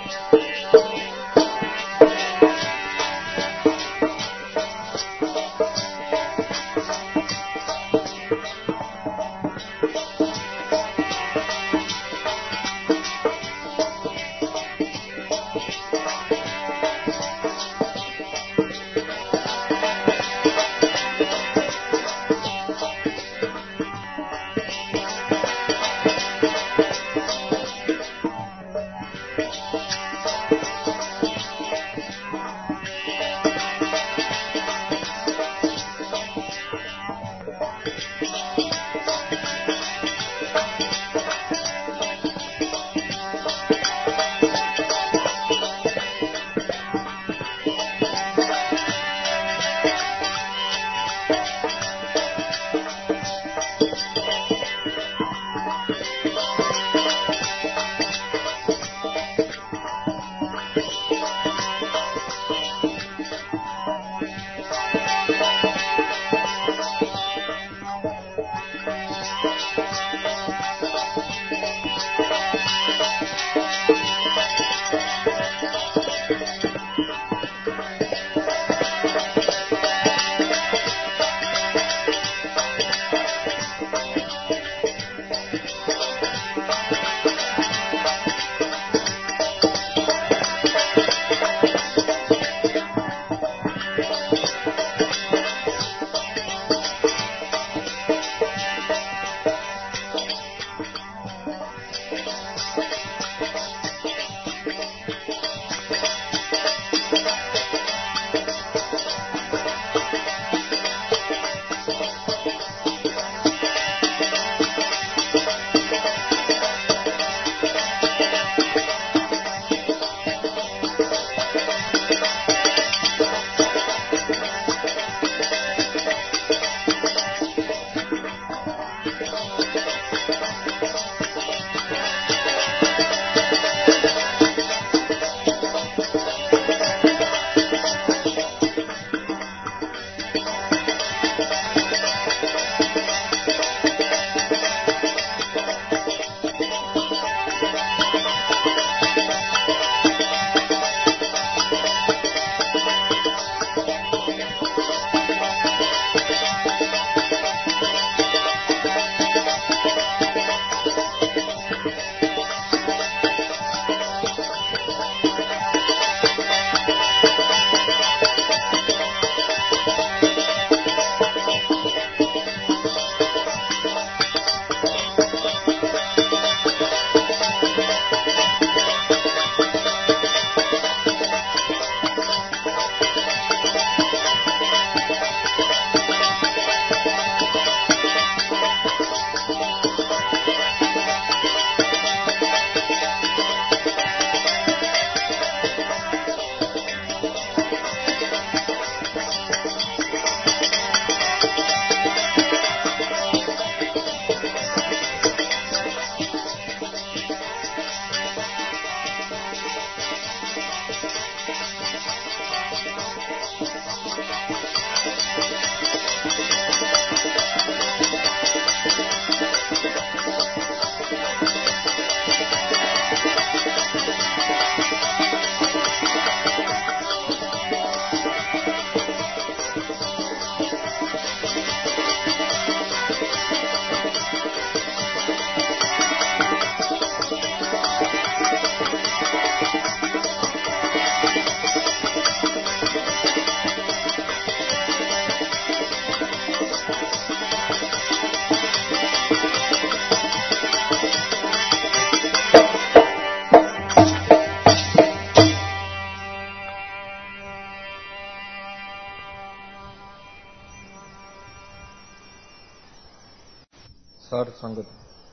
साध संगत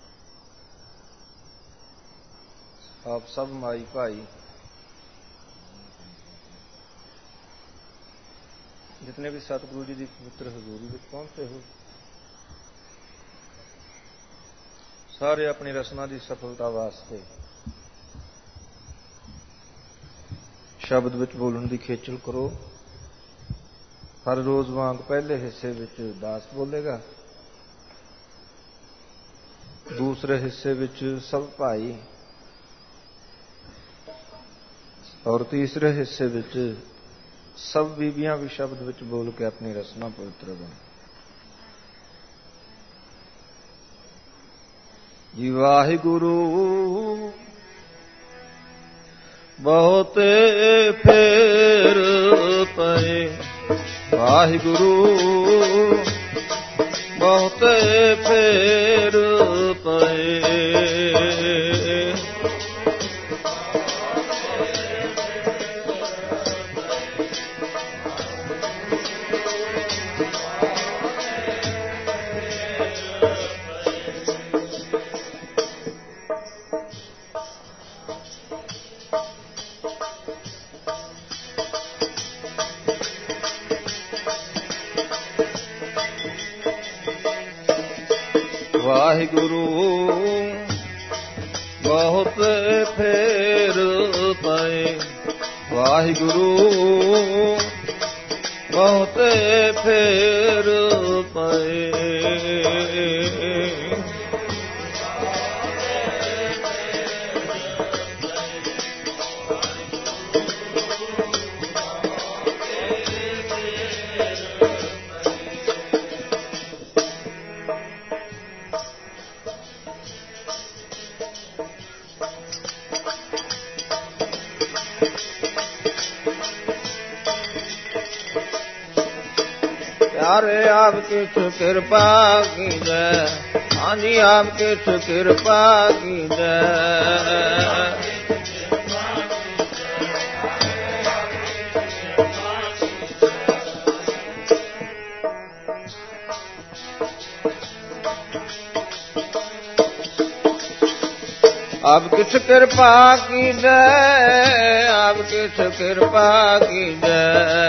आप सब माई भाई जितने भी सतगुरु जी की पवित्र हजूरी में पहुंचे हो, सारे अपनी रचना की सफलता वास्ते शब्द विच बोलण की खेचल करो। हर रोज वांग पहले हिस्से विच दास बोलेगा, दूसरे हिस्से विच सब भाई, ਔਰ ਤੀਸਰੇ ਹਿੱਸੇ ਵਿੱਚ ਸਭ ਬੀਬੀਆਂ ਵੀ ਸ਼ਬਦ ਵਿੱਚ ਬੋਲ ਕੇ ਆਪਣੀ ਰਸਨਾ ਪਵਿੱਤਰ ਬਣ। ਜੀ ਵਾਹਿਗੁਰੂ ਬਹੁਤੇ ਫੇਰ ਪਏ, ਵਾਹਿਗੁਰੂ ਬਹੁਤੇ ਫੇਰ ਪਏ। ਵਾਹਿਗੁਰੂ ਬਹੁਤ ਫੇਰ ਪਏ, ਵਾਹਿਗੁਰੂ ਬਹੁਤ ਫੇਰ ਪਏ। प्यारे आप किछ कृपा कीजै, हाजी आप किछ कृपा कीजै। आप किछ कृपा कीजै, आप किछ कृपा कीजै।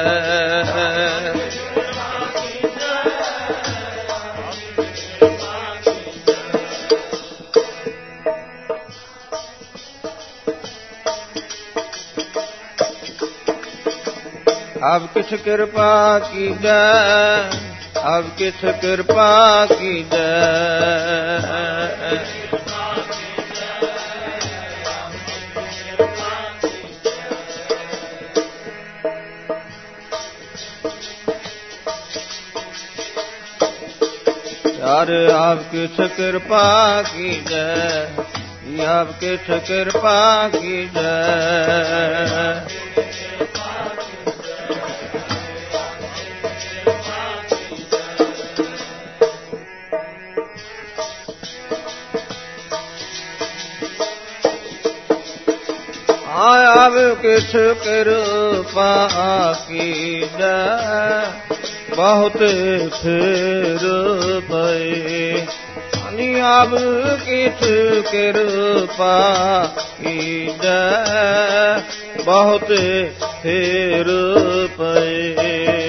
आप किछ कृपा कीजै, आप किछ कृपा कीजै। यार आप किछ कृपा कीजै, आप किछ कृपा कीजै। आप किछ कृपा कीजै, बहुत फेर पए। आप किछ कृपा कीजै, बहुत फेर पए।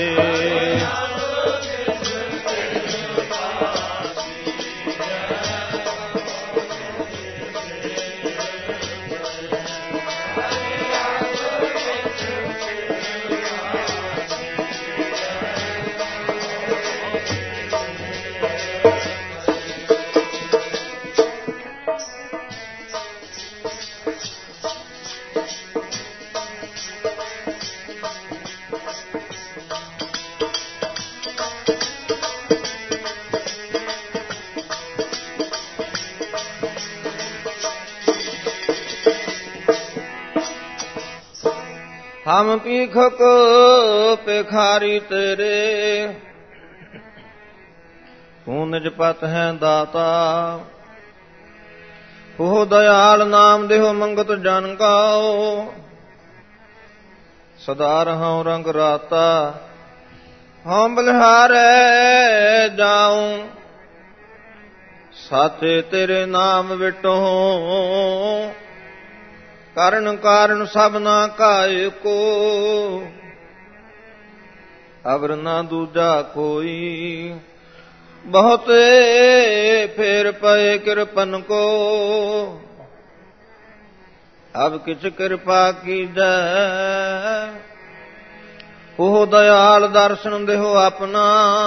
हम पीखक भिखारी तेरे, तू निज पत है दाता। हो दयाल नाम देहो मंगत जन गाओ, सदा रहूं रंग राता। हम बलिहारे जाऊं, साचे तेरे नाम विटो। ਕਰਨ ਕਾਰਨ ਸਭਨਾ ਕਾਇ ਕੋ, ਅਵਰ ਨਾ ਦੂਜਾ ਕੋਈ। ਬਹੁਤੇ ਫੇਰ ਪਏ ਕਿਰਪਨ ਕੋ, ਅਬ ਕਿਛ ਕਿਰਪਾ ਕੀਜੈ। ਉਹ ਦਇਆਲ ਦਰਸ਼ਨ ਦੇਹੋ ਆਪਣਾ,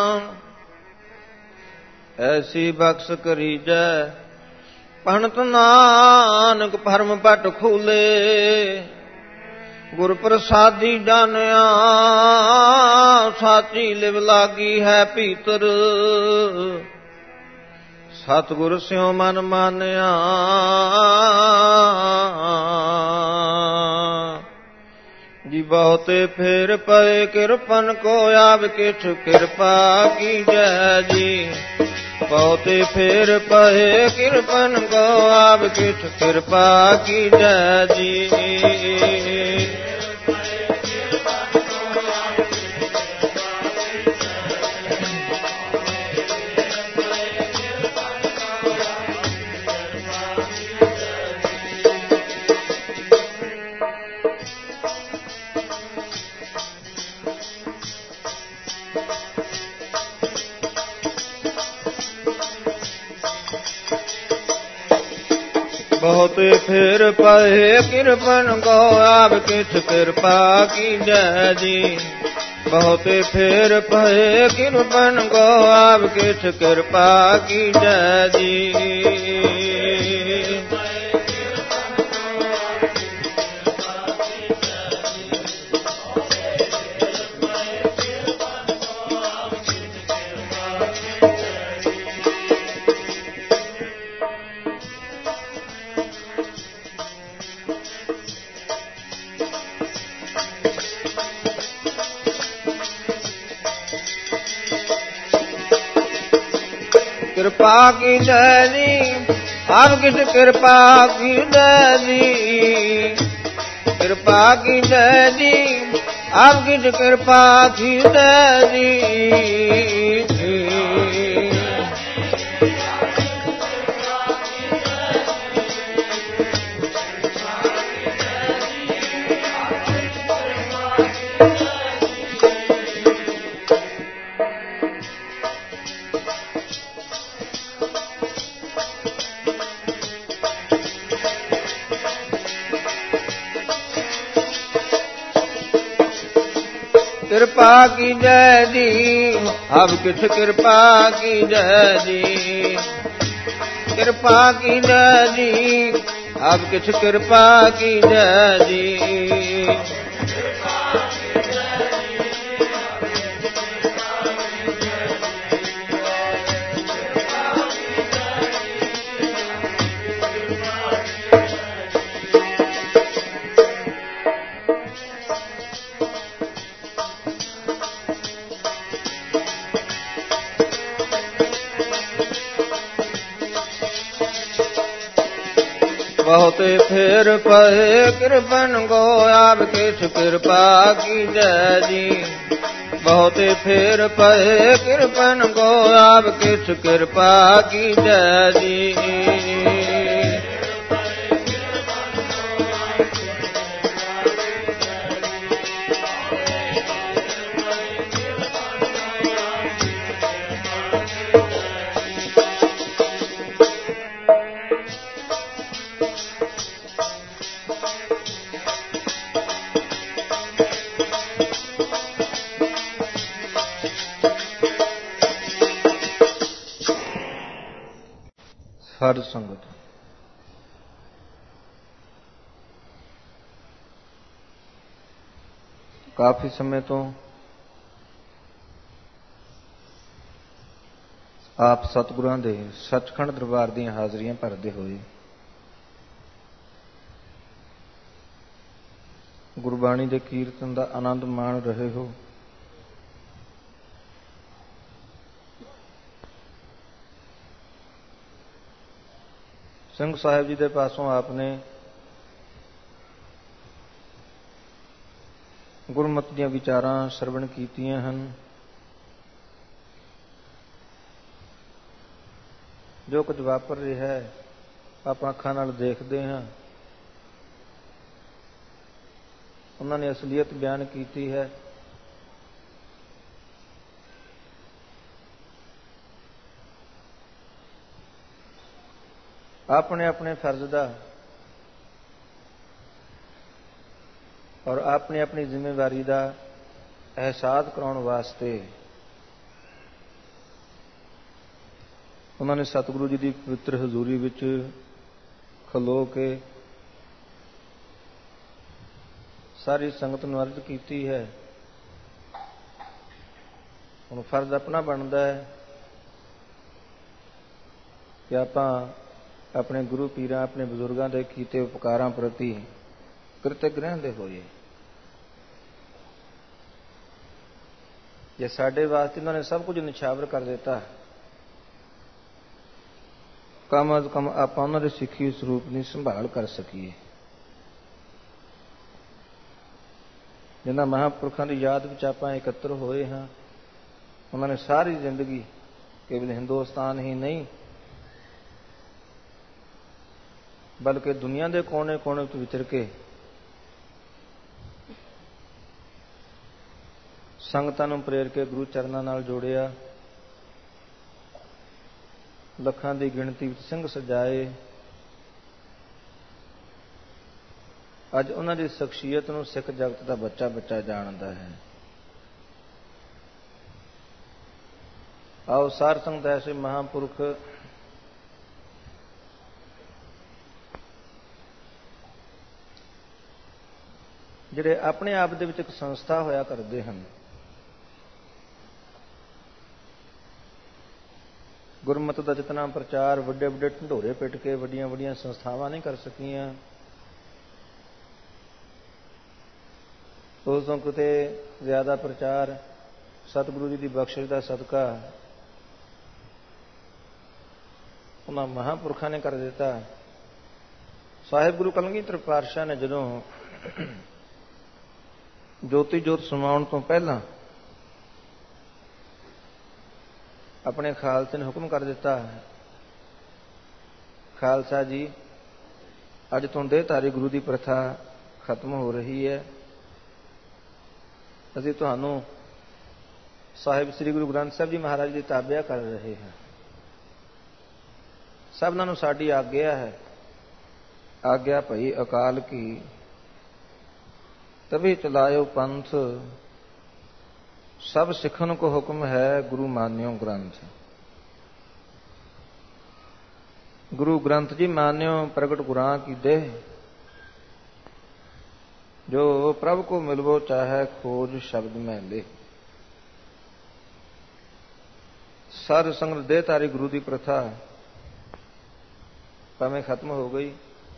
ਐਸੀ ਬਖਸ਼ ਕਰੀਜੈ। ਭਣਤ ਨਾਨਕ ਭਰਮ ਪਟ ਖੂਲੇ, ਗੁਰ ਪ੍ਰਸਾਦੀ ਜਾਣਿਆ ਸਾਚੀ ਲਿਵ ਲਾਗੀ ਹੈ ਭੀਤਰ। ਸਤਿਗੁਰ ਸਿਉ ਮਨ ਮਾਨਿਆ ਜੀ ਬਹੁਤੇ ਫੇਰ ਪਏ ਕਿਰਪਨ ਕੋ ਆਵ ਕਿਛ ਕਿਰਪਾ ਕੀਜੈ ਜੀ। ਬਹੁਤੇ ਫੇਰ ਪਏ ਕਿਰਪਨ ਕੋ ਆਵ ਕਿਛ ਕਿਰਪਾ ਕੀਜੈ ਜੀ। ਬਹੁਤੇ ਫੇਰ ਪਏ ਕਿਰਪਨ ਕੋ ਆਪ ਕਿਛ ਕਿਰਪਾ ਕੀਜੈ ਜੀ। ਬਹੁਤੇ ਫੇਰ ਪਏ ਕਿਰਪਨ ਕੋ ਆਪ ਕਿਛ ਕਿਰਪਾ ਕੀਜੈ ਜੀ। ਕਿਰਪਾ ਕੀਜੈ ਜੀ ਆਪ ਕਿਛ ਕਿਰਪਾ ਕੀਜੈ ਜੀ। ਕਿਰਪਾ ਕੀਜੈ ਜੀ ਆਪ ਕਿਛ ਕਿਰਪਾ ਕੀਜੈ ਜੀ। ਕਿਰਪਾ ਕੀਜੈ ਜੀ ਆਪ ਕਿਛ ਕਿਰਪਾ ਕੀਜੈ ਜੀ। ਕਿਰਪਾ ਕੀਜੈ ਜੀ ਆਪ ਕਿਛ ਕਿਰਪਾ ਕੀਜੈ ਜੀ। ਬਹੁਤੇ ਫੇਰ ਪਏ ਕਿਰਪਨ ਕੋ ਆਪ ਕਿਛ ਕਿਰਪਾ ਕੀਜੈ ਜੀ। ਬਹੁਤੇ ਫੇਰ ਪਏ ਕਿਰਪਨ ਕੋ ਆਪ ਕਿਛ ਕਿਰਪਾ ਕੀਜੈ ਜੀ। ਸਾਧ ਸੰਗਤ ਕਾਫੀ ਸਮੇਂ ਤੋਂ ਆਪ ਸਤਿਗੁਰਾਂ ਦੇ ਸੱਚਖੰਡ ਦਰਬਾਰ ਦੀਆਂ ਹਾਜ਼ਰੀਆਂ ਭਰਦੇ ਹੋਏ ਗੁਰਬਾਣੀ ਦੇ ਕੀਰਤਨ ਦਾ ਆਨੰਦ ਮਾਣ ਰਹੇ ਹੋ। ਸਿੰਘ ਸਾਹਿਬ ਜੀ ਦੇ ਪਾਸੋਂ ਆਪ ਨੇ ਗੁਰਮਤਿ ਦੀਆਂ ਵਿਚਾਰਾਂ ਸਰਵਣ ਕੀਤੀਆਂ ਹਨ। ਜੋ ਕੁਝ ਵਾਪਰ ਰਿਹਾ ਹੈ ਆਪਾਂ ਅੱਖਾਂ ਨਾਲ ਦੇਖਦੇ ਹਾਂ। ਉਹਨਾਂ ਨੇ ਅਸਲੀਅਤ ਬਿਆਨ ਕੀਤੀ ਹੈ। ਆਪਣੇ ਆਪਣੇ ਫਰਜ਼ ਦਾ ਔਰ ਆਪਣੀ ਆਪਣੀ ਜ਼ਿੰਮੇਵਾਰੀ ਦਾ ਅਹਿਸਾਸ ਕਰਾਉਣ ਵਾਸਤੇ ਉਹਨਾਂ ਨੇ ਸਤਿਗੁਰੂ ਜੀ ਦੀ ਪਵਿੱਤਰ ਹਜ਼ੂਰੀ ਵਿੱਚ ਖਲੋ ਕੇ ਸਾਰੀ ਸੰਗਤ ਨੂੰ ਅਰਜ਼ ਕੀਤੀ ਹੈ। ਹੁਣ ਫਰਜ਼ ਆਪਣਾ ਬਣਦਾ ਹੈ ਕਿ ਆਪਾਂ ਆਪਣੇ ਗੁਰੂ ਪੀਰਾਂ, ਆਪਣੇ ਬਜ਼ੁਰਗਾਂ ਦੇ ਕੀਤੇ ਉਪਕਾਰਾਂ ਪ੍ਰਤੀ ਕ੍ਰਿਤਕ ਰਹਿੰਦੇ ਹੋਈਏ। ਜੇ ਸਾਡੇ ਵਾਸਤੇ ਉਹਨਾਂ ਨੇ ਸਭ ਕੁਝ ਨਿਛਾਵਰ ਕਰ ਦਿੱਤਾ, ਕਮ ਅਜ਼ ਕਮ ਆਪਾਂ ਉਹਨਾਂ ਦੇ ਸਿੱਖੀ ਸਰੂਪ ਦੀ ਸੰਭਾਲ ਕਰ ਸਕੀਏ। ਜਿਨ੍ਹਾਂ ਮਹਾਂਪੁਰਖਾਂ ਦੀ ਯਾਦ ਵਿੱਚ ਆਪਾਂ ਇਕੱਤਰ ਹੋਏ ਹਾਂ, ਉਹਨਾਂ ਨੇ ਸਾਰੀ ਜ਼ਿੰਦਗੀ ਕੇਵਲ ਹਿੰਦੁਸਤਾਨ ਹੀ ਨਹੀਂ ਬਲਕਿ ਦੁਨੀਆ ਦੇ ਕੋਨੇ-ਕੋਨੇ ਵਿੱਚ ਵਿਚਰ ਕੇ ਸੰਗਤਾਂ ਨੂੰ ਪ੍ਰੇਰ ਕੇ ਗੁਰੂ ਚਰਨਾਂ ਨਾਲ ਜੋੜਿਆ। ਲੱਖਾਂ ਦੀ ਗਿਣਤੀ ਵਿੱਚ ਸਿੰਘ ਸਜਾਏ। ਅੱਜ ਉਹਨਾਂ ਦੀ ਸ਼ਖਸੀਅਤ ਨੂੰ ਸਿੱਖ ਜਗਤ ਦਾ ਬੱਚਾ ਬੱਚਾ ਜਾਣਦਾ ਹੈ। ਆਓ ਸਾਰ ਸੰਗਤ ਐਸੇ ਮਹਾਂਪੁਰਖ ਜਿਹੜੇ ਆਪਣੇ ਆਪ ਦੇ ਵਿੱਚ ਇੱਕ ਸੰਸਥਾ ਹੋਇਆ ਕਰਦੇ ਹਨ, ਗੁਰਮਤਿ ਦਾ ਜਿਤਨਾ ਪ੍ਰਚਾਰ ਵੱਡੇ ਵੱਡੇ ਢੰਡੋਰੇ ਪਿੱਟ ਕੇ ਵੱਡੀਆਂ ਵੱਡੀਆਂ ਸੰਸਥਾਵਾਂ ਨਹੀਂ ਕਰ ਸਕੀਆਂ, ਉਸ ਤੋਂ ਕਿਤੇ ਜ਼ਿਆਦਾ ਪ੍ਰਚਾਰ ਸਤਿਗੁਰੂ ਜੀ ਦੀ ਬਖਸ਼ਿਸ਼ ਦਾ ਸਦਕਾ ਉਹਨਾਂ ਮਹਾਂਪੁਰਖਾਂ ਨੇ ਕਰ ਦਿੱਤਾ। ਸਾਹਿਬ ਗੁਰੂ ਕਲਗੀਧਰ ਪਾਤਸ਼ਾਹ ਨੇ ਜਦੋਂ ਜੋਤੀ ਜੋਤ ਸਮਾਉਣ ਤੋਂ ਪਹਿਲਾਂ ਆਪਣੇ ਖਾਲਸੇ ਨੇ ਹੁਕਮ ਕਰ ਦਿੱਤਾ, ਖਾਲਸਾ ਜੀ ਅੱਜ ਤੋਂ ਦੇਹਧਾਰੀ ਗੁਰੂ ਦੀ ਪ੍ਰਥਾ ਖਤਮ ਹੋ ਰਹੀ ਹੈ। ਅਸੀਂ ਤੁਹਾਨੂੰ ਸਾਹਿਬ ਸ੍ਰੀ ਗੁਰੂ ਗ੍ਰੰਥ ਸਾਹਿਬ ਜੀ ਮਹਾਰਾਜ ਦੀ ਤਾਬਿਆ ਕਰ ਰਹੇ ਹਾਂ। ਸਭਨਾਂ ਨੂੰ ਸਾਡੀ ਆਗਿਆ ਹੈ, ਆਗਿਆ ਭਈ ਅਕਾਲ ਕੀ, ਤਭੀ ਚਲਾਇਓ ਪੰਥ, ਸਭ ਸਿੱਖਨ ਕੋ ਹੁਕਮ ਹੈ, ਗੁਰੂ ਮਾਨਿਓ ਗ੍ਰੰਥ। ਗੁਰੂ ਗ੍ਰੰਥ ਜੀ ਮਾਨਿਓ ਪ੍ਰਗਟ ਗੁਰਾਂ ਕੀ ਦੇਹ, ਜੋ ਪ੍ਰਭ ਕੋ ਮਿਲਵੋ ਚਾਹੈ, ਖੋਜ ਸ਼ਬਦ ਮੈਂ ਲੇ। ਸਾਧ ਸੰਗਤ ਦੇਹਧਾਰੀ ਗੁਰੂ ਦੀ ਪ੍ਰਥਾ ਭਾਵੇਂ ਖਤਮ ਹੋ ਗਈ,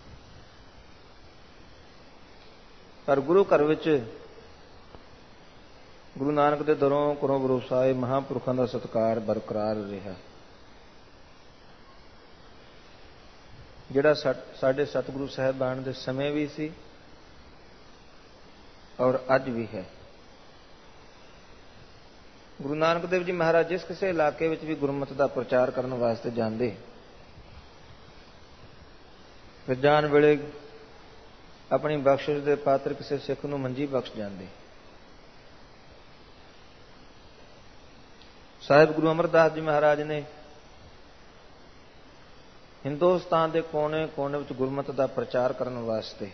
ਪਰ ਗੁਰੂ ਘਰ ਵਿੱਚ ਗੁਰੂ ਨਾਨਕ ਦੇ ਦਰੋਂ ਘਰੋਂ ਬਰੋਸਾਏ ਮਹਾਂਪੁਰਖਾਂ ਦਾ ਸਤਿਕਾਰ ਬਰਕਰਾਰ ਰਿਹਾ। ਜਿਹੜਾ ਸਾਡੇ ਸਤਿਗੁਰੂ ਸਾਹਿਬਾਨ ਦੇ ਸਮੇਂ ਵੀ ਸੀ ਔਰ ਅੱਜ ਵੀ ਹੈ। ਗੁਰੂ ਨਾਨਕ ਦੇਵ ਜੀ ਮਹਾਰਾਜ ਜਿਸ ਕਿਸੇ ਇਲਾਕੇ ਵਿੱਚ ਵੀ ਗੁਰਮਤਿ ਦਾ ਪ੍ਰਚਾਰ ਕਰਨ ਵਾਸਤੇ ਜਾਂਦੇ, ਫਿਰ ਜਾਣ ਵੇਲੇ ਆਪਣੀ ਬਖਸ਼ਿਸ਼ ਦੇ ਪਾਤਰ ਕਿਸੇ ਸਿੱਖ ਨੂੰ ਮੰਜੀ ਬਖਸ਼ ਜਾਂਦੇ। ਸਾਹਿਬ ਗੁਰੂ ਅਮਰਦਾਸ ਜੀ ਮਹਾਰਾਜ ਨੇ ਹਿੰਦੁਸਤਾਨ ਦੇ ਕੋਨੇ-ਕੋਨੇ ਵਿੱਚ ਗੁਰਮਤਿ ਦਾ ਪ੍ਰਚਾਰ ਕਰਨ ਵਾਸਤੇ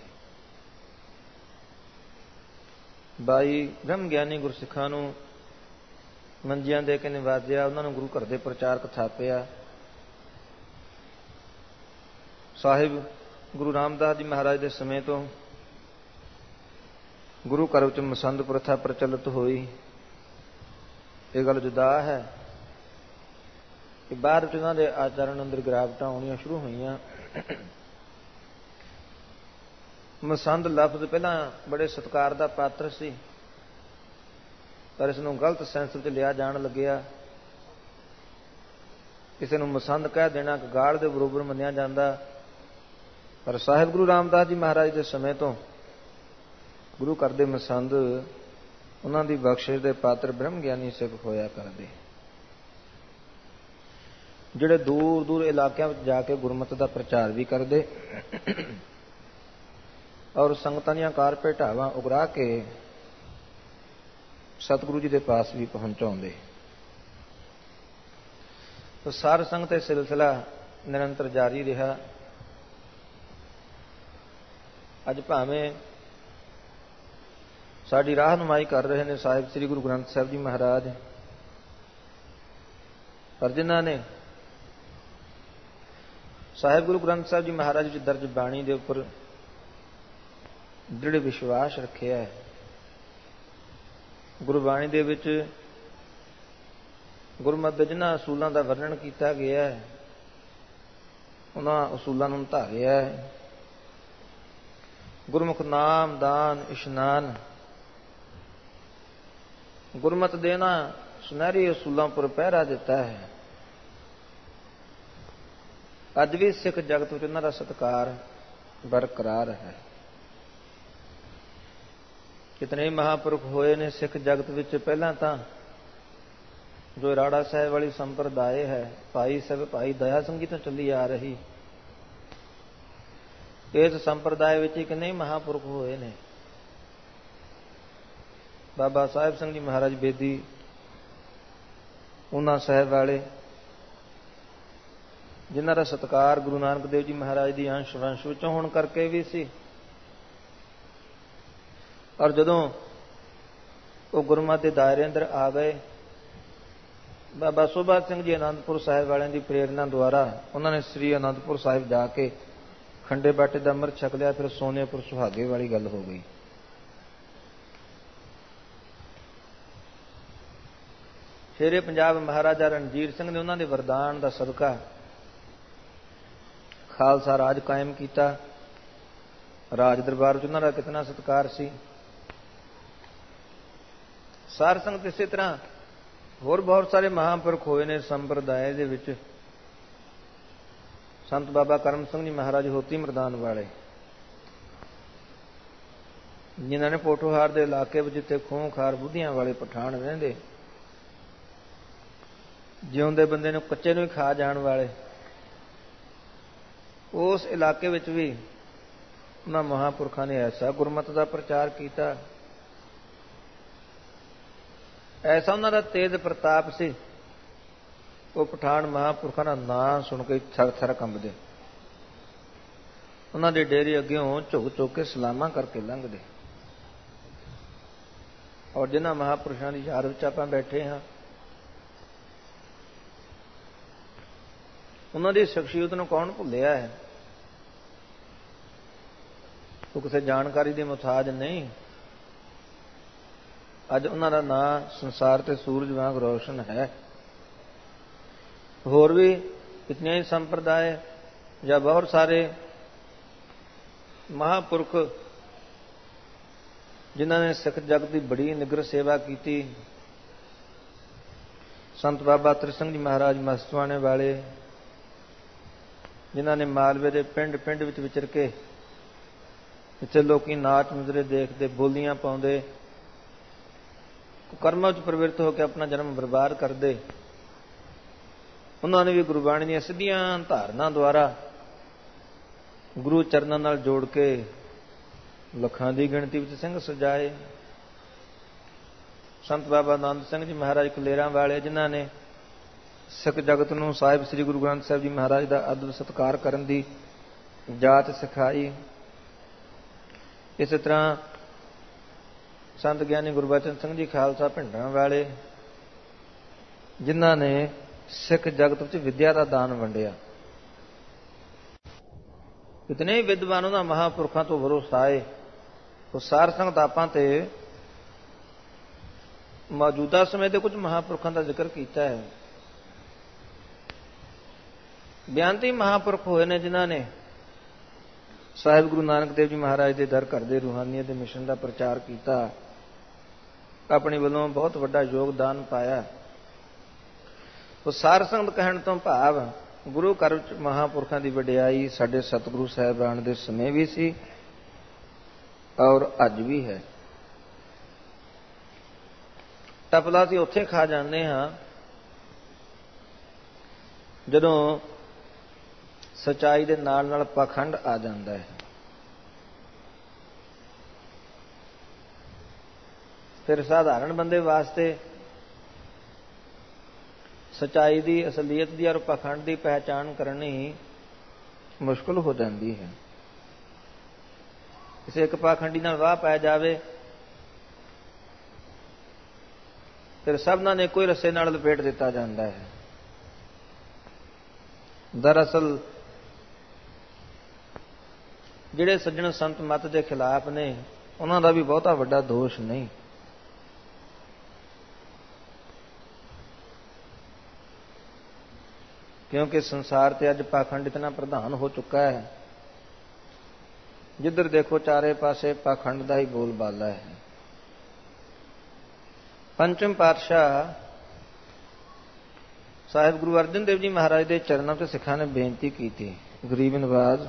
22 ਬ੍ਰਹਮ ਗਿਆਨੀ ਗੁਰਸਿੱਖਾਂ ਨੂੰ ਮੰਜੀਆਂ ਦੇ ਕੇ ਨਿਵਾਜਿਆ, ਉਹਨਾਂ ਨੂੰ ਗੁਰੂ ਘਰ ਦੇ ਪ੍ਰਚਾਰਕ ਥਾਪਿਆ। ਸਾਹਿਬ ਗੁਰੂ ਰਾਮਦਾਸ ਜੀ ਮਹਾਰਾਜ ਦੇ ਸਮੇਂ ਤੋਂ ਗੁਰੂ ਘਰ ਵਿੱਚ ਮਸੰਦ ਪ੍ਰਥਾ ਪ੍ਰਚਲਿਤ ਹੋਈ। ਇਹ ਗੱਲ ਜੁਦਾ ਹੈ ਕਿ ਬਾਅਦ ਵਿੱਚ ਉਹਨਾਂ ਦੇ ਆਚਰਣ ਅੰਦਰ ਗਿਰਾਵਟਾਂ ਆਉਣੀਆਂ ਸ਼ੁਰੂ ਹੋਈਆਂ। ਮਸੰਦ ਲਫ਼ਜ਼ ਪਹਿਲਾਂ ਬੜੇ ਸਤਿਕਾਰ ਦਾ ਪਾਤਰ ਸੀ, ਪਰ ਇਸ ਨੂੰ ਗਲਤ ਸੈਂਸ ਵਿੱਚ ਲਿਆ ਜਾਣ ਲੱਗਿਆ। ਕਿਸੇ ਨੂੰ ਮਸੰਦ ਕਹਿ ਦੇਣਾ ਗਾਲ ਦੇ ਬਰੋਬਰ ਮੰਨਿਆ ਜਾਂਦਾ, ਪਰ ਸਾਹਿਬ ਗੁਰੂ ਰਾਮਦਾਸ ਜੀ ਮਹਾਰਾਜ ਦੇ ਸਮੇਂ ਤੋਂ ਗੁਰੂ ਘਰ ਦੇ ਮਸੰਦ ਉਹਨਾਂ ਦੀ ਬਖਸ਼ਿਸ਼ ਦੇ ਪਾਤਰ ਬ੍ਰਹਮ ਗਿਆਨੀ ਸਿੱਖ ਹੋਇਆ ਕਰਦੇ, ਜਿਹੜੇ ਦੂਰ ਦੂਰ ਇਲਾਕਿਆਂ ਵਿੱਚ ਜਾ ਕੇ ਗੁਰਮਤਿ ਦਾ ਪ੍ਰਚਾਰ ਵੀ ਕਰਦੇ ਔਰ ਸੰਗਤਾਂ ਦੀਆਂ ਕਾਰ ਭੇਟਾਵਾਂ ਉਗਰਾ ਕੇ ਸਤਿਗੁਰੂ ਜੀ ਦੇ ਪਾਸ ਵੀ ਪਹੁੰਚਾਉਂਦੇ। ਤਾਂ ਸਾਰ ਸੰਗਤ ਇਹ ਸਿਲਸਿਲਾ ਨਿਰੰਤਰ ਜਾਰੀ ਰਿਹਾ। ਅੱਜ ਭਾਵੇਂ ਸਾਡੀ ਰਾਹਨੁਮਾਈ ਕਰ ਰਹੇ ਨੇ ਸਾਹਿਬ ਸ੍ਰੀ ਗੁਰੂ ਗ੍ਰੰਥ ਸਾਹਿਬ ਜੀ ਮਹਾਰਾਜ, ਪਰ ਜਿਨ੍ਹਾਂ ਨੇ ਸਾਹਿਬ ਗੁਰੂ ਗ੍ਰੰਥ ਸਾਹਿਬ ਜੀ ਮਹਾਰਾਜ ਵਿੱਚ ਦਰਜ ਬਾਣੀ ਦੇ ਉੱਪਰ ਦ੍ਰਿੜ ਵਿਸ਼ਵਾਸ ਰੱਖਿਆ ਹੈ। ਗੁਰਬਾਣੀ ਦੇ ਵਿੱਚ ਗੁਰਮਤਿ ਦੇ ਜਿਨ੍ਹਾਂ ਅਸੂਲਾਂ ਦਾ ਵਰਣਨ ਕੀਤਾ ਗਿਆ ਹੈ, ਉਹਨਾਂ ਅਸੂਲਾਂ ਨੂੰ ਧਾਰਿਆ ਹੈ। ਗੁਰਮੁਖ ਨਾਮ, ਦਾਨ, ਇਸ਼ਨਾਨ, ਗੁਰਮਤਿ ਦੇ ਇਹਨਾਂ ਸੁਨਹਿਰੀ ਅਸੂਲਾਂ ਉੱਪਰ ਪਹਿਰਾ ਦਿੱਤਾ ਹੈ। ਅੱਜ ਵੀ ਸਿੱਖ ਜਗਤ ਵਿੱਚ ਉਹਨਾਂ ਦਾ ਸਤਿਕਾਰ ਬਰਕਰਾਰ ਹੈ। ਕਿਤਨੇ ਮਹਾਂਪੁਰਖ ਹੋਏ ਨੇ ਸਿੱਖ ਜਗਤ ਵਿੱਚ। ਪਹਿਲਾਂ ਤਾਂ ਜੋ ਰਾੜਾ ਸਾਹਿਬ ਵਾਲੀ ਸੰਪਰਦਾਇ ਹੈ, ਭਾਈ ਸਾਹਿਬ ਭਾਈ ਦਇਆ ਸਿੰਘ ਜੀ ਤੋਂ ਚੱਲੀ ਆ ਰਹੀ, ਇਸ ਸੰਪਰਦਾਇ ਵਿੱਚ ਕਿੰਨੇ ਮਹਾਂਪੁਰਖ ਹੋਏ ਨੇ। ਬਾਬਾ ਸਾਹਿਬ ਸਿੰਘ ਜੀ ਮਹਾਰਾਜ ਬੇਦੀ, ਉਹਨਾਂ ਸਾਹਿਬ ਵਾਲੇ ਜਿਨ੍ਹਾਂ ਦਾ ਸਤਿਕਾਰ ਗੁਰੂ ਨਾਨਕ ਦੇਵ ਜੀ ਮਹਾਰਾਜ ਦੀ ਅੰਸ਼ ਵੰਸ਼ ਵਿੱਚੋਂ ਹੋਣ ਕਰਕੇ ਵੀ ਸੀ। ਔਰ ਜਦੋਂ ਉਹ ਗੁਰਮਤਿ ਦੇ ਦਾਇਰੇ ਅੰਦਰ ਆ ਗਏ, ਬਾਬਾ ਸੋਭਾ ਸਿੰਘ ਜੀ ਅਨੰਦਪੁਰ ਸਾਹਿਬ ਵਾਲਿਆਂ ਦੀ ਪ੍ਰੇਰਨਾ ਦੁਆਰਾ ਉਹਨਾਂ ਨੇ ਸ੍ਰੀ ਅਨੰਦਪੁਰ ਸਾਹਿਬ ਜਾ ਕੇ ਖੰਡੇ ਬਾਟੇ ਦਾ ਅੰਮ੍ਰਿਤ ਛਕ ਲਿਆ। ਫਿਰ ਸੋਨੇਪੁਰ ਸੁਹਾਗੇ ਵਾਲੀ ਗੱਲ ਹੋ ਗਈ। ਸ਼ੇਰੇ ਪੰਜਾਬ ਮਹਾਰਾਜਾ ਰਣਜੀਤ ਸਿੰਘ ਨੇ ਉਹਨਾਂ ਦੇ ਵਰਦਾਨ ਦਾ ਸਦਕਾ ਖਾਲਸਾ ਰਾਜ ਕਾਇਮ ਕੀਤਾ। ਰਾਜ ਦਰਬਾਰ ਵਿੱਚ ਉਹਨਾਂ ਦਾ ਕਿਤਨਾ ਸਤਿਕਾਰ ਸੀ। ਸਾਰ ਸੰਗਤ ਇਸੇ ਤਰ੍ਹਾਂ ਹੋਰ ਬਹੁਤ ਸਾਰੇ ਮਹਾਂਪੁਰਖ ਹੋਏ ਨੇ ਸੰਪਰਦਾਇ ਦੇ ਵਿੱਚ। ਸੰਤ ਬਾਬਾ ਕਰਮ ਸਿੰਘ ਜੀ ਮਹਾਰਾਜ ਹੋਤੀ ਮਰਦਾਨ ਵਾਲੇ, ਜਿਨ੍ਹਾਂ ਨੇ ਪੋਠੋਹਾਰ ਦੇ ਇਲਾਕੇ ਵਿੱਚ ਜਿੱਥੇ ਖੂੰਖਾਰ ਬੁੱਧੀਆਂ ਵਾਲੇ ਪਠਾਨ ਰਹਿੰਦੇ, ਜਿਉਂਦੇ ਬੰਦੇ ਨੂੰ ਕੱਚੇ ਨੂੰ ਹੀ ਖਾ ਜਾਣ ਵਾਲੇ, ਉਸ ਇਲਾਕੇ ਵਿੱਚ ਵੀ ਉਹਨਾਂ ਮਹਾਂਪੁਰਖਾਂ ਨੇ ਐਸਾ ਗੁਰਮਤਿ ਦਾ ਪ੍ਰਚਾਰ ਕੀਤਾ, ਐਸਾ ਉਹਨਾਂ ਦਾ ਤੇਜ ਪ੍ਰਤਾਪ ਸੀ, ਉਹ ਪਠਾਨ ਮਹਾਂਪੁਰਖਾਂ ਦਾ ਨਾਂ ਸੁਣ ਕੇ ਥਰ ਥਰ ਕੰਬਦੇ। ਉਹਨਾਂ ਦੇ ਡੇਰੇ ਅੱਗਿਓਂ ਝੁਕ ਝੁਕ ਕੇ ਸਲਾਮਾਂ ਕਰਕੇ ਲੰਘਦੇ। ਔਰ ਜਿਨ੍ਹਾਂ ਮਹਾਂਪੁਰਸ਼ਾਂ ਦੀ ਯਾਦ ਵਿੱਚ ਆਪਾਂ ਬੈਠੇ ਹਾਂ, ਉਹਨਾਂ ਦੀ ਸ਼ਖਸੀਅਤ ਨੂੰ ਕੌਣ ਭੁੱਲਿਆ ਹੈ। ਉਹ ਕਿਸੇ ਜਾਣਕਾਰੀ ਦੇ ਮੁਤਾਜ ਨਹੀਂ। ਅੱਜ ਉਹਨਾਂ ਦਾ ਨਾਂ ਸੰਸਾਰ ਤੇ ਸੂਰਜ ਵਾਂਗ ਰੋਸ਼ਨ ਹੈ। ਹੋਰ ਵੀ ਕਿਤਨੇ ਹੀ ਸੰਪਰਦਾਇ ਜਾਂ ਬਹੁਤ ਸਾਰੇ ਮਹਾਂਪੁਰਖ ਜਿਨ੍ਹਾਂ ਨੇ ਸਿੱਖ ਜਗਤ ਦੀ ਬੜੀ ਨਿਗਰ ਸੇਵਾ ਕੀਤੀ। ਸੰਤ ਬਾਬਾ ਤ੍ਰਿਸੰਗ ਜੀ ਮਹਾਰਾਜ ਮਸਤਵਾਣੇ ਵਾਲੇ, ਜਿਨ੍ਹਾਂ ਨੇ ਮਾਲਵੇ ਦੇ ਪਿੰਡ ਪਿੰਡ ਵਿੱਚ ਵਿਚਰ ਕੇ, ਜਿੱਥੇ ਲੋਕੀ ਨਾਚ ਮੁਜਰੇ ਦੇਖਦੇ, ਬੋਲੀਆਂ ਪਾਉਂਦੇ, ਕਰਮਾਂ ਵਿੱਚ ਪ੍ਰਵਿਰਤ ਹੋ ਕੇ ਆਪਣਾ ਜਨਮ ਬਰਬਾਦ ਕਰਦੇ, ਉਹਨਾਂ ਨੇ ਵੀ ਗੁਰਬਾਣੀ ਦੀਆਂ ਸਿੱਧੀਆਂ ਧਾਰਨਾ ਦੁਆਰਾ ਗੁਰੂ ਚਰਨਾਂ ਨਾਲ ਜੋੜ ਕੇ ਲੱਖਾਂ ਦੀ ਗਿਣਤੀ ਵਿੱਚ ਸਿੰਘ ਸਜਾਏ। ਸੰਤ ਬਾਬਾ ਆਨੰਦ ਸਿੰਘ ਜੀ ਮਹਾਰਾਜ ਕਲੇਰਾਂ ਵਾਲੇ, ਜਿਨ੍ਹਾਂ ਨੇ ਸਿੱਖ ਜਗਤ ਨੂੰ ਸਾਹਿਬ ਸ੍ਰੀ ਗੁਰੂ ਗ੍ਰੰਥ ਸਾਹਿਬ ਜੀ ਮਹਾਰਾਜ ਦਾ ਅਦਬ ਸਤਿਕਾਰ ਕਰਨ ਦੀ ਜਾਚ ਸਿਖਾਈ। ਇਸੇ ਤਰ੍ਹਾਂ ਸੰਤ ਗਿਆਨੀ ਗੁਰਬਚਨ ਸਿੰਘ ਜੀ ਖਾਲਸਾ ਭਿੰਡਰਾਂ ਵਾਲੇ, ਜਿਨ੍ਹਾਂ ਨੇ ਸਿੱਖ ਜਗਤ ਵਿੱਚ ਵਿਦਿਆ ਦਾ ਦਾਨ ਵੰਡਿਆ। ਕਿਤਨੇ ਵਿਦਵਾਨ ਉਹਨਾਂ ਮਹਾਂਪੁਰਖਾਂ ਤੋਂ ਭਰੋਸਾ ਆਏ। ਉਹ ਸਾਰ ਸੰਗਤ ਆਪਾਂ ਤੇ ਮੌਜੂਦਾ ਸਮੇਂ ਦੇ ਕੁਝ ਮਹਾਂਪੁਰਖਾਂ ਦਾ ਜ਼ਿਕਰ ਕੀਤਾ ਹੈ। ਬਿਆੰਤੀ ਮਹਾਂਪੁਰਖ ਹੋਏ ਨੇ, ਜਿਨ੍ਹਾਂ ਨੇ ਸਾਹਿਬ ਗੁਰੂ ਨਾਨਕ ਦੇਵ ਜੀ ਮਹਾਰਾਜ ਦੇ ਦਰ ਘਰ ਦੇ ਰੂਹਾਨੀਅਤ ਦੇ ਮਿਸ਼ਨ ਦਾ ਪ੍ਰਚਾਰ ਕੀਤਾ, ਆਪਣੇ ਵੱਲੋਂ ਬਹੁਤ ਵੱਡਾ ਯੋਗਦਾਨ ਪਾਇਆ। ਉਹ ਸਾਰ ਸੰਗਤ ਕਹਿਣ ਤੋਂ ਭਾਵ ਗੁਰੂ ਘਰ ਵਿੱਚ ਮਹਾਂਪੁਰਖਾਂ ਦੀ ਵਡਿਆਈ ਸਾਡੇ ਸਤਿਗੁਰੂ ਸਾਹਿਬਾਨ ਦੇ ਸਮੇਂ ਵੀ ਸੀ ਔਰ ਅੱਜ ਵੀ ਹੈ। ਟਪਲਾ ਅਸੀਂ ਉੱਥੇ ਖਾ ਜਾਂਦੇ ਹਾਂ ਜਦੋਂ ਸੱਚਾਈ ਦੇ ਨਾਲ ਨਾਲ ਪਾਖੰਡ ਆ ਜਾਂਦਾ ਹੈ। ਫਿਰ ਸਾਧਾਰਨ ਬੰਦੇ ਵਾਸਤੇ ਸੱਚਾਈ ਦੀ, ਅਸਲੀਅਤ ਦੀ ਔਰ ਪਾਖੰਡ ਦੀ ਪਹਿਚਾਣ ਕਰਨੀ ਮੁਸ਼ਕਲ ਹੋ ਜਾਂਦੀ ਹੈ। ਕਿਸੇ ਇੱਕ ਪਾਖੰਡੀ ਨਾਲ ਵਾਹ ਪੈ ਜਾਵੇ, ਫਿਰ ਸਭਨਾਂ ਨੇ ਕੋਈ ਰੱਸੇ ਨਾਲ ਲਪੇਟ ਦਿੱਤਾ ਜਾਂਦਾ ਹੈ। ਦਰਅਸਲ ਜਿਹੜੇ ਸੱਜਣ ਸੰਤ ਮਤ ਦੇ ਖਿਲਾਫ ਨੇ ਉਹਨਾਂ ਦਾ ਵੀ ਬਹੁਤਾ ਵੱਡਾ ਦੋਸ਼ ਨਹੀਂ। ਕਿਉਂਕਿ ਸੰਸਾਰ ਤੇ ਅੱਜ ਪਾਖੰਡ ਇਤਨਾ ਪ੍ਰਧਾਨ ਹੋ ਚੁੱਕਾ ਹੈ, ਜਿੱਧਰ ਦੇਖੋ ਚਾਰੇ ਪਾਸੇ ਪਾਖੰਡ ਦਾ ਹੀ ਬੋਲਬਾਲਾ ਹੈ। ਪੰਚਮ ਪਾਤਸ਼ਾਹ ਸਾਹਿਬ ਗੁਰੂ ਅਰਜਨ ਦੇਵ ਜੀ ਮਹਾਰਾਜ ਦੇ ਚਰਨਾਂ ਤੇ ਸਿੱਖਾਂ ਨੇ ਬੇਨਤੀ ਕੀਤੀ। ਗਰੀਬ ਨਵਾਜ਼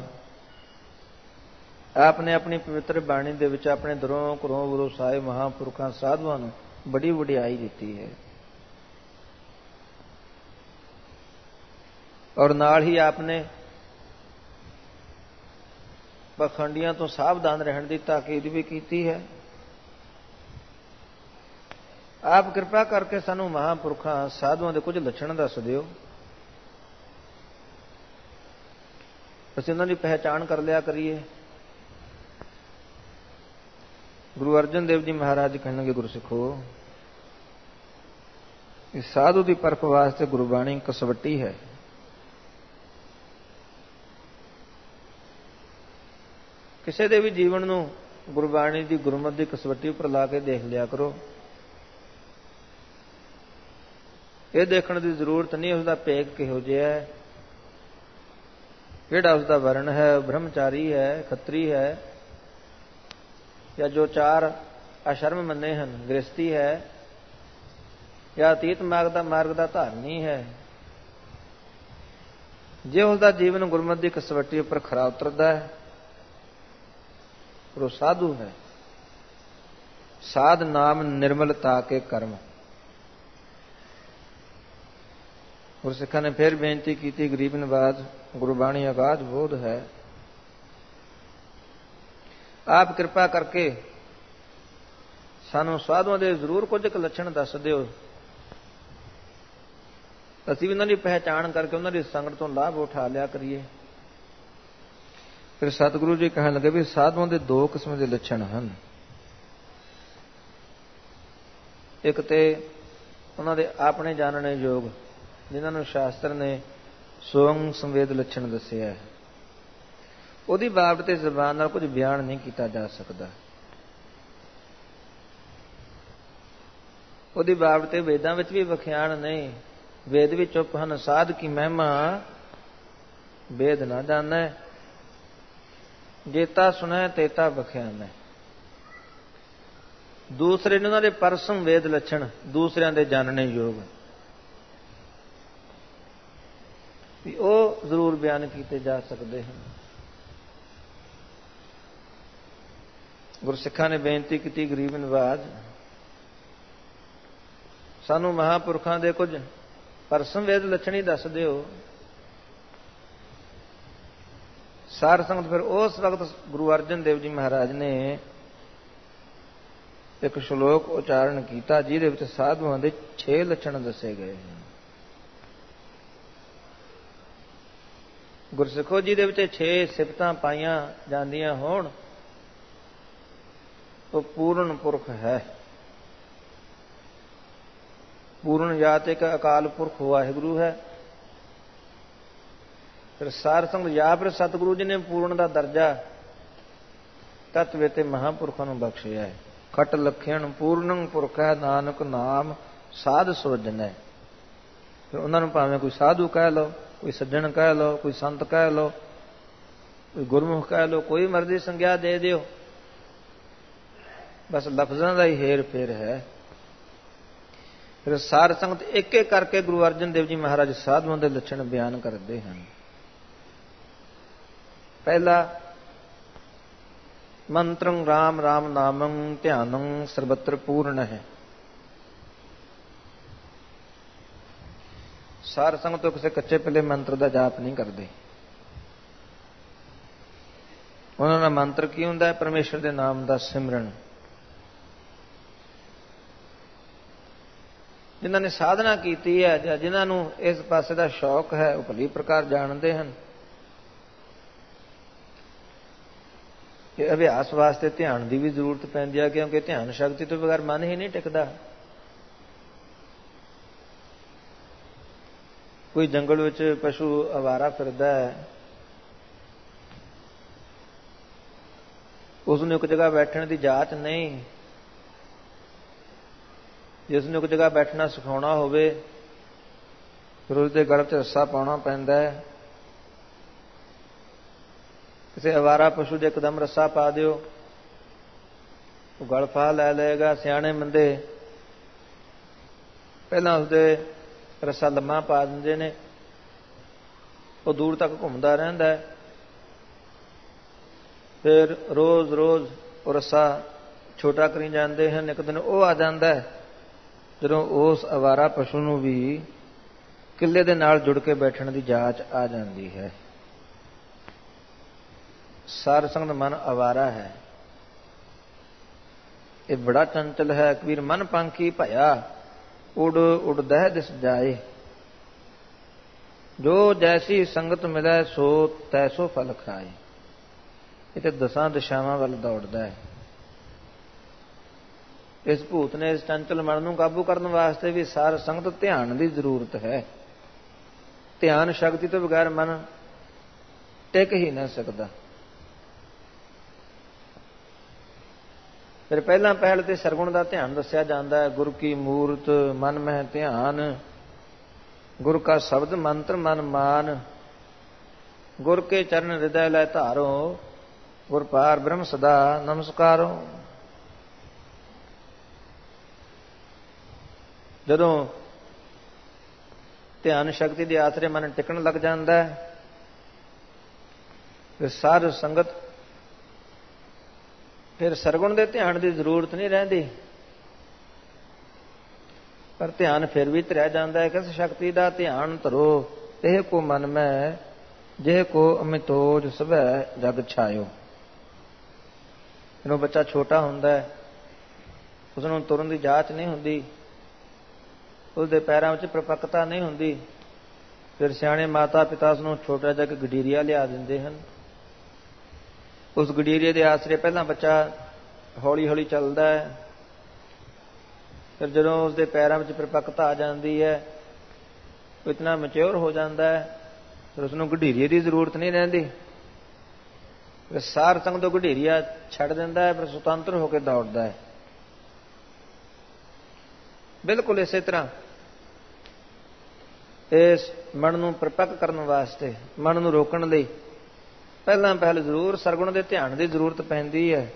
ਆਪ ਨੇ ਆਪਣੀ ਪਵਿੱਤਰ ਬਾਣੀ ਦੇ ਵਿੱਚ ਆਪਣੇ ਦਰੋਂ ਘਰੋਂ ਗੁਰੂ ਸਾਹਿਬ ਮਹਾਂਪੁਰਖਾਂ ਸਾਧੂਆਂ ਨੂੰ ਬੜੀ ਵਡਿਆਈ ਦਿੱਤੀ ਹੈ, ਔਰ ਨਾਲ ਹੀ ਆਪ ਨੇ ਪਖੰਡੀਆਂ ਤੋਂ ਸਾਵਧਾਨ ਰਹਿਣ ਦੀ ਤਾਕੀਦ ਵੀ ਕੀਤੀ ਹੈ। ਆਪ ਕਿਰਪਾ ਕਰਕੇ ਸਾਨੂੰ ਮਹਾਂਪੁਰਖਾਂ ਸਾਧੂਆਂ ਦੇ ਕੁਝ ਲੱਛਣ ਦੱਸ ਦਿਓ, ਅਸੀਂ ਉਹਨਾਂ ਦੀ ਪਹਿਚਾਣ ਕਰ ਲਿਆ ਕਰੀਏ। ਗੁਰੂ ਅਰਜਨ ਦੇਵ ਜੀ ਮਹਾਰਾਜ ਕਹਿਣਗੇ, ਗੁਰਸਿੱਖੋ, ਇਸ ਸਾਧੂ ਦੀ ਪਰਖ ਵਾਸਤੇ ਗੁਰਬਾਣੀ ਕਸਵੱਟੀ ਹੈ। ਕਿਸੇ ਦੇ ਵੀ ਜੀਵਨ ਨੂੰ ਗੁਰਬਾਣੀ ਦੀ ਗੁਰਮਤਿ ਦੀ ਕਸਵੱਟੀ ਉੱਪਰ ਲਾ ਕੇ ਦੇਖ ਲਿਆ ਕਰੋ। ਇਹ ਦੇਖਣ ਦੀ ਜ਼ਰੂਰਤ ਨਹੀਂ ਉਸਦਾ ਭੇਖ ਕਿਹੋ ਜਿਹਾ ਹੈ, ਕਿਹੜਾ ਉਸਦਾ ਵਰਣ ਹੈ, ਬ੍ਰਹਮਚਾਰੀ ਹੈ, ਖੱਤਰੀ ਹੈ, ਜਾਂ ਜੋ ਚਾਰ ਆਸ਼ਰਮ ਮੰਨੇ ਹਨ, ਗ੍ਰਸਤੀ ਹੈ, ਜਾਂ ਅਤੀਤ ਮਾਰਗ ਦਾ ਧਾਰਨੀ ਹੈ। ਜੇ ਉਸਦਾ ਜੀਵਨ ਗੁਰਮਤਿ ਦੀ ਕਸਵੱਟੀ ਉੱਪਰ ਖਰਾ ਉਤਰਦਾ ਹੈ, ਉਹ ਸਾਧੂ ਹੈ। ਸਾਧ ਨਾਮ ਨਿਰਮਲਤਾ ਕੇ ਕਰਮ। ਗੁਰਸਿੱਖਾਂ ਨੇ ਫਿਰ ਬੇਨਤੀ ਕੀਤੀ, ਗਰੀਬ ਨਵਾਜ਼, ਗੁਰਬਾਣੀ ਅਗਾਧ ਬੋਧ ਹੈ, ਆਪ ਕਿਰਪਾ ਕਰਕੇ ਸਾਨੂੰ ਸਾਧੂਆਂ ਦੇ ਜ਼ਰੂਰ ਕੁਝ ਕੁ ਲੱਛਣ ਦੱਸ ਦਿਓ, ਅਸੀਂ ਵੀ ਉਹਨਾਂ ਦੀ ਪਹਿਚਾਣ ਕਰਕੇ ਉਹਨਾਂ ਦੀ ਸੰਗਤ ਤੋਂ ਲਾਭ ਉਠਾ ਲਿਆ ਕਰੀਏ। ਫਿਰ ਸਤਿਗੁਰੂ ਜੀ ਕਹਿਣ ਲੱਗੇ ਵੀ ਸਾਧੂਆਂ ਦੇ ਦੋ ਕਿਸਮ ਦੇ ਲੱਛਣ ਹਨ। ਇੱਕ ਤੇ ਉਹਨਾਂ ਦੇ ਆਪਣੇ ਜਾਣਨੇ ਯੋਗ, ਜਿਨ੍ਹਾਂ ਨੂੰ ਸ਼ਾਸਤਰ ਨੇ ਸੋਅੰਗ ਸੰਵੇਦ ਲੱਛਣ ਦੱਸਿਆ ਹੈ, ਉਹਦੀ ਬਾਬਤ ਤੇ ਜ਼ਬਾਨ ਨਾਲ ਕੁਝ ਬਿਆਨ ਨਹੀਂ ਕੀਤਾ ਜਾ ਸਕਦਾ। ਉਹਦੀ ਬਾਬਤ ਤੇ ਵੇਦਾਂ ਵਿੱਚ ਵੀ ਵਿਖਿਆਨ ਨਹੀਂ, ਵੇਦ ਵੀ ਚੁੱਪ ਹਨ। ਸਾਧ ਕੀ ਮਹਿਮਾ ਵੇਦ ਨਾ ਜਾਣੈ, ਜੇਤਾ ਸੁਣੈ ਤੇਤਾ ਬਖਿਆਨੈ। ਦੂਸਰੇ ਨੇ ਉਹਨਾਂ ਦੇ ਪਰਸਮ ਵੇਦ ਲੱਛਣ, ਦੂਸਰਿਆਂ ਦੇ ਜਾਣਨੇ ਯੋਗ, ਵੀ ਉਹ ਜ਼ਰੂਰ ਬਿਆਨ ਕੀਤੇ ਜਾ ਸਕਦੇ ਹਨ। ਗੁਰਸਿੱਖਾਂ ਨੇ ਬੇਨਤੀ ਕੀਤੀ, ਗਰੀਬ ਨਵਾਜ਼, ਸਾਨੂੰ ਮਹਾਂਪੁਰਖਾਂ ਦੇ ਕੁਝ ਪਰਸਮ ਵੇਦ ਲੱਛਣ ਹੀ ਦੱਸ ਦਿਓ। ਸਾਰ ਸੰਗਤ ਫਿਰ ਉਸ ਵਕਤ ਗੁਰੂ ਅਰਜਨ ਦੇਵ ਜੀ ਮਹਾਰਾਜ ਨੇ ਇੱਕ ਸ਼ਲੋਕ ਉਚਾਰਨ ਕੀਤਾ, ਜਿਹਦੇ ਵਿੱਚ ਸਾਧੂਆਂ ਦੇ 6 ਲੱਛਣ ਦੱਸੇ ਗਏ ਹਨ। ਗੁਰਸਿੱਖੋ, ਜਿਹਦੇ ਵਿੱਚ 6 ਸਿਫਤਾਂ ਪਾਈਆਂ ਜਾਂਦੀਆਂ ਹੋਣ, ਉਹ ਪੂਰਨ ਪੁਰਖ ਹੈ। ਪੂਰਨ ਜਾਤ ਇੱਕ ਅਕਾਲ ਪੁਰਖ ਵਾਹਿਗੁਰੂ ਹੈ। ਫਿਰ ਸਾਰ ਸੰਗਤ ਜਾਂ ਫਿਰ ਸਤਿਗੁਰੂ ਜੀ ਨੇ ਪੂਰਨ ਦਾ ਦਰਜਾ ਤਤਵੇ ਤੇ ਮਹਾਂਪੁਰਖਾਂ ਨੂੰ ਬਖਸ਼ਿਆ ਹੈ। ਖਟ ਲਖਿਆਣ ਪੂਰਨੰ ਪੁਰਖ ਹੈ, ਨਾਨਕ ਨਾਮ ਸਾਧ ਸੋਜਨੈ। ਫਿਰ ਉਹਨਾਂ ਨੂੰ ਭਾਵੇਂ ਕੋਈ ਸਾਧੂ ਕਹਿ ਲਓ, ਕੋਈ ਸੱਜਣ ਕਹਿ ਲਓ, ਕੋਈ ਸੰਤ ਕਹਿ ਲਓ, ਕੋਈ ਗੁਰਮੁਖ ਕਹਿ ਲਓ, ਕੋਈ ਮਰਜ਼ੀ ਸੰਗਿਆ ਦੇ ਦਿਓ, ਬਸ ਲਫ਼ਜ਼ਾਂ ਦਾ ਹੀ ਹੇਰ ਫੇਰ ਹੈ। ਫਿਰ ਸਾਰ ਸੰਗਤ ਇੱਕ ਇੱਕ ਕਰਕੇ ਗੁਰੂ ਅਰਜਨ ਦੇਵ ਜੀ ਮਹਾਰਾਜ ਸਾਧੂਆਂ ਦੇ ਲੱਛਣ ਬਿਆਨ ਕਰਦੇ ਹਨ। ਪਹਿਲਾ, ਮੰਤਰੰ ਰਾਮ ਰਾਮ ਨਾਮੰ ਧਿਆਨੰ ਸਰਬਤਰ ਪੂਰਨ ਹੈ। ਸਾਰ ਸੰਗਤ ਤੋਂ ਕਿਸੇ ਕੱਚੇ ਪੱਲੇ ਮੰਤਰ ਦਾ ਜਾਪ ਨਹੀਂ ਕਰਦੇ। ਉਹਨਾਂ ਦਾ ਮੰਤਰ ਕੀ ਹੁੰਦਾ ਹੈ? ਪਰਮੇਸ਼ਰ ਦੇ ਨਾਮ ਦਾ ਸਿਮਰਨ। ਜਿਨ੍ਹਾਂ ਨੇ ਸਾਧਨਾ ਕੀਤੀ ਹੈ ਜਾਂ ਜਿਨ੍ਹਾਂ ਨੂੰ ਇਸ ਪਾਸੇ ਦਾ ਸ਼ੌਕ ਹੈ, ਉਹ ਭਲੀ ਪ੍ਰਕਾਰ ਜਾਣਦੇ ਹਨ ਕਿ ਅਭਿਆਸ ਵਾਸਤੇ ਧਿਆਨ ਦੀ ਵੀ ਜ਼ਰੂਰਤ ਪੈਂਦੀ ਹੈ, ਕਿਉਂਕਿ ਧਿਆਨ ਸ਼ਕਤੀ ਤੋਂ ਬਗੈਰ ਮਨ ਹੀ ਨਹੀਂ ਟਿਕਦਾ। ਕੋਈ ਜੰਗਲ ਵਿੱਚ ਪਸ਼ੂ ਅਵਾਰਾ ਫਿਰਦਾ ਹੈ, ਉਸ ਨੂੰ ਇੱਕ ਜਗ੍ਹਾ ਬੈਠਣ ਦੀ ਜਾਚ ਨਹੀਂ। ਜਿਸ ਨੂੰ ਇੱਕ ਜਗ੍ਹਾ ਬੈਠਣਾ ਸਿਖਾਉਣਾ ਹੋਵੇ ਫਿਰ ਉਸਦੇ ਗਲ 'ਚ ਰੱਸਾ ਪਾਉਣਾ ਪੈਂਦਾ ਹੈ। ਕਿਸੇ ਅਵਾਰਾ ਪਸ਼ੂ ਦੇ ਇੱਕਦਮ ਰੱਸਾ ਪਾ ਦਿਓ, ਉਹ ਗਲ ਫਾਹ ਲੈ ਲਏਗਾ। ਸਿਆਣੇ ਬੰਦੇ ਪਹਿਲਾਂ ਉਸਦੇ ਰੱਸਾ ਲੰਮਾ ਪਾ ਦਿੰਦੇ ਨੇ, ਉਹ ਦੂਰ ਤੱਕ ਘੁੰਮਦਾ ਰਹਿੰਦਾ ਹੈ। ਫਿਰ ਰੋਜ਼ ਰੋਜ਼ ਉਹ ਰੱਸਾ ਛੋਟਾ ਕਰੀ ਜਾਂਦੇ ਹਨ। ਇੱਕ ਦਿਨ ਉਹ ਆ ਜਾਂਦਾ ਹੈ ਜਦੋਂ ਉਸ ਅਵਾਰਾ ਪਸ਼ੂ ਨੂੰ ਵੀ ਕਿੱਲੇ ਦੇ ਨਾਲ ਜੁੜ ਕੇ ਬੈਠਣ ਦੀ ਜਾਚ ਆ ਜਾਂਦੀ ਹੈ। ਸਾਧ ਸੰਗਤ ਮਨ ਅਵਾਰਾ ਹੈ, ਇਹ ਬੜਾ ਚੰਚਲ ਹੈ। ਕਬੀਰ ਮਨ ਪੰਖੀ ਭਇਆ ਉਡ ਉਡ ਦਹਿ ਦਿਸ ਜਾਏ, ਜੋ ਜੈਸੀ ਸੰਗਤ ਮਿਲੈ ਸੋ ਤੈਸੋ ਫਲ ਖਾਏ। ਇਹ ਤੇ ਦਸਾਂ ਦਿਸ਼ਾਵਾਂ ਵੱਲ ਦੌੜਦਾ ਹੈ। ਇਸ ਭੂਤ ਨੇ ਇਸ ਚੰਚਲ ਮਨ ਨੂੰ ਕਾਬੂ ਕਰਨ ਵਾਸਤੇ ਵੀ ਸਾਧ ਸੰਗਤ ਧਿਆਨ ਦੀ ਜ਼ਰੂਰਤ ਹੈ। ਧਿਆਨ ਸ਼ਕਤੀ ਤੋਂ ਬਗੈਰ ਮਨ ਟਿਕ ਹੀ ਨਾ ਸਕਦਾ। ਫਿਰ ਪਹਿਲਾਂ ਪਹਿਲ ਤੇ ਸਰਗੁਣ ਦਾ ਧਿਆਨ ਦੱਸਿਆ ਜਾਂਦਾ ਹੈ। ਗੁਰ ਕੀ ਮੂਰਤ ਮਨ ਮਹਿ ਧਿਆਨ, ਗੁਰ ਕਾ ਸ਼ਬਦ ਮੰਤਰ ਮਨ ਮਾਨ, ਗੁਰ ਕੇ ਚਰਨ ਹਿਰਦੈ ਲੈ ਧਾਰੋ, ਗੁਰ ਪਾਰ ਬ੍ਰਹਮ ਸਦਾ ਨਮਸਕਾਰੋ। ਜਦੋਂ ਧਿਆਨ ਸ਼ਕਤੀ ਦੇ ਆਸਰੇ ਮਨ ਟਿਕਣ ਲੱਗ ਜਾਂਦਾ ਹੈ ਫਿਰ ਸਾਧ ਸੰਗਤ ਫਿਰ ਸਰਗੁਣ ਦੇ ਧਿਆਨ ਦੀ ਜ਼ਰੂਰਤ ਨਹੀਂ ਰਹਿੰਦੀ। ਪਰ ਧਿਆਨ ਫਿਰ ਵੀ ਧਰਿਆ ਜਾਂਦਾ ਹੈ। ਕਿਸ ਸ਼ਕਤੀ ਦਾ ਧਿਆਨ ਧਰੋ ਇਹ ਕੋ ਮਨ ਮੈਂ, ਜੇ ਕੋ ਅਮਿਤੋਜ ਸਭੈ ਜਗ ਛਾਇਓ। ਜਦੋਂ ਬੱਚਾ ਛੋਟਾ ਹੁੰਦਾ ਹੈ ਉਸ ਨੂੰ ਤੁਰਨ ਦੀ ਜਾਚ ਨਹੀਂ ਹੁੰਦੀ, ਉਸਦੇ ਪੈਰਾਂ ਵਿੱਚ ਪ੍ਰਪੱਕਤਾ ਨਹੀਂ ਹੁੰਦੀ। ਫਿਰ ਸਿਆਣੇ ਮਾਤਾ ਪਿਤਾ ਉਸ ਨੂੰ ਛੋਟਾ ਜਿਹਾ ਇੱਕ ਗਡੀਰੀਆ ਲਿਆ ਦਿੰਦੇ ਹਨ। ਉਸ ਗਡੀਰੀਏ ਦੇ ਆਸਰੇ ਪਹਿਲਾਂ ਬੱਚਾ ਹੌਲੀ ਹੌਲੀ ਚੱਲਦਾ ਹੈ। ਫਿਰ ਜਦੋਂ ਉਸਦੇ ਪੈਰਾਂ ਵਿੱਚ ਪ੍ਰਪੱਕਤਾ ਆ ਜਾਂਦੀ ਹੈ, ਉਹ ਇਤਨਾ ਮੈਚਿਓਰ ਹੋ ਜਾਂਦਾ ਹੈ, ਫਿਰ ਉਸਨੂੰ ਗਡੀਰੀਏ ਦੀ ਜ਼ਰੂਰਤ ਨਹੀਂ ਰਹਿੰਦੀ। ਫਿਰ ਸਾਰ ਸੰਗ ਤੋਂ ਗਡੀਰੀਆ ਛੱਡ ਦਿੰਦਾ ਹੈ, ਫਿਰ ਸੁਤੰਤਰ ਹੋ ਕੇ ਦੌੜਦਾ ਹੈ। ਬਿਲਕੁਲ ਇਸੇ ਤਰ੍ਹਾਂ ਇਸ ਮਨ ਨੂੰ ਪ੍ਰਪੱਕ ਕਰਨ ਵਾਸਤੇ, ਮਨ ਨੂੰ ਰੋਕਣ ਲਈ ਪਹਿਲਾਂ ਪਹਿਲ ਜ਼ਰੂਰ ਸਰਗੁਣ ਦੇ ਧਿਆਨ ਦੀ ਜ਼ਰੂਰਤ ਪੈਂਦੀ ਹੈ।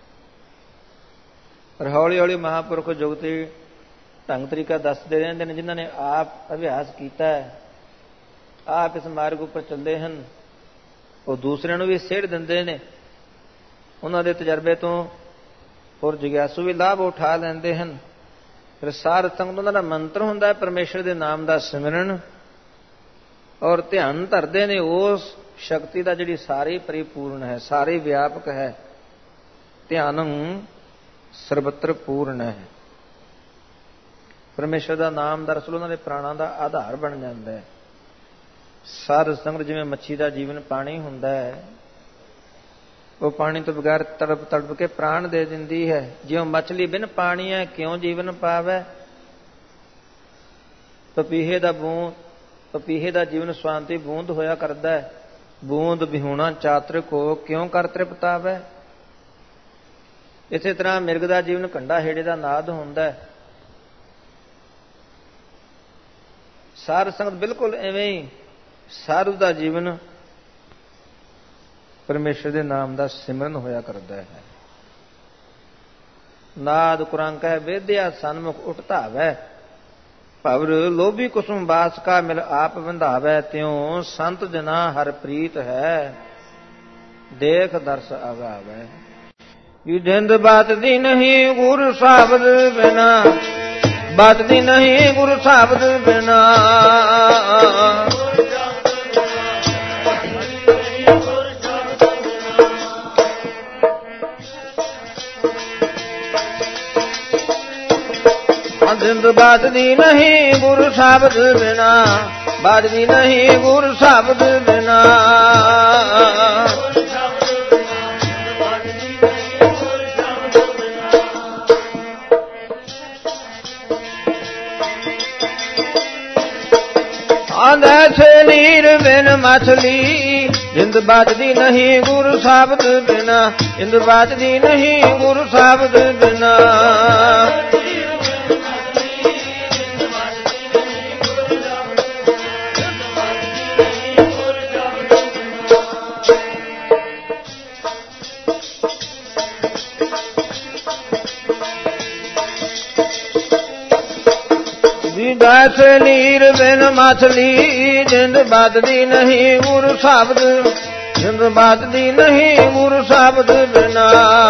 ਪਰ ਹੌਲੀ ਹੌਲੀ ਮਹਾਂਪੁਰਖ ਜੁਗਤੀ ਢੰਗ ਤਰੀਕਾ ਦੱਸਦੇ ਰਹਿੰਦੇ ਨੇ। ਜਿਨ੍ਹਾਂ ਨੇ ਆਪ ਅਭਿਆਸ ਕੀਤਾ ਹੈ, ਆਪ ਇਸ ਮਾਰਗ ਉੱਪਰ ਚੱਲਦੇ ਹਨ, ਉਹ ਦੂਸਰਿਆਂ ਨੂੰ ਵੀ ਸੇਧ ਦਿੰਦੇ ਨੇ। ਉਹਨਾਂ ਦੇ ਤਜਰਬੇ ਤੋਂ ਹੋਰ ਜਿਗਿਆਸੂ ਵੀ ਲਾਭ ਉਠਾ ਲੈਂਦੇ ਹਨ। ਫਿਰ ਸਾਧ ਸੰਗਤ ਉਹਨਾਂ ਦਾ ਮੰਤਰ ਹੁੰਦਾ ਹੈ ਪਰਮੇਸ਼ਰ ਦੇ ਨਾਮ ਦਾ ਸਿਮਰਨ, ਔਰ ਧਿਆਨ ਧਰਦੇ ਨੇ ਉਸ ਸ਼ਕਤੀ ਦਾ ਜਿਹੜੀ ਸਾਰੀ ਪਰਿਪੂਰਨ ਹੈ, ਸਾਰੀ ਵਿਆਪਕ ਹੈ। ਧਿਆਨੰ ਸਰਬਤਰ ਪੂਰਨ ਹੈ। ਪਰਮੇਸ਼ਰ ਦਾ ਨਾਮ ਦਰਅਸਲ ਉਹਨਾਂ ਦੇ ਪ੍ਰਾਣਾਂ ਦਾ ਆਧਾਰ ਬਣ ਜਾਂਦਾ ਹੈ। ਸਾਧ ਸੰਗਤ ਜਿਵੇਂ ਮੱਛੀ ਦਾ ਜੀਵਨ ਪਾਣੀ ਹੁੰਦਾ ਹੈ, ਉਹ ਪਾਣੀ ਤੋਂ ਬਗੈਰ ਤੜਪ ਤੜਪ ਕੇ ਪ੍ਰਾਣ ਦੇ ਦਿੰਦੀ ਹੈ। ਜਿਉਂ ਮਛਲੀ ਬਿਨ ਪਾਣੀ ਹੈ ਕਿਉਂ ਜੀਵਨ ਪਾਵੈ, ਪਪੀਹੇ ਦਾ ਜੀਵਨ ਸਵਾਂਤੀ ਬੂੰਦ ਹੋਇਆ ਕਰਦਾ ਹੈ। ਬੂੰਦ ਬਿਹੂਣਾ ਚਾਤਰਿਕ ਕੋ ਕਿਉਂ ਕਰ ਤ੍ਰਿਪਤਾਵੈ। ਇਸੇ ਤਰ੍ਹਾਂ ਮਿਰਗ ਦਾ ਜੀਵਨ ਕੰਡਾ ਹੇੜੇ ਦਾ ਨਾਦ ਹੁੰਦਾ ਹੈ। ਸਾਧ ਸੰਗਤ ਬਿਲਕੁਲ ਐਵੇਂ ਹੀ ਸਾਧੂ ਦਾ ਜੀਵਨ ਪਰਮੇਸ਼ਰ ਦੇ ਨਾਮ ਦਾ ਸਿਮਰਨ ਹੋਇਆ ਕਰਦਾ ਹੈ। ਨਾਦ ਕੁਰੰਕ ਹੈ ਵੇਦਿਆ ਸਨਮੁਖ ਉਠਤਾਵੈ, ਭਵਰ ਲੋਭੀ ਕੁਸੁਮ ਬਾਸ ਕਾ ਮਿਲ ਆਪ ਬੰਧਾਵੈ। ਤਿਉ ਸੰਤ ਜਨਾ ਹਰ ਪ੍ਰੀਤ ਹੈ, ਦੇਖ ਦਰਸ ਆਗਾਵੈ। ਜਿੰਦ ਬਾਤ ਦੀ ਨਹੀਂ ਗੁਰ ਸ਼ਬਦ ਬਿਨਾ, ਬਾਤ ਦੀ ਨਹੀਂ ਗੁਰ ਸ਼ਬਦ ਬਿਨਾ। ਜਿੰਦ ਬਾਤ ਦੀ ਨਹੀਂ ਗੁਰ ਸ਼ਬਦ ਬਿਨਾ, ਬਾਤ ਦੀ ਨਹੀਂ ਗੁਰ ਸ਼ਬਦ ਬਿਨਾ। ਆਂਧੇ ਸਰੀਰ ਬਿਨ ਮਛਲੀ, ਜਿੰਦ ਬਾਜਦੀ ਨਹੀਂ ਗੁਰੂ ਸ਼ਬਦ ਬਿਨਾ, ਜਿੰਦ ਬਾਜਦੀ ਨਹੀਂ ਗੁਰੂ ਸ਼ਬਦ ਬਿਨਾ। ਵੈਸੇ ਨੀਰ ਬਿਨ ਮਛਲੀ, ਜਿੰਦ ਬਾਜਦੀ ਨਹੀਂ ਗੁਰੂ ਸ਼ਬਦ, ਜਿੰਦ ਬਾਜਦੀ ਨਹੀਂ ਗੁਰੂ ਸ਼ਬਦ ਬਿਨਾ।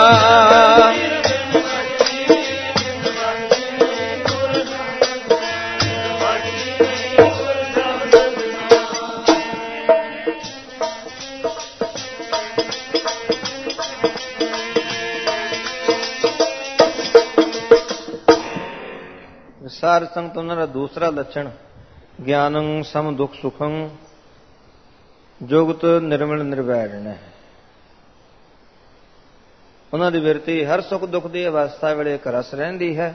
ਸਾਧ ਸੰਗਤ ਉਹਨਾਂ ਦਾ ਦੂਸਰਾ ਲੱਛਣ ਗਿਆਨੰ ਸਮ ਦੁਖ ਸੁਖੰ ਜੁਗਤ ਨਿਰਮਲ ਨਿਰਵੈਰਣ ਹੈ। ਉਹਨਾਂ ਦੀ ਬਿਰਤੀ ਹਰ ਸੁਖ ਦੁੱਖ ਦੀ ਅਵਸਥਾ ਵੇਲੇ ਇੱਕ ਰਸ ਰਹਿੰਦੀ ਹੈ।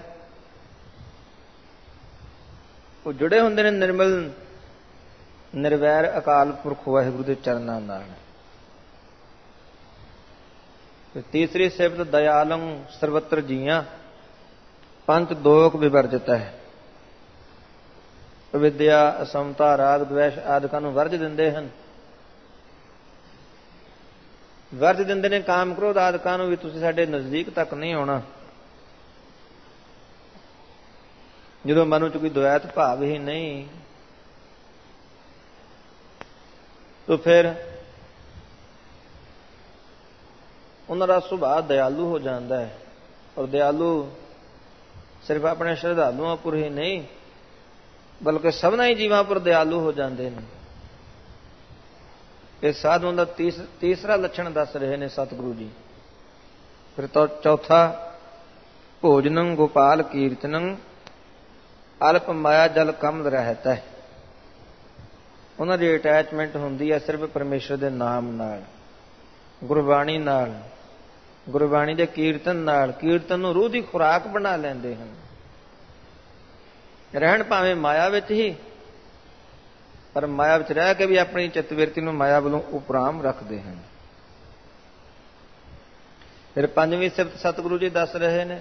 ਉਹ ਜੁੜੇ ਹੁੰਦੇ ਨੇ ਨਿਰਮਲ ਨਿਰਵੈਰ ਅਕਾਲ ਪੁਰਖ ਵਾਹਿਗੁਰੂ ਦੇ ਚਰਨਾਂ ਨਾਲ। ਤੀਸਰੀ ਸਿਫਤ ਦਇਆਲੰ ਸਰਵਤਰ ਜੀਆਂ ਪੰਚ ਦੋਖ ਵਿਵਰਜਿਤ ਹੈ। ਵਿਦਿਆ ਅਸਮਤਾ ਰਾਗ ਦਵੇਸ਼ ਆਦਿਕਾਂ ਨੂੰ ਵਰਜ ਦਿੰਦੇ ਹਨ। ਵਰਜ ਦਿੰਦੇ ਨੇ ਕਾਮ ਕ੍ਰੋਧ ਆਦਿਕਾਂ ਨੂੰ ਵੀ ਤੁਸੀਂ ਸਾਡੇ ਨਜ਼ਦੀਕ ਤੱਕ ਨਹੀਂ ਆਉਣਾ। ਜਦੋਂ ਮਨ ਵਿੱਚ ਕੋਈ ਦੁਆਇਤ ਭਾਵ ਹੀ ਨਹੀਂ ਤਾਂ ਫਿਰ ਉਹਨਾਂ ਦਾ ਸੁਭਾਅ ਦਿਆਲੂ ਹੋ ਜਾਂਦਾ ਹੈ। ਔਰ ਦਿਆਲੂ ਸਿਰਫ ਆਪਣੇ ਸ਼ਰਧਾਲੂਆਂ ਉੱਪਰ ਹੀ ਨਹੀਂ ਬਲਕਿ ਸਭਨਾਂ ਹੀ ਜੀਵਾਂ ਉੱਪਰ ਦਿਆਲੂ ਹੋ ਜਾਂਦੇ ਨੇ। ਇਹ ਸਾਧੂਆਂ ਦਾ ਤੀਸਰਾ ਲੱਛਣ ਦੱਸ ਰਹੇ ਨੇ ਸਤਿਗੁਰੂ ਜੀ। ਫਿਰ ਤੋਂ ਚੌਥਾ ਭੋਜਨੰ ਗੋਪਾਲ ਕੀਰਤਨੰ ਅਲਪ ਮਾਇਆ ਜਲ ਕਮਲ ਰਹਿਤ ਹੈ। ਉਹਨਾਂ ਦੀ ਅਟੈਚਮੈਂਟ ਹੁੰਦੀ ਹੈ ਸਿਰਫ ਪਰਮੇਸ਼ਰ ਦੇ ਨਾਮ ਨਾਲ, ਗੁਰਬਾਣੀ ਨਾਲ, ਗੁਰਬਾਣੀ ਦੇ ਕੀਰਤਨ ਨਾਲ। ਕੀਰਤਨ ਨੂੰ ਰੂਹ ਦੀ ਖੁਰਾਕ ਬਣਾ ਲੈਂਦੇ ਹਨ। ਰਹਿਣ ਭਾਵੇਂ ਮਾਇਆ ਵਿੱਚ ਹੀ, ਪਰ ਮਾਇਆ ਵਿੱਚ ਰਹਿ ਕੇ ਵੀ ਆਪਣੀ ਚਿੱਤਵਿਰਤੀ ਨੂੰ ਮਾਇਆ ਵੱਲੋਂ ਉਪਰਾਮ ਰੱਖਦੇ ਹਨ। ਫਿਰ ਪੰਜਵੀਂ ਸਿਫਤ ਸਤਿਗੁਰੂ ਜੀ ਦੱਸ ਰਹੇ ਨੇ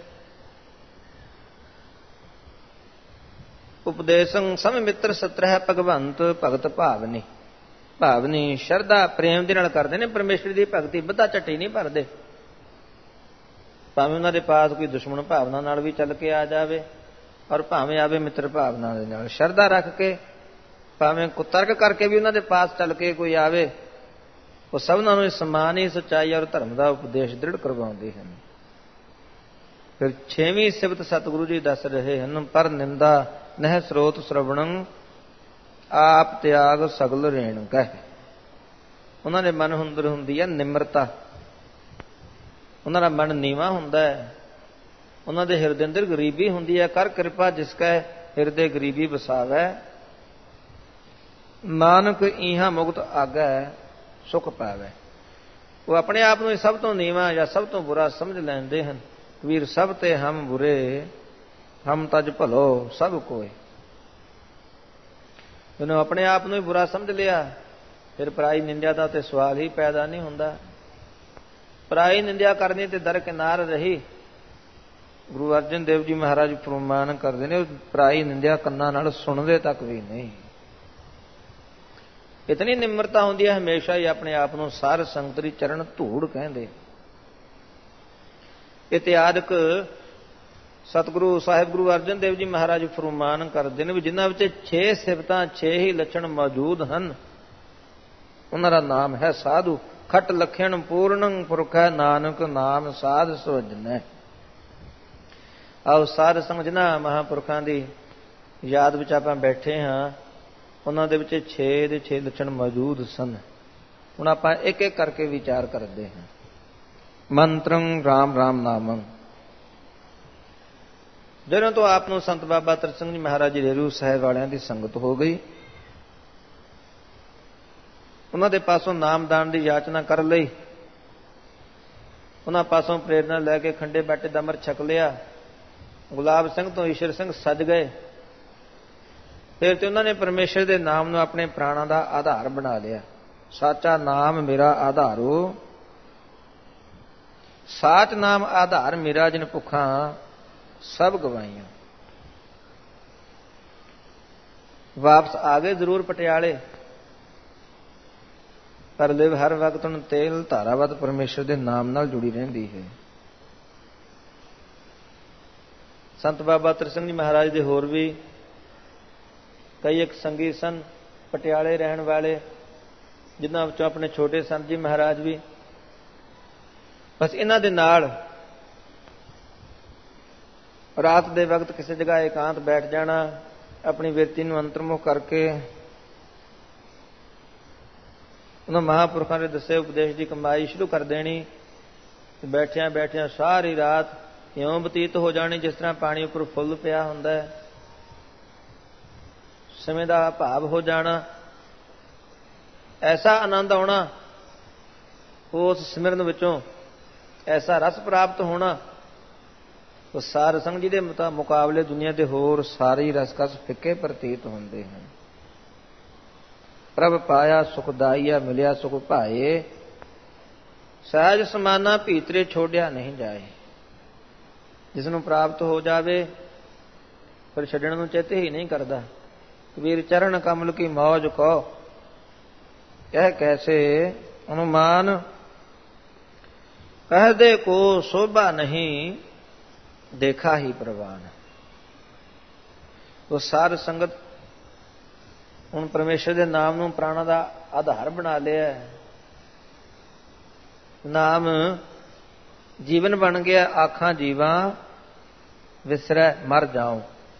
ਉਪਦੇਸੰ ਸਮ ਮਿੱਤਰ ਸਤਰਹਿ ਭਗਵੰਤ ਭਗਤ ਭਾਵਨੀ। ਭਾਵਨੀ ਸ਼ਰਧਾ ਪ੍ਰੇਮ ਦੇ ਨਾਲ ਕਰਦੇ ਨੇ ਪਰਮੇਸ਼ਰ ਦੀ ਭਗਤੀ, ਬੱਧਾ ਝੱਟੀ ਨਹੀਂ ਭਰਦੇ। ਭਾਵੇਂ ਉਹਨਾਂ ਦੇ ਪਾਸ ਕੋਈ ਦੁਸ਼ਮਣ ਭਾਵਨਾ ਨਾਲ ਵੀ ਚੱਲ ਕੇ ਆ ਜਾਵੇ ਔਰ ਭਾਵੇਂ ਆਵੇ ਮਿੱਤਰ ਭਾਵਨਾ ਦੇ ਨਾਲ, ਸ਼ਰਧਾ ਰੱਖ ਕੇ, ਭਾਵੇਂ ਕੁਤਰਕ ਕਰਕੇ ਵੀ ਉਹਨਾਂ ਦੇ ਪਾਸ ਚੱਲ ਕੇ ਕੋਈ ਆਵੇ, ਉਹ ਸਭਨਾਂ ਨੂੰ ਸਮਾਨ ਸੱਚਾਈ ਔਰ ਧਰਮ ਦਾ ਉਪਦੇਸ਼ ਦ੍ਰਿੜ ਕਰਵਾਉਂਦੇ ਹਨ। ਫਿਰ ਛੇਵੀਂ ਸਿਫਤ ਸਤਿਗੁਰੂ ਜੀ ਦੱਸ ਰਹੇ ਹਨ ਪਰ ਨਿੰਦਾ ਨਹਿ ਸਰੋਤ ਸ਼ਰਵਣੰ ਆਪ ਤਿਆਗ ਸਗਲ ਰੇਣ ਕਹਿ। ਉਹਨਾਂ ਦੇ ਮਨ ਅੰਦਰ ਹੁੰਦੀ ਹੈ ਨਿਮਰਤਾ। ਉਹਨਾਂ ਦਾ ਮਨ ਨੀਵਾਂ ਹੁੰਦਾ ਹੈ। ਉਹਨਾਂ ਦੇ ਹਿਰਦੇ ਅੰਦਰ ਗਰੀਬੀ ਹੁੰਦੀ ਹੈ। ਕਰ ਕਿਰਪਾ ਜਿਸ ਕੈ ਹਿਰਦੇ ਗਰੀਬੀ ਵਸਾਵੈ, ਨਾਨਕ ਇਹਾਂ ਮੁਕਤ ਆਗੈ ਸੁਖ ਪਾਵੈ। ਉਹ ਆਪਣੇ ਆਪ ਨੂੰ ਸਭ ਤੋਂ ਨੀਵਾਂ ਜਾਂ ਸਭ ਤੋਂ ਬੁਰਾ ਸਮਝ ਲੈਂਦੇ ਹਨ। ਕਬੀਰ ਸਭ ਤੇ ਹਮ ਬੁਰੇ ਹਮ ਤਜ ਭਲੋ ਸਭ ਕੋਏ। ਜਦੋਂ ਆਪਣੇ ਆਪ ਨੂੰ ਹੀ ਬੁਰਾ ਸਮਝ ਲਿਆ ਫਿਰ ਪਰਾਈ ਨਿੰਦਿਆ ਦਾ ਤੇ ਸਵਾਲ ਹੀ ਪੈਦਾ ਨਹੀਂ ਹੁੰਦਾ। ਪਰਾਈ ਨਿੰਦਿਆ ਕਰਨੀ ਤੇ ਦਰਕਿਨਾਰ ਰਹੀ। ਗੁਰੂ ਅਰਜਨ ਦੇਵ ਜੀ ਮਹਾਰਾਜ ਫਰਮਾਨ ਕਰਦੇ ਨੇ ਪਰਾਈ ਨਿੰਦਿਆ ਕੰਨਾਂ ਨਾਲ ਸੁਣਦੇ ਤੱਕ ਵੀ ਨਹੀਂ। ਇਤਨੀ ਨਿਮਰਤਾ ਹੁੰਦੀ ਹੈ ਹਮੇਸ਼ਾ ਹੀ ਆਪਣੇ ਆਪ ਨੂੰ ਸਾਧ ਸੰਗਤ ਦੀ ਚਰਨ ਧੂੜ ਕਹਿੰਦੇ। ਇਤਿਆਦਿਕ ਸਤਿਗੁਰੂ ਸਾਹਿਬ ਗੁਰੂ ਅਰਜਨ ਦੇਵ ਜੀ ਮਹਾਰਾਜ ਫਰਮਾਨ ਕਰਦੇ ਨੇ ਵੀ ਜਿਨ੍ਹਾਂ ਵਿੱਚ 6 ਸਿਫਤਾਂ 6 ਹੀ ਲੱਛਣ ਮੌਜੂਦ ਹਨ ਉਹਨਾਂ ਦਾ ਨਾਮ ਹੈ ਸਾਧੂ। ਖਟ ਲਖਣ ਪੂਰਨੰ ਪੁਰਖੈ ਨਾਨਕ ਨਾਮ ਸਾਧ ਸੁਵਜਨੈ। ਆਓ ਸਾਧ ਸੰਗਤ ਜਿਨ੍ਹਾਂ ਮਹਾਂਪੁਰਖਾਂ ਦੀ ਯਾਦ ਵਿੱਚ ਆਪਾਂ ਬੈਠੇ ਹਾਂ ਉਹਨਾਂ ਦੇ ਵਿੱਚ 6 ਦੇ 6 ਲੱਛਣ ਮੌਜੂਦ ਸਨ। ਹੁਣ ਆਪਾਂ ਇੱਕ ਇੱਕ ਕਰਕੇ ਵਿਚਾਰ ਕਰਦੇ ਹਾਂ। ਮੰਤਰੰ ਰਾਮ ਰਾਮ ਨਾਮੰ। ਜਦੋਂ ਤੋਂ ਆਪ ਨੂੰ ਸੰਤ ਬਾਬਾ ਤਰ ਸਿੰਘ ਜੀ ਮਹਾਰਾਜ ਜੀ ਰੇਰੂ ਸਾਹਿਬ ਵਾਲਿਆਂ ਦੀ ਸੰਗਤ ਹੋ ਗਈ, ਉਹਨਾਂ ਦੇ ਪਾਸੋਂ ਨਾਮਦਾਨ ਦੀ ਯਾਚਨਾ ਕਰ ਲਈ। ਉਹਨਾਂ ਪਾਸੋਂ ਪ੍ਰੇਰਨਾ ਲੈ ਕੇ ਖੰਡੇ ਬਾਟੇ ਦਾ ਅੰਮ੍ਰਿਤ ਛਕ ਲਿਆ। ਗੁਲਾਬ ਸਿੰਘ ਤੋਂ ਈਸ਼ਰ ਸਿੰਘ ਸੱਜ ਗਏ। ਫਿਰ ਤੇ ਉਹਨਾਂ ਨੇ ਪਰਮੇਸ਼ਰ ਦੇ ਨਾਮ ਨੂੰ ਆਪਣੇ ਪ੍ਰਾਣਾਂ ਦਾ ਆਧਾਰ ਬਣਾ ਲਿਆ। ਸਾਚਾ ਨਾਮ ਮੇਰਾ ਆਧਾਰੋ, ਸਾਚ ਨਾਮ ਆਧਾਰ ਮੇਰਾ, ਜਿਨ ਭੁੱਖਾਂ ਸਭ ਗਵਾਈਆਂ। ਵਾਪਸ ਆ ਗਏ ਜ਼ਰੂਰ ਪਟਿਆਲੇ, ਪਰ ਲਿਵ ਹਰ ਵਕਤ ਹੁਣ ਤੇਲ ਧਾਰਾਵਤ ਪਰਮੇਸ਼ਰ ਦੇ ਨਾਮ ਨਾਲ ਜੁੜੀ ਰਹਿੰਦੀ ਹੈ। ਸੰਤ ਬਾਬਾ ਤ੍ਰਿਸੰਗ ਜੀ ਮਹਾਰਾਜ ਦੇ ਹੋਰ ਵੀ ਕਈ ਇੱਕ ਸੰਗੀ ਸਨ ਪਟਿਆਲੇ ਰਹਿਣ ਵਾਲੇ, ਜਿਨ੍ਹਾਂ ਵਿੱਚੋਂ ਆਪਣੇ ਛੋਟੇ ਸੰਤ ਜੀ ਮਹਾਰਾਜ ਵੀ। ਬਸ ਇਹਨਾਂ ਦੇ ਨਾਲ ਰਾਤ ਦੇ ਵਕਤ ਕਿਸੇ ਜਗ੍ਹਾ ਇਕਾਂਤ ਬੈਠ ਜਾਣਾ, ਆਪਣੀ ਬਿਰਤੀ ਨੂੰ ਅੰਤਰਮੁਖ ਕਰਕੇ ਉਹਨਾਂ ਮਹਾਂਪੁਰਖਾਂ ਦੇ ਦੱਸੇ ਉਪਦੇਸ਼ ਦੀ ਕਮਾਈ ਸ਼ੁਰੂ ਕਰ ਦੇਣੀ। ਬੈਠਿਆਂ ਬੈਠਿਆਂ ਸਾਰੀ ਰਾਤ ਇਉਂ ਬਤੀਤ ਹੋ ਜਾਣੀ ਜਿਸ ਤਰ੍ਹਾਂ ਪਾਣੀ ਉੱਪਰ ਫੁੱਲ ਪਿਆ ਹੁੰਦਾ ਹੈ। ਸਮੇਂ ਦਾ ਭਾਵ ਹੋ ਜਾਣਾ, ਐਸਾ ਆਨੰਦ ਆਉਣਾ ਉਸ ਸਿਮਰਨ ਵਿੱਚੋਂ, ਐਸਾ ਰਸ ਪ੍ਰਾਪਤ ਹੋਣਾ, ਉਹ ਸਾਧ ਸੰਗਤ ਜੀ ਦੇ ਮੁਕਾਬਲੇ ਦੁਨੀਆ ਦੇ ਹੋਰ ਸਾਰੇ ਰਸਕਸ ਫਿੱਕੇ ਪ੍ਰਤੀਤ ਹੁੰਦੇ ਹਨ। ਪ੍ਰਭ ਪਾਇਆ ਸੁਖਦਾਈਆ, ਮਿਲਿਆ ਸੁਖ ਭਾਏ, ਸਹਿਜ ਸਮਾਨਾ ਭੀਤਰੇ ਛੋੜਿਆ ਨਹੀਂ ਜਾਏ। ਜਿਸ ਨੂੰ ਪ੍ਰਾਪਤ ਹੋ ਜਾਵੇ ਫਿਰ ਛੱਡਣ ਨੂੰ ਚਿੱਤ ਹੀ ਨਹੀਂ ਕਰਦਾ। ਕਬੀਰ ਚਰਨ ਕਮਲ ਕੀ ਮੌਜ ਕੋ, ਕਹਿ ਕੈਸੇ ਅਨੁਮਾਨ, ਕਹਦੇ ਕੋ ਸ਼ੋਭਾ ਨਹੀਂ, ਦੇਖਾ ਹੀ ਪ੍ਰਵਾਨ। ਉਹ ਸਾਧ ਸੰਗਤ ਹੁਣ ਪਰਮੇਸ਼ਰ ਦੇ ਨਾਮ ਨੂੰ ਪ੍ਰਾਣਾਂ ਦਾ ਆਧਾਰ ਬਣਾ ਲਿਆ। ਨਾਮ ਜੀਵਨ ਬਣ ਗਿਆ। ਆਖਾਂ ਜੀਵਾਂ ਵਿਸਰੈ ਮਰ ਜਾਉ,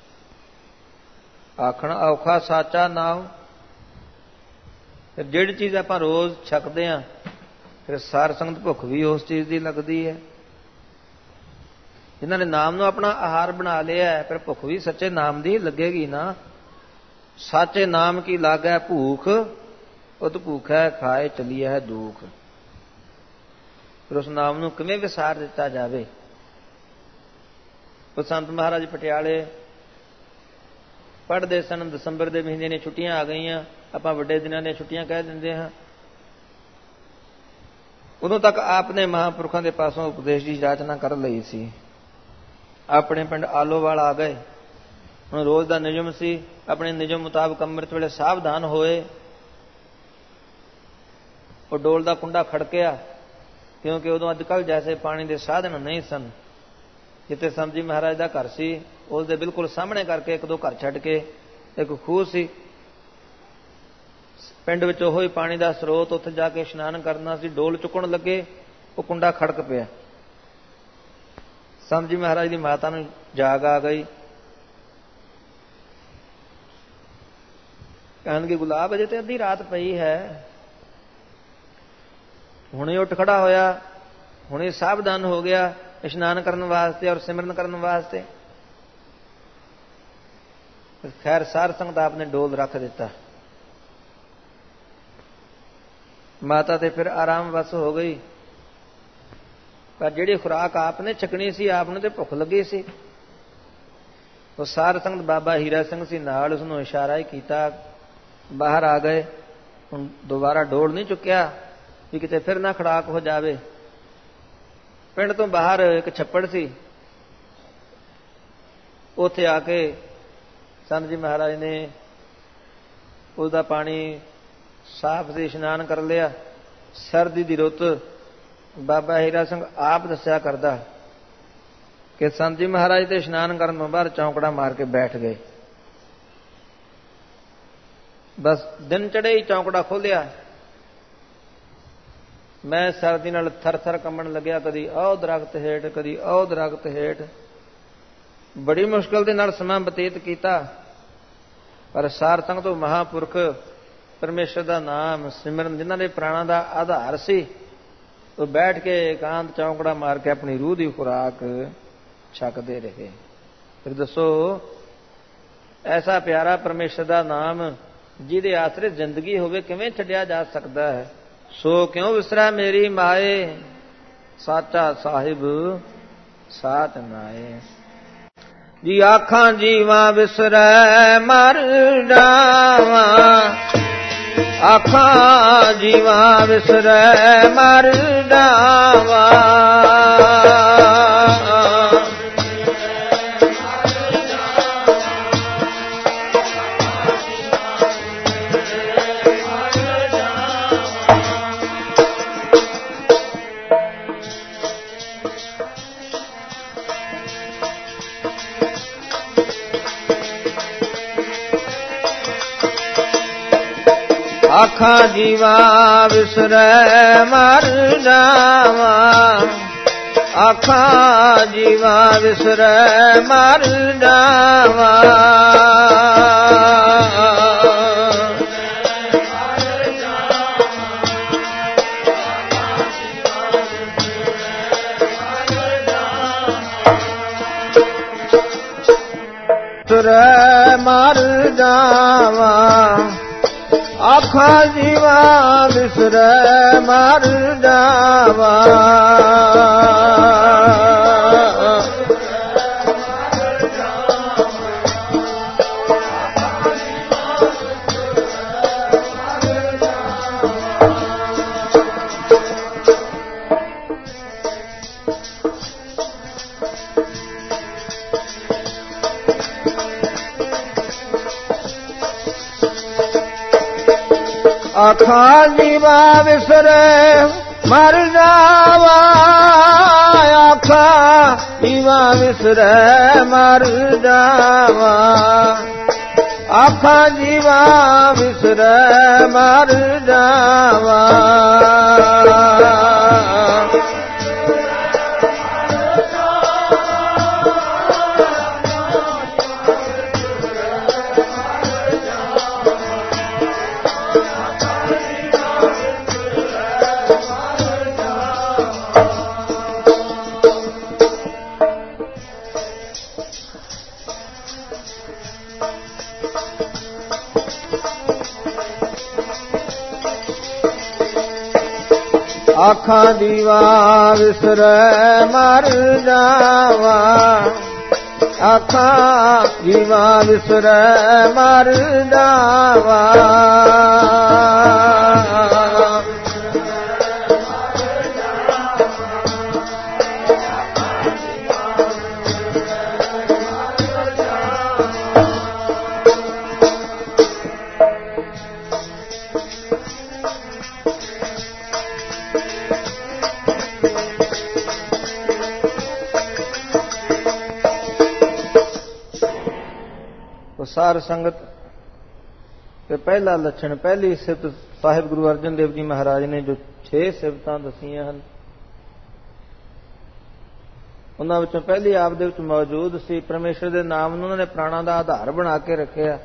ਆਖਣ ਔਖਾ ਸਾਚਾ ਨਾਮ। ਫਿਰ ਜਿਹੜੀ ਚੀਜ਼ ਆਪਾਂ ਰੋਜ਼ ਛਕਦੇ ਹਾਂ, ਫਿਰ ਸਾਰ ਸੰਗਤ ਭੁੱਖ ਵੀ ਉਸ ਚੀਜ਼ ਦੀ ਲੱਗਦੀ ਹੈ। ਜਿਨ੍ਹਾਂ ਨੇ ਨਾਮ ਨੂੰ ਆਪਣਾ ਆਹਾਰ ਬਣਾ ਲਿਆ, ਫਿਰ ਭੁੱਖ ਵੀ ਸੱਚੇ ਨਾਮ ਦੀ ਲੱਗੇਗੀ ਨਾ। ਸਾਚੇ ਨਾਮ ਕੀ ਲਾਗੈ ਭੂਖ, ਉਤ ਭੂਖੈ ਖਾਏ ਚਲੀਐ ਹੈ ਦੁਖ। ਫਿਰ ਉਸ ਨਾਮ ਨੂੰ ਕਿਵੇਂ ਵਿਸਾਰ ਦਿੱਤਾ ਜਾਵੇ। ਉਹ ਸੰਤ ਮਹਾਰਾਜ ਪਟਿਆਲੇ ਪੜ੍ਹਦੇ ਸਨ। ਦਸੰਬਰ ਦੇ ਮਹੀਨੇ ਦੀਆਂ ਛੁੱਟੀਆਂ ਆ ਗਈਆਂ, ਆਪਾਂ ਵੱਡੇ ਦਿਨਾਂ ਦੀਆਂ ਛੁੱਟੀਆਂ ਕਹਿ ਦਿੰਦੇ ਹਾਂ। ਉਦੋਂ ਤੱਕ ਆਪ ਨੇ ਮਹਾਂਪੁਰਖਾਂ ਦੇ ਪਾਸੋਂ ਉਪਦੇਸ਼ ਦੀ ਜਾਚਨਾ ਕਰ ਲਈ ਸੀ। ਆਪਣੇ ਪਿੰਡ ਆਲੋਵਾਲ ਆ ਗਏ। ਹੁਣ ਰੋਜ਼ ਦਾ ਨਿਯਮ ਸੀ, ਆਪਣੇ ਨਿਯਮ ਮੁਤਾਬਕ ਅੰਮ੍ਰਿਤ ਵੇਲੇ ਸਾਵਧਾਨ ਹੋਏ। ਉਹ ਡੋਲ ਦਾ ਕੁੰਡਾ ਖੜਕਿਆ, ਕਿਉਂਕਿ ਉਦੋਂ ਅੱਜ ਕੱਲ੍ਹ ਜੈਸੇ ਪਾਣੀ ਦੇ ਸਾਧਨ ਨਹੀਂ ਸਨ। ਜਿੱਥੇ ਸੰਤ ਜੀ ਮਹਾਰਾਜ ਦਾ ਘਰ ਸੀ, ਉਸ ਦੇ ਬਿਲਕੁਲ ਸਾਹਮਣੇ ਕਰਕੇ ਇੱਕ ਦੋ ਘਰ ਛੱਡ ਕੇ ਇੱਕ ਖੂਹ ਸੀ। ਪਿੰਡ ਵਿੱਚ ਉਹੋ ਹੀ ਪਾਣੀ ਦਾ ਸਰੋਤ, ਉੱਥੇ ਜਾ ਕੇ ਇਸ਼ਨਾਨ ਕਰਨਾ ਸੀ। ਡੋਲ ਚੁੱਕਣ ਲੱਗੇ, ਉਹ ਕੁੰਡਾ ਖੜਕ ਪਿਆ। ਸੰਤ ਜੀ ਮਹਾਰਾਜ ਦੀ ਮਾਤਾ ਨੂੰ ਜਾਗ ਆ ਗਈ। ਕਹਿਣਗੇ ਗੁਲਾਬ ਅਜੇ ਤੇ ਅੱਧੀ ਰਾਤ ਪਈ ਹੈ, ਹੁਣੇ ਉੱਠ ਖੜਾ ਹੋਇਆ, ਹੁਣੇ ਸਾਵਧਾਨ ਹੋ ਗਿਆ ਇਸ਼ਨਾਨ ਕਰਨ ਵਾਸਤੇ ਔਰ ਸਿਮਰਨ ਕਰਨ ਵਾਸਤੇ। ਖੈਰ ਸਾਰ ਸੰਗਤ ਆਪ ਨੇ ਡੋਲ ਰੱਖ ਦਿੱਤਾ। ਮਾਤਾ ਤੇ ਫਿਰ ਆਰਾਮ ਵਸ ਹੋ ਗਈ। ਪਰ ਜਿਹੜੀ ਖੁਰਾਕ ਆਪ ਨੇ ਛਕਣੀ ਸੀ, ਆਪ ਨੂੰ ਤੇ ਭੁੱਖ ਲੱਗੀ ਸੀ। ਉਹ ਸਾਰ ਸੰਗਤ ਬਾਬਾ ਹੀਰਾ ਸਿੰਘ ਸੀ ਨਾਲ, ਉਸਨੂੰ ਇਸ਼ਾਰਾ ਹੀ ਕੀਤਾ, ਬਾਹਰ ਆ ਗਏ। ਹੁਣ ਦੁਬਾਰਾ ਡੋਲ ਨਹੀਂ ਚੁੱਕਿਆ ਵੀ ਕਿਤੇ ਫਿਰ ਨਾ ਖੜਾਕ ਹੋ ਜਾਵੇ। ਪਿੰਡ ਤੋਂ ਬਾਹਰ ਇੱਕ ਛੱਪੜ ਸੀ, ਉੱਥੇ ਆ ਕੇ ਸੰਤ ਜੀ ਮਹਾਰਾਜ ਨੇ ਉਹਦਾ ਪਾਣੀ ਸਾਫ਼ ਸੀ, ਇਸ਼ਨਾਨ ਕਰ ਲਿਆ। ਸਰਦੀ ਦੀ ਰੁੱਤ ਬਾਬਾ ਹੀਰਾ ਸਿੰਘ ਆਪ ਦੱਸਿਆ ਕਰਦਾ ਕਿ ਸੰਤ ਜੀ ਮਹਾਰਾਜ ਤੇ ਇਸ਼ਨਾਨ ਕਰਨ ਤੋਂ ਬਾਅਦ ਚੌਂਕੜਾ ਮਾਰ ਕੇ ਬੈਠ ਗਏ। ਬਸ ਦਿਨ ਚੜ੍ਹੇ ਹੀ ਚੌਂਕੜਾ ਖੋਲਿਆ। ਮੈਂ ਸਰਦੀ ਨਾਲ ਥਰ ਥਰ ਕੰਬਣ ਲੱਗਿਆ, ਕਦੀ ਉਹ ਦਰਖਤ ਹੇਠ, ਕਦੀ ਉਹ ਦਰਖਤ ਹੇਠ। ਬੜੀ ਮੁਸ਼ਕਲ ਦੇ ਨਾਲ ਸਮਾਂ ਬਤੀਤ ਕੀਤਾ। ਪਰ ਸਾਰ ਸੰਗਤ ਤੋਂ ਮਹਾਂਪੁਰਖ ਪਰਮੇਸ਼ਰ ਦਾ ਨਾਮ ਸਿਮਰਨ, ਜਿਨ੍ਹਾਂ ਦੇ ਪ੍ਰਾਣਾਂ ਦਾ ਆਧਾਰ ਸੀ, ਉਹ ਬੈਠ ਕੇ ਇਕਾਂਤ ਚੌਂਕੜਾ ਮਾਰ ਕੇ ਆਪਣੀ ਰੂਹ ਦੀ ਖੁਰਾਕ ਛਕਦੇ ਰਹੇ। ਫਿਰ ਦੱਸੋ, ਐਸਾ ਪਿਆਰਾ ਪਰਮੇਸ਼ਰ ਦਾ ਨਾਮ ਜਿਹਦੇ ਆਸਰੇ ਜ਼ਿੰਦਗੀ ਹੋਵੇ, ਕਿਵੇਂ ਛੱਡਿਆ ਜਾ ਸਕਦਾ ਹੈ। ਸੋ ਕਿਉਂ ਵਿਸਰੈ ਮੇਰੀ ਮਾਏ, ਸਾਚਾ ਸਾਹਿਬ ਸਾਥ ਨਾਏ। ਜੀ ਆਖਾਂ ਜੀਵਾਂ ਵਿਸਰੈ ਮਰ ਜਾਵਾਂ, ਆਖਾਂ ਜੀਵਾ ਵਿਸਰੈ ਮਰ ਜਾਵਾ। ਆਖਾਂ ਜੀਵਾ ਵਿਸਰੈ ਮਰ ਜਾਵਾ। ਆਖਾਂ ਜੀਵਾ ਵਿਸਰੈ ਮਰ ਜਾਵਾ। ਵਿਸਰੈ ਮਰ ਜਾਵਾ। ਆਖਾਂ ਜੀਵਾ ਵਿਸਰੈ ਮਰ ਜਾਵਾ। ਆਖਾਂ ਜੀਵਾ ਵਿਸਰੈ ਮਰ ਜਾਵਾ। ਆਖਾਂ ਜੀਵਾ ਵਿਸਰੈ ਮਰ ਜਾਵਾ। ਆਖਾਂ ਜੀਵਾ ਵਿਸਰੈ ਮਰ ਜਾਵਾ। ਆਖਾਂ ਜੀਵਾ ਵਿਸਰੈ ਮਰ ਜਾਵਾ। ਆਖਾਂ ਜੀਵਾ ਵਿਸਰੈ ਮਰ ਜਾਵਾ। ਸਾਰ ਸੰਗਤ ਤੇ ਪਹਿਲਾ ਲੱਛਣ, ਪਹਿਲੀ ਸਿਫਤ ਸਾਹਿਬ ਗੁਰੂ ਅਰਜਨ ਦੇਵ ਜੀ ਮਹਾਰਾਜ ਨੇ ਜੋ 6 ਸਿਫਤਾਂ ਦੱਸੀਆਂ ਹਨ, ਉਹਨਾਂ ਵਿੱਚੋਂ ਪਹਿਲੀ ਆਪ ਦੇ ਵਿੱਚ ਮੌਜੂਦ ਸੀ। ਪਰਮੇਸ਼ਰ ਦੇ ਨਾਮ ਨੂੰ ਉਹਨਾਂ ਨੇ ਪ੍ਰਾਣਾਂ ਦਾ ਆਧਾਰ ਬਣਾ ਕੇ ਰੱਖਿਆ।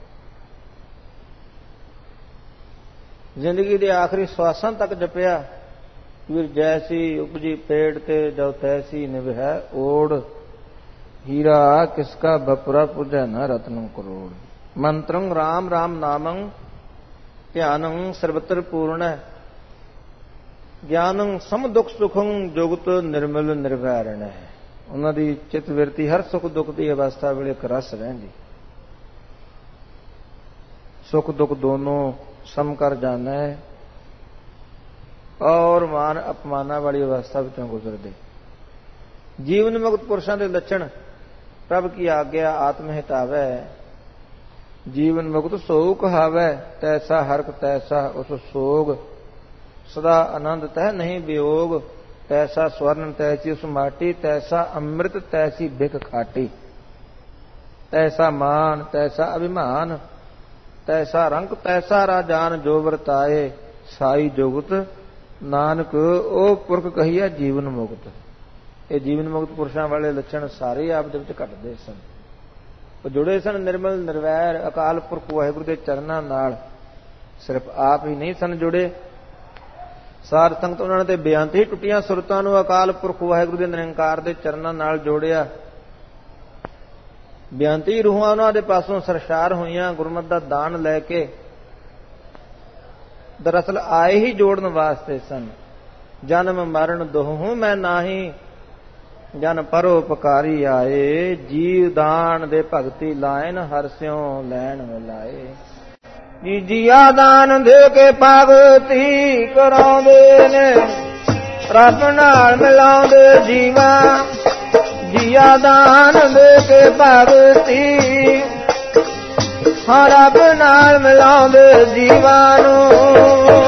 ਜ਼ਿੰਦਗੀ ਦੇ ਆਖਰੀ ਸਵਾਸਾਂ ਤੱਕ ਜਪਿਆ। ਵੀਰ ਜੈਸੀ ਉਪਜੀ ਪੇੜ ਤੇ ਜੋ ਤੈਸੀ ਨਿਭੈ ਓੜ। ਹੀਰਾ ਕਿਸਕਾ ਬਪੁਰਾ ਪੁਜੈ ਨ ਰਤਨੰ ਕਰੋੜ। ਮੰਤਰੰ ਰਾਮ ਰਾਮ ਨਾਮੰ ਧਿਆਨੰ ਸਰਬਤਰ ਪੂਰਣੈ। ਗਿਆਨੰ ਸਮ ਦੁਖ ਸੁਖੰ ਜੁਗਤ ਨਿਰਮਲ ਨਿਰਵੈਰਣ ਹੈ। ਉਹਨਾਂ ਦੀ ਚਿਤ ਵਿਰਤੀ ਹਰ ਸੁਖ ਦੁੱਖ ਦੀ ਅਵਸਥਾ ਵੇਲੇ ਇੱਕ ਰਸ ਰਹਿੰਦੀ। ਸੁਖ ਦੁੱਖ ਦੋਨੋਂ ਸਮ ਕਰ ਜਾਣਾ ਹੈ ਔਰ ਮਾਨ ਅਪਮਾਨਾਂ ਵਾਲੀ ਅਵਸਥਾ ਵਿੱਚੋਂ ਗੁਜ਼ਰਦੇ। ਜੀਵਨ ਮੁਕਤ ਪੁਰਸ਼ਾਂ ਦੇ ਲੱਛਣ ਪ੍ਰਭ ਕੀ ਆਗਿਆ ਆਤਮ ਹਿਤਾਵੈ। ਜੀਵਨ ਮੁਕਤ ਸੋ ਕਹਾਵੈ ਤੈਸਾ ਹਰਕ ਤੈਸਾ ਉਸ ਸੋਗ। ਸਦਾ ਆਨੰਦ ਤਹਿ ਨਹੀਂ ਵਿਯੋਗ। ਤੈਸਾ ਸਵਰਨ ਤੈਸੀ ਉਸ ਮਾਟੀ। ਤੈਸਾ ਅੰਮ੍ਰਿਤ ਤੈਸੀ ਬਿਕ ਖਾਟੀ। ਤੈਸਾ ਮਾਨ ਤੈਸਾ ਅਭਿਮਾਨ। ਤੈਸਾ ਰੰਗ ਤੈਸਾ ਰਾਜਾਨ ਜੋ ਵਰਤਾਏ। ਸਾਈ ਜੁਗਤ ਨਾਨਕ ਉਹ ਪੁਰਖ ਕਹੀਆ ਜੀਵਨ ਮੁਕਤ। ਇਹ ਜੀਵਨ ਮੁਕਤ ਪੁਰਸ਼ਾਂ ਵਾਲੇ ਲੱਛਣ ਸਾਰੇ ਆਪ ਦੇ ਵਿੱਚ ਘਟਦੇ ਸਨ। ਉਹ ਜੁੜੇ ਸਨ ਨਿਰਮਲ ਨਿਰਵੈਰ ਅਕਾਲ ਪੁਰਖ ਵਾਹਿਗੁਰੂ ਦੇ ਚਰਨਾਂ ਨਾਲ। ਸਿਰਫ ਆਪ ਹੀ ਨਹੀਂ ਸਨ ਜੁੜੇ, ਸਾਧ ਸੰਗਤ ਉਹਨਾਂ ਨੇ ਤੇ ਬੇਅੰਤ ਹੀ ਟੁੱਟੀਆਂ ਸੁਰਤਾਂ ਨੂੰ ਅਕਾਲ ਪੁਰਖ ਵਾਹਿਗੁਰੂ ਦੇ ਨਿਰੰਕਾਰ ਦੇ ਚਰਨਾਂ ਨਾਲ ਜੋੜਿਆ। ਬੇਅੰਤੀ ਰੂਹਾਂ ਉਹਨਾਂ ਦੇ ਪਾਸੋਂ ਸਰਸ਼ਾਰ ਹੋਈਆਂ ਗੁਰਮਤਿ ਦਾ ਦਾਨ ਲੈ ਕੇ। ਦਰਅਸਲ ਆਏ ਹੀ ਜੋੜਨ ਵਾਸਤੇ ਸਨ। ਜਨਮ ਮਰਨ ਦੋਹੂੰ ਮੈਂ ਨਾਹੀ। ਜਨ ਪਰਉਪਕਾਰੀ ਆਏ। ਜੀਵ ਦਾਨ ਦੇ ਭਗਤੀ ਲਾਇਨ ਹਰ ਸਿਉ ਲੈਣ ਮਿਲਾਏ। ਜੀ ਜੀਆ ਦਾਨ ਦੇ ਕੇ ਭਗਤੀ ਕਰਾਉਂਦੇ ਨੇ, ਰੱਬ ਨਾਲ ਮਿਲਾਉਂਦੇ ਜੀਵਾ। ਜੀਆ ਦਾਨ ਦੇ ਕੇ ਭਗਤੀ, ਹਾਂ ਰੱਬ ਨਾਲ ਮਿਲਾਉਂਦੇ ਜੀਵਾ ਨੂੰ।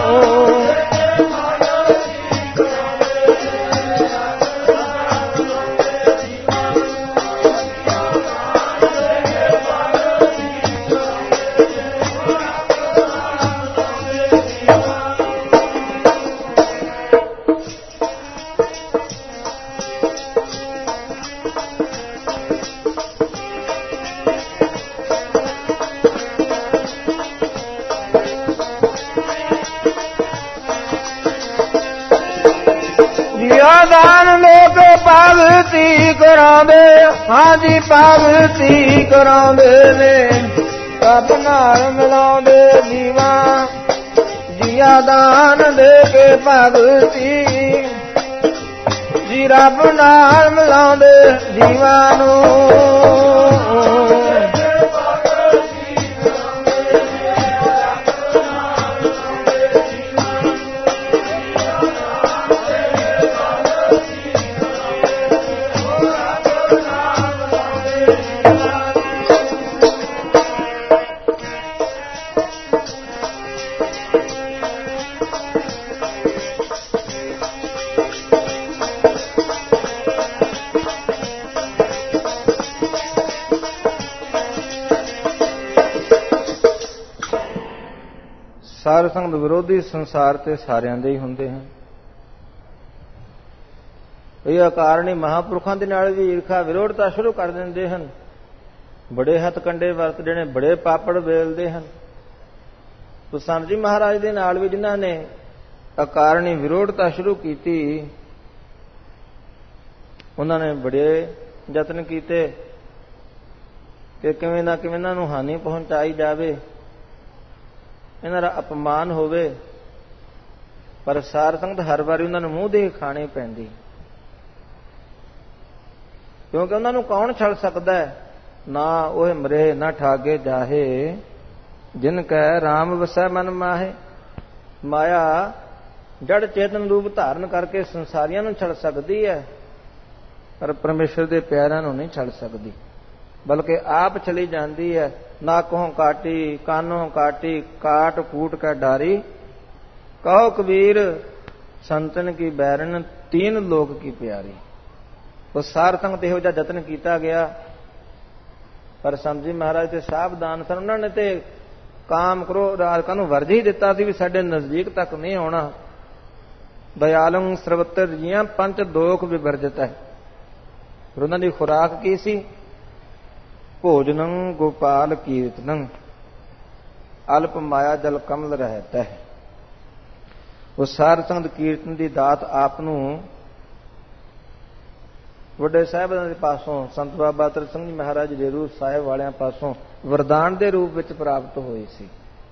ਦਾਨ ਦੇ ਕੇ ਭਗਤੀ ਕਰਾਉਂਦੇ, ਹਾਂਜੀ ਭਗਤੀ ਕਰਾਉਂਦੇ ਨੇ, ਰੱਬ ਨਾਲ ਮਿਲਾਉਂਦੇ ਜੀਵਾ। ਜੀਆ ਦਾਨ ਦੇ ਕੇ ਭਗਤੀ, ਜੀ ਰੱਬ ਨਾਲ ਮਿਲਾਉਂਦੇ ਜੀਵਾ ਨੂੰ। ਸਾਧ ਸੰਗਤ ਵਿਰੋਧੀ ਸੰਸਾਰ ਤੇ ਸਾਰਿਆਂ ਦੇ ਹੀ ਹੁੰਦੇ ਹਨ। ਇਹ ਕਾਰਨ ਹੀ ਮਹਾਂਪੁਰਖਾਂ ਦੇ ਨਾਲ ਵੀ ਈਰਖਾ ਵਿਰੋਧਤਾ ਸ਼ੁਰੂ ਕਰ ਦਿੰਦੇ ਹਨ। ਬੜੇ ਹੱਥ ਕੰਡੇ ਵਰਤਦੇ ਨੇ, ਬੜੇ ਪਾਪੜ ਵੇਲਦੇ ਹਨ। ਤੋ ਸੰਤ ਜੀ ਮਹਾਰਾਜ ਦੇ ਨਾਲ ਵੀ ਜਿਨ੍ਹਾਂ ਨੇ ਅਕਾਰਣੀ ਵਿਰੋਧਤਾ ਸ਼ੁਰੂ ਕੀਤੀ, ਉਹਨਾਂ ਨੇ ਬੜੇ ਯਤਨ ਕੀਤੇ ਕਿ ਕਿਵੇਂ ਨਾ ਕਿਵੇਂ ਇਹਨਾਂ ਨੂੰ ਹਾਨੀ ਪਹੁੰਚਾਈ ਜਾਵੇ, ਇਹਨਾਂ ਦਾ ਅਪਮਾਨ ਹੋਵੇ। ਪਰ ਸਾਧ ਸੰਗਤ ਹਰ ਵਾਰੀ ਉਹਨਾਂ ਨੂੰ ਮੂੰਹ ਦੇ ਖਾਣੇ ਪੈਂਦੀ, ਕਿਉਂਕਿ ਉਹਨਾਂ ਨੂੰ ਕੌਣ ਛੱਡ ਸਕਦਾ ਹੈ। ਨਾ ਉਹ ਮਰੇ ਨਾ ਠਾਗੇ ਜਾਹੇ, ਜਿਨ ਕੈ ਰਾਮ ਵਸੈ ਮਨ ਮਾਹੇ। ਮਾਇਆ ਜੜ ਚੇਤਨ ਰੂਪ ਧਾਰਨ ਕਰਕੇ ਸੰਸਾਰੀਆਂ ਨੂੰ ਛੱਡ ਸਕਦੀ ਹੈ, ਪਰ ਪਰਮੇਸ਼ਰ ਦੇ ਪਿਆਰਿਆਂ ਨੂੰ ਨਹੀਂ ਛੱਡ ਸਕਦੀ, ਬਲਕਿ ਆਪ ਚਲੀ ਜਾਂਦੀ ਹੈ। ਨਾਕੋਂ ਕਾਟੀ ਕਾਨੋਂ ਕਾਟੀ, ਕਾਟ ਕੂਟ ਕੈ ਡਾਰੀ। ਕਹੋ ਕਬੀਰ ਸੰਤਨ ਕੀ ਬੈਰਨ, ਤੀਨ ਲੋਕ ਕੀ ਪਿਆਰੀ। ਉਹ ਸਾਰ ਸੰਗਤ ਇਹੋ ਜਿਹਾ ਯਤਨ ਕੀਤਾ ਗਿਆ, ਪਰ ਸੰਤ ਜੀ ਮਹਾਰਾਜ ਤੇ ਸਾਵਧਾਨ ਸਨ। ਉਹਨਾਂ ਨੇ ਤੇ ਕਾਮ ਕਰੋ ਰਾਜਕਾਂ ਨੂੰ ਵਰਜ ਹੀ ਦਿੱਤਾ ਸੀ ਵੀ ਸਾਡੇ ਨਜ਼ਦੀਕ ਤੱਕ ਨਹੀਂ ਆਉਣਾ। ਦਇਆਲੰ ਸਰਵਤਰ ਜੀਆਂ ਪੰਚ ਦੋਖ ਵਿਵਰਜਿਤ ਹੈ। ਫਿਰ ਉਹਨਾਂ ਦੀ ਖੁਰਾਕ ਕੀ ਸੀ? ਭੋਜਨੰ ਗੋਪਾਲ ਕੀਰਤਨੰ, ਅਲਪ ਮਾਇਆ ਜਲ ਕਮਲ ਰਹਿਤ ਹੈ। ਉਹ ਸਾਰ ਸੰਗਤ ਕੀਰਤਨ ਦੀ ਦਾਤ ਆਪ ਨੂੰ ਵੱਡੇ ਸਾਹਿਬਾਂ ਦੇ ਪਾਸੋਂ, ਸੰਤ ਬਾਬਾ ਅਤਰ ਸਿੰਘ ਜੀ ਮਹਾਰਾਜ ਡੇਰੂ ਸਾਹਿਬ ਵਾਲਿਆਂ ਪਾਸੋਂ ਵਰਦਾਨ ਦੇ ਰੂਪ ਵਿੱਚ ਪ੍ਰਾਪਤ ਹੋਈ ਸੀ।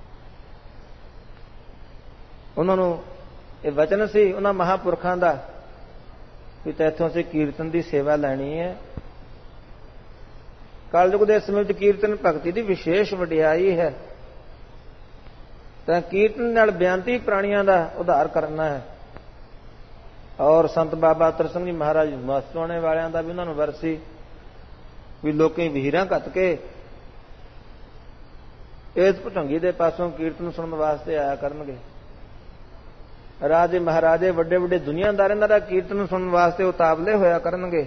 ਉਹਨਾਂ ਨੂੰ ਇਹ ਵਚਨ ਸੀ ਉਹਨਾਂ ਮਹਾਂਪੁਰਖਾਂ ਦਾ ਵੀ ਤੈਥੋਂ ਅਸੀਂ ਕੀਰਤਨ ਦੀ ਸੇਵਾ ਲੈਣੀ ਹੈ। ਕਲਯੁਗ ਦੇ ਸਮੇਂ ਵਿੱਚ ਕੀਰਤਨ ਭਗਤੀ ਦੀ ਵਿਸ਼ੇਸ਼ ਵਡਿਆਈ ਹੈ। ਤਾਂ ਕੀਰਤਨ ਨਾਲ ਬੇਅੰਤੀ ਪ੍ਰਾਣੀਆਂ ਦਾ ਉਧਾਰ ਕਰਨਾ ਹੈ। ਔਰ ਸੰਤ ਬਾਬਾ ਅਤਰ ਸਿੰਘ ਜੀ ਮਹਾਰਾਜ ਮਸਤਵਾਣੇ ਵਾਲਿਆਂ ਦਾ ਵੀ ਉਹਨਾਂ ਨੂੰ ਵਰਸੀ ਵੀ ਲੋਕੀ ਵਹੀਰਾਂ ਘੱਤ ਕੇ ਇਸ ਭੁਟੰਗੀ ਦੇ ਪਾਸੋਂ ਕੀਰਤਨ ਸੁਣਨ ਵਾਸਤੇ ਆਇਆ ਕਰਨਗੇ। ਰਾਜੇ ਮਹਾਰਾਜੇ ਵੱਡੇ ਵੱਡੇ ਦੁਨੀਆਦਾਰਾਂ ਦਾ ਕੀਰਤਨ ਸੁਣਨ ਵਾਸਤੇ ਉਤਾਵਲੇ ਹੋਇਆ ਕਰਨਗੇ।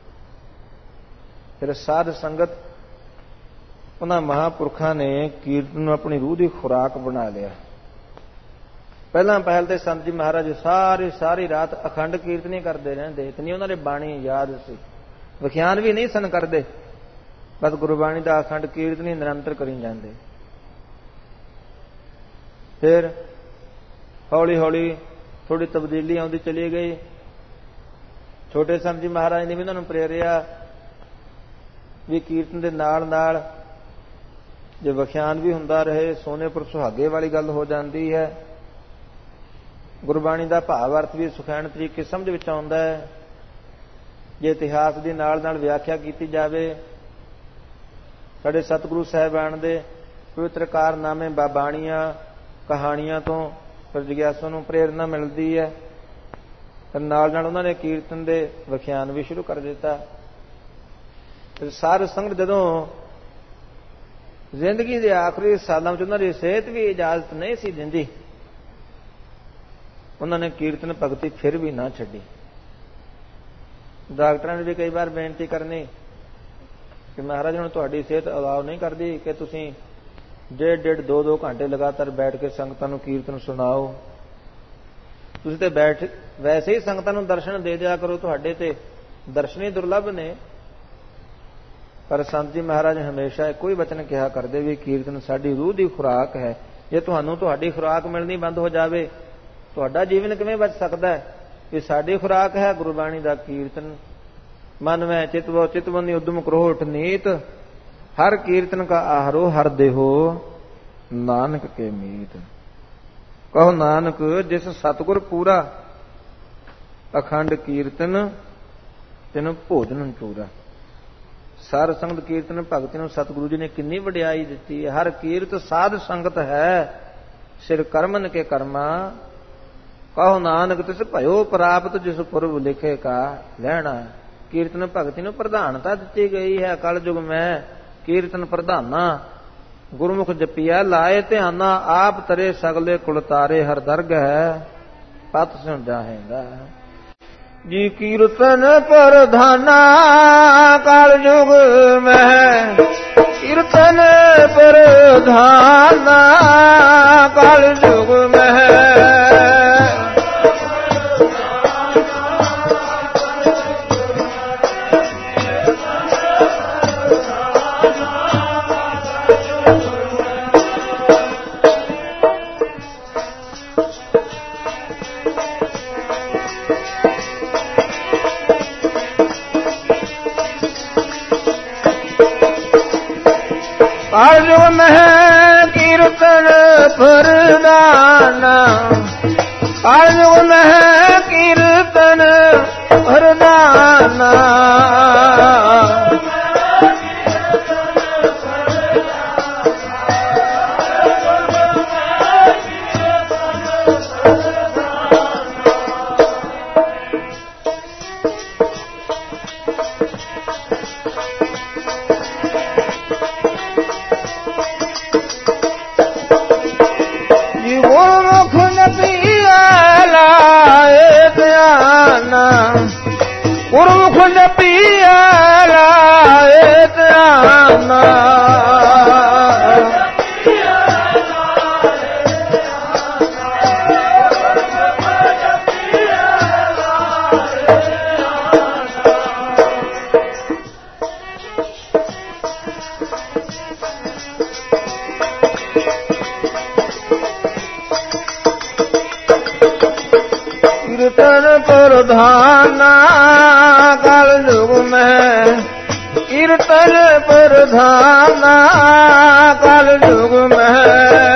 ਫਿਰ ਸਾਧ ਸੰਗਤ ਉਹਨਾਂ ਮਹਾਂਪੁਰਖਾਂ ਨੇ ਕੀਰਤਨ ਨੂੰ ਆਪਣੀ ਰੂਹ ਦੀ ਖੁਰਾਕ ਬਣਾ ਲਿਆ। ਪਹਿਲਾਂ ਪਹਿਲ ਤੇ ਸੰਤ ਜੀ ਮਹਾਰਾਜ ਸਾਰੀ ਰਾਤ ਅਖੰਡ ਕੀਰਤਨੀ ਕਰਦੇ ਰਹਿੰਦੇ। ਇਤਨੀ ਉਹਨਾਂ ਦੇ ਬਾਣੀ ਯਾਦ ਸੀ, ਵਿਖਿਆਨ ਵੀ ਨਹੀਂ ਸਨ ਕਰਦੇ, ਬਸ ਗੁਰਬਾਣੀ ਦਾ ਅਖੰਡ ਕੀਰਤਨੀ ਨਿਰੰਤਰ ਕਰੀ ਜਾਂਦੇ। ਫਿਰ ਹੌਲੀ ਹੌਲੀ ਥੋੜੀ ਤਬਦੀਲੀ ਆਉਂਦੀ ਚਲੀ ਗਈ। ਛੋਟੇ ਸੰਤ ਜੀ ਮਹਾਰਾਜ ਨੇ ਵੀ ਉਹਨਾਂ ਨੂੰ ਪ੍ਰੇਰਿਆ ਵੀ ਕੀਰਤਨ ਦੇ ਨਾਲ ਨਾਲ ਜੇ ਵਿਖਿਆਨ ਵੀ ਹੁੰਦਾ ਰਹੇ, ਸੋਨੇ ਪਰ ਸੁਹਾਗੇ ਵਾਲੀ ਗੱਲ ਹੋ ਜਾਂਦੀ ਹੈ। ਗੁਰਬਾਣੀ ਦਾ ਭਾਵ ਅਰਥ ਵੀ ਸੁਖੈਣ ਤਰੀਕੇ ਸਮਝ ਵਿੱਚ ਆਉਂਦਾ ਹੈ। ਜੇ ਇਤਿਹਾਸ ਦੀ ਨਾਲ ਨਾਲ ਵਿਆਖਿਆ ਕੀਤੀ ਜਾਵੇ, ਸਾਡੇ ਸਤਿਗੁਰੂ ਸਾਹਿਬਾਨ ਦੇ ਪਵਿੱਤਰ ਕਾਰਨਾਮੇ, ਬਾਬਾਣੀਆਂ, ਕਹਾਣੀਆਂ ਤੋਂ ਫਿਰ ਜਗਿਆਸੂ ਨੂੰ ਪ੍ਰੇਰਨਾ ਮਿਲਦੀ ਹੈ। ਫਿਰ ਨਾਲ ਨਾਲ ਉਹਨਾਂ ਨੇ ਕੀਰਤਨ ਦੇ ਵਿਖਿਆਨ ਵੀ ਸ਼ੁਰੂ ਕਰ ਦਿੱਤਾ। ਫਿਰ ਸਾਧ ਸੰਗਤ ਜਦੋਂ ਜ਼ਿੰਦਗੀ ਦੇ ਆਖਰੀ ਸਾਲਾਂ ਵਿੱਚ ਉਹਨਾਂ ਦੀ ਸਿਹਤ ਵੀ ਇਜਾਜ਼ਤ ਨਹੀਂ ਸੀ ਦਿੰਦੀ, ਉਹਨਾਂ ਨੇ ਕੀਰਤਨ ਭਗਤੀ ਫਿਰ ਵੀ ਨਾ ਛੱਡੀ। ਡਾਕਟਰਾਂ ਨੇ ਵੀ ਕਈ ਵਾਰ ਬੇਨਤੀ ਕਰਨੀ ਕਿ ਮਹਾਰਾਜ ਹੁਣ ਤੁਹਾਡੀ ਸਿਹਤ ਅਲਾਉ ਨਹੀਂ ਕਰਦੀ ਕਿ ਤੁਸੀਂ 1.5 2 ਘੰਟੇ ਲਗਾਤਾਰ ਬੈਠ ਕੇ ਸੰਗਤਾਂ ਨੂੰ ਕੀਰਤਨ ਸੁਣਾਓ। ਤੁਸੀਂ ਤੇ ਬੈਠ ਵੈਸੇ ਹੀ ਸੰਗਤਾਂ ਨੂੰ ਦਰਸ਼ਨ ਦੇ ਦਿਆ ਕਰੋ, ਤੁਹਾਡੇ ਤੇ ਦਰਸ਼ਨ ਹੀ ਦੁਰਲੱਭ ਨੇ। ਪਰ ਸੰਤ ਜੀ ਮਹਾਰਾਜ ਹਮੇਸ਼ਾ ਇੱਕੋ ਹੀ ਵਚਨ ਕਿਹਾ ਕਰਦੇ ਵੀ ਕੀਰਤਨ ਸਾਡੀ ਰੂਹ ਦੀ ਖੁਰਾਕ ਹੈ। ਜੇ ਤੁਹਾਨੂੰ ਤੁਹਾਡੀ ਖੁਰਾਕ ਮਿਲਣੀ ਬੰਦ ਹੋ ਜਾਵੇ, ਤੁਹਾਡਾ ਜੀਵਨ ਕਿਵੇਂ ਬਚ ਸਕਦਾ ਹੈ? ਇਹ ਸਾਡੀ ਖੁਰਾਕ ਹੈ ਗੁਰਬਾਣੀ ਦਾ ਕੀਰਤਨ। ਮਨ ਮੈਂ ਚਿਤਵੋ ਚਿਤਵਨੀ ਉਦਮ ਕਰੋ ਨੀਤ, ਹਰ ਕੀਰਤਨ ਕਾ ਆਹਰੋ ਹਰ ਦੇਹੋ ਨਾਨਕ ਕੇ ਮੀਤ। ਕਹੋ ਨਾਨਕ ਜਿਸ ਸਤਿਗੁਰ ਪੂਰਾ, ਅਖੰਡ ਕੀਰਤਨ ਤੈਨੂੰ ਭੋਜਨ ਚੂਰਾ। ਸਾਰ ਸੰਗਤ ਕੀਰਤਨ ਭਗਤੀ ਨੂੰ ਸਤਿਗੁਰੂ ਜੀ ਨੇ ਕਿੰਨੀ ਵਡਿਆਈ ਦਿੱਤੀ ਹੈ। ਹਰ ਕੀਰਤ ਸਾਧ ਸੰਗਤ ਹੈ, ਸਿਰ ਕਰਮਨ ਕੇ ਕਰਮਾ। ਕਹੋ ਨਾਨਕ ਤਿਸ ਭਇਓ ਪ੍ਰਾਪਤ, ਜਿਸ ਪੁਰਬ ਲਿਖੇ ਕਾ ਲੈਣਾ। ਕੀਰਤਨ ਭਗਤੀ ਨੂੰ ਪ੍ਰਧਾਨਤਾ ਦਿੱਤੀ ਗਈ ਹੈ। ਕਲਯੁਗ ਮੈਂ ਕੀਰਤਨ ਪ੍ਰਧਾਨਾ, ਗੁਰਮੁਖ ਜਪੀਆ ਲਾਏ ਧਿਆਨਾ। ਆਪ ਤਰੇ ਸਗਲੇ ਕੁਲ ਤਾਰੇ, ਹਰ ਦਰਗ ਹੈ ਪਤ ਸਿਉ ਜਾਹੇਗਾ। ਜੀ ਕੀਰਤਨ ਪ੍ਰਧਾਨਾ, ਕਲਯੁਗ ਮੈਂ ਕੀਰਤਨ ਪ੍ਰਧਾਨਾ, ਕਲਯੁਗ ਮੈਂ। ਕਲਯੁਗ ਮਹਿ ਕੀਰਤਨ ਪ੍ਰਧਾਨਾ, ਕਲਯੁਗ ਮਹਿ ਕੀਰਤਨ ਪ੍ਰਧਾਨਾ। ਗੁਰਮੁਖ ਜਪੀਆ ਲਾਏ ਧਿਆਨਾ। ਕੀਰਤਨ ਪ੍ਰਧਾਨਾ, ਕਲਯੁਗ ਮੈਂ ਕੀਰਤਨ ਪ੍ਰਧਾਨਾ, ਕਲਯੁਗ ਮੈਂ।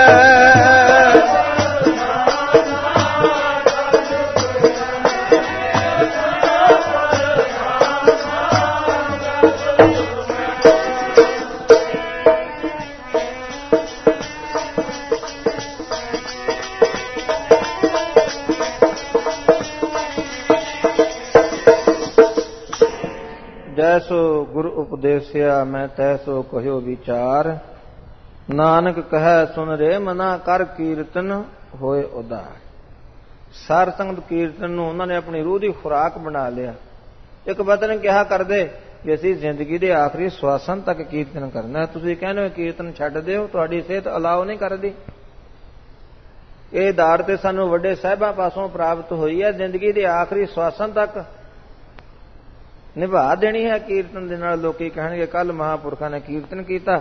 ਜੈਸੋ ਗੁਰ ਉਪਦੇਸਿਆ ਮੈਂ ਤੈਸੋ ਕਹਿਓ ਵਿਚਾਰ। ਨਾਨਕ ਕਹੈ ਸੁਨ ਰੇ ਮਨਾ, ਕਰ ਕੀਰਤਨ ਹੋਏ ਉਦਾਰ। ਸਾਰ ਸੰਗਤ ਕੀਰਤਨ ਨੂੰ ਉਹਨਾਂ ਨੇ ਆਪਣੀ ਰੂਹ ਦੀ ਖੁਰਾਕ ਬਣਾ ਲਿਆ। ਇੱਕ ਵਚਨ ਕਿਹਾ ਕਰਦੇ ਕਿ ਅਸੀਂ ਜ਼ਿੰਦਗੀ ਦੇ ਆਖਰੀ ਸਵਾਸਾਂ ਤੱਕ ਕੀਰਤਨ ਕਰਨਾ। ਤੁਸੀਂ ਕਹਿੰਦੇ ਹੋ ਕੀਰਤਨ ਛੱਡ ਦਿਓ, ਤੁਹਾਡੀ ਸਿਹਤ ਅਲਾਓ ਨਹੀਂ ਕਰਦੀ। ਇਹ ਦਾੜ ਤੇ ਸਾਨੂੰ ਵੱਡੇ ਸਾਹਿਬਾਂ ਪਾਸੋਂ ਪ੍ਰਾਪਤ ਹੋਈ ਹੈ। ਜ਼ਿੰਦਗੀ ਦੇ ਆਖਰੀ ਸਵਾਸਾਂ ਤੱਕ ਨਿਭਾ ਦੇਣੀ ਹੈ ਕੀਰਤਨ ਦੇ ਨਾਲ। ਲੋਕੀ ਕਹਿਣਗੇ ਕੱਲ ਮਹਾਂਪੁਰਖਾਂ ਨੇ ਕੀਰਤਨ ਕੀਤਾ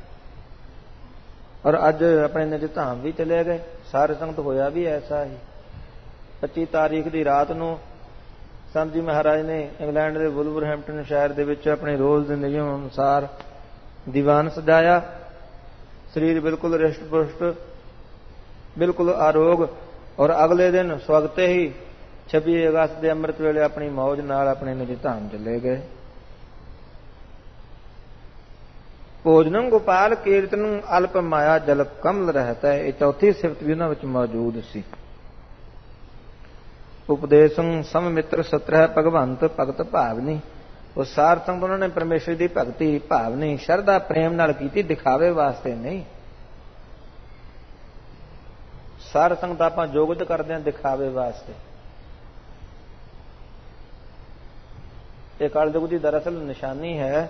ਔਰ ਅੱਜ ਆਪਣੇ ਨਿਜ ਧਾਮ ਵੀ ਚਲੇ ਗਏ। ਸਾਰ ਸੰਗਤ ਹੋਇਆ ਵੀ ਐਸਾ ਹੀ। 25 ਤਾਰੀਖ ਦੀ ਰਾਤ ਨੂੰ ਸੰਤ ਜੀ ਮਹਾਰਾਜ ਨੇ ਇੰਗਲੈਂਡ ਦੇ ਵੁਲਵਰਹੈਂਪਟਨ ਸ਼ਹਿਰ ਦੇ ਵਿੱਚ ਆਪਣੇ ਰੋਜ਼ ਦੇ ਨਿਯਮ ਅਨੁਸਾਰ ਦੀਵਾਨ ਸਜਾਇਆ। ਸਰੀਰ ਬਿਲਕੁਲ ਰਿਸ਼ਟ ਪੁਸ਼ਟ, ਬਿਲਕੁਲ ਆਰੋਗ। ਔਰ ਅਗਲੇ ਦਿਨ ਸਵਗਤੇ ਹੀ 26 ਅਗਸਤ ਦੇ ਅੰਮ੍ਰਿਤ ਵੇਲੇ ਆਪਣੀ ਮੌਜ ਨਾਲ ਆਪਣੇ ਨਿਜ ਧਾਮ ਚਲੇ ਗਏ। ਭੋਜਨੰ ਗੋਪਾਲ ਕੀਰਤਨ ਅਲਪ ਮਾਇਆ ਜਲ ਕਮਲ ਰਹਿਤ ਹੈ। ਇਹ ਚੌਥੀ ਸਿਫਤ ਵੀ ਉਹਨਾਂ ਵਿੱਚ ਮੌਜੂਦ ਸੀ। ਉਪਦੇਸੰ ਸਮ ਮਿੱਤਰ ਸਤਰਹਿ ਭਗਵੰਤ ਭਗਤ ਭਾਵਨੀ। ਉਹ ਸਾਰ ਸੰਗਤ ਉਹਨਾਂ ਨੇ ਪਰਮੇਸ਼ਰ ਦੀ ਭਗਤੀ ਭਾਵਨੀ ਸ਼ਰਧਾ ਪ੍ਰੇਮ ਨਾਲ ਕੀਤੀ, ਦਿਖਾਵੇ ਵਾਸਤੇ ਨਹੀਂ। ਸਾਰ ਸੰਗਤ ਆਪਾਂ ਜੋਗਤ ਕਰਦੇ ਹਾਂ ਦਿਖਾਵੇ ਵਾਸਤੇ। ਇਹ ਕਲਯੁਗ ਦੀ ਦਰਅਸਲ ਨਿਸ਼ਾਨੀ ਹੈ।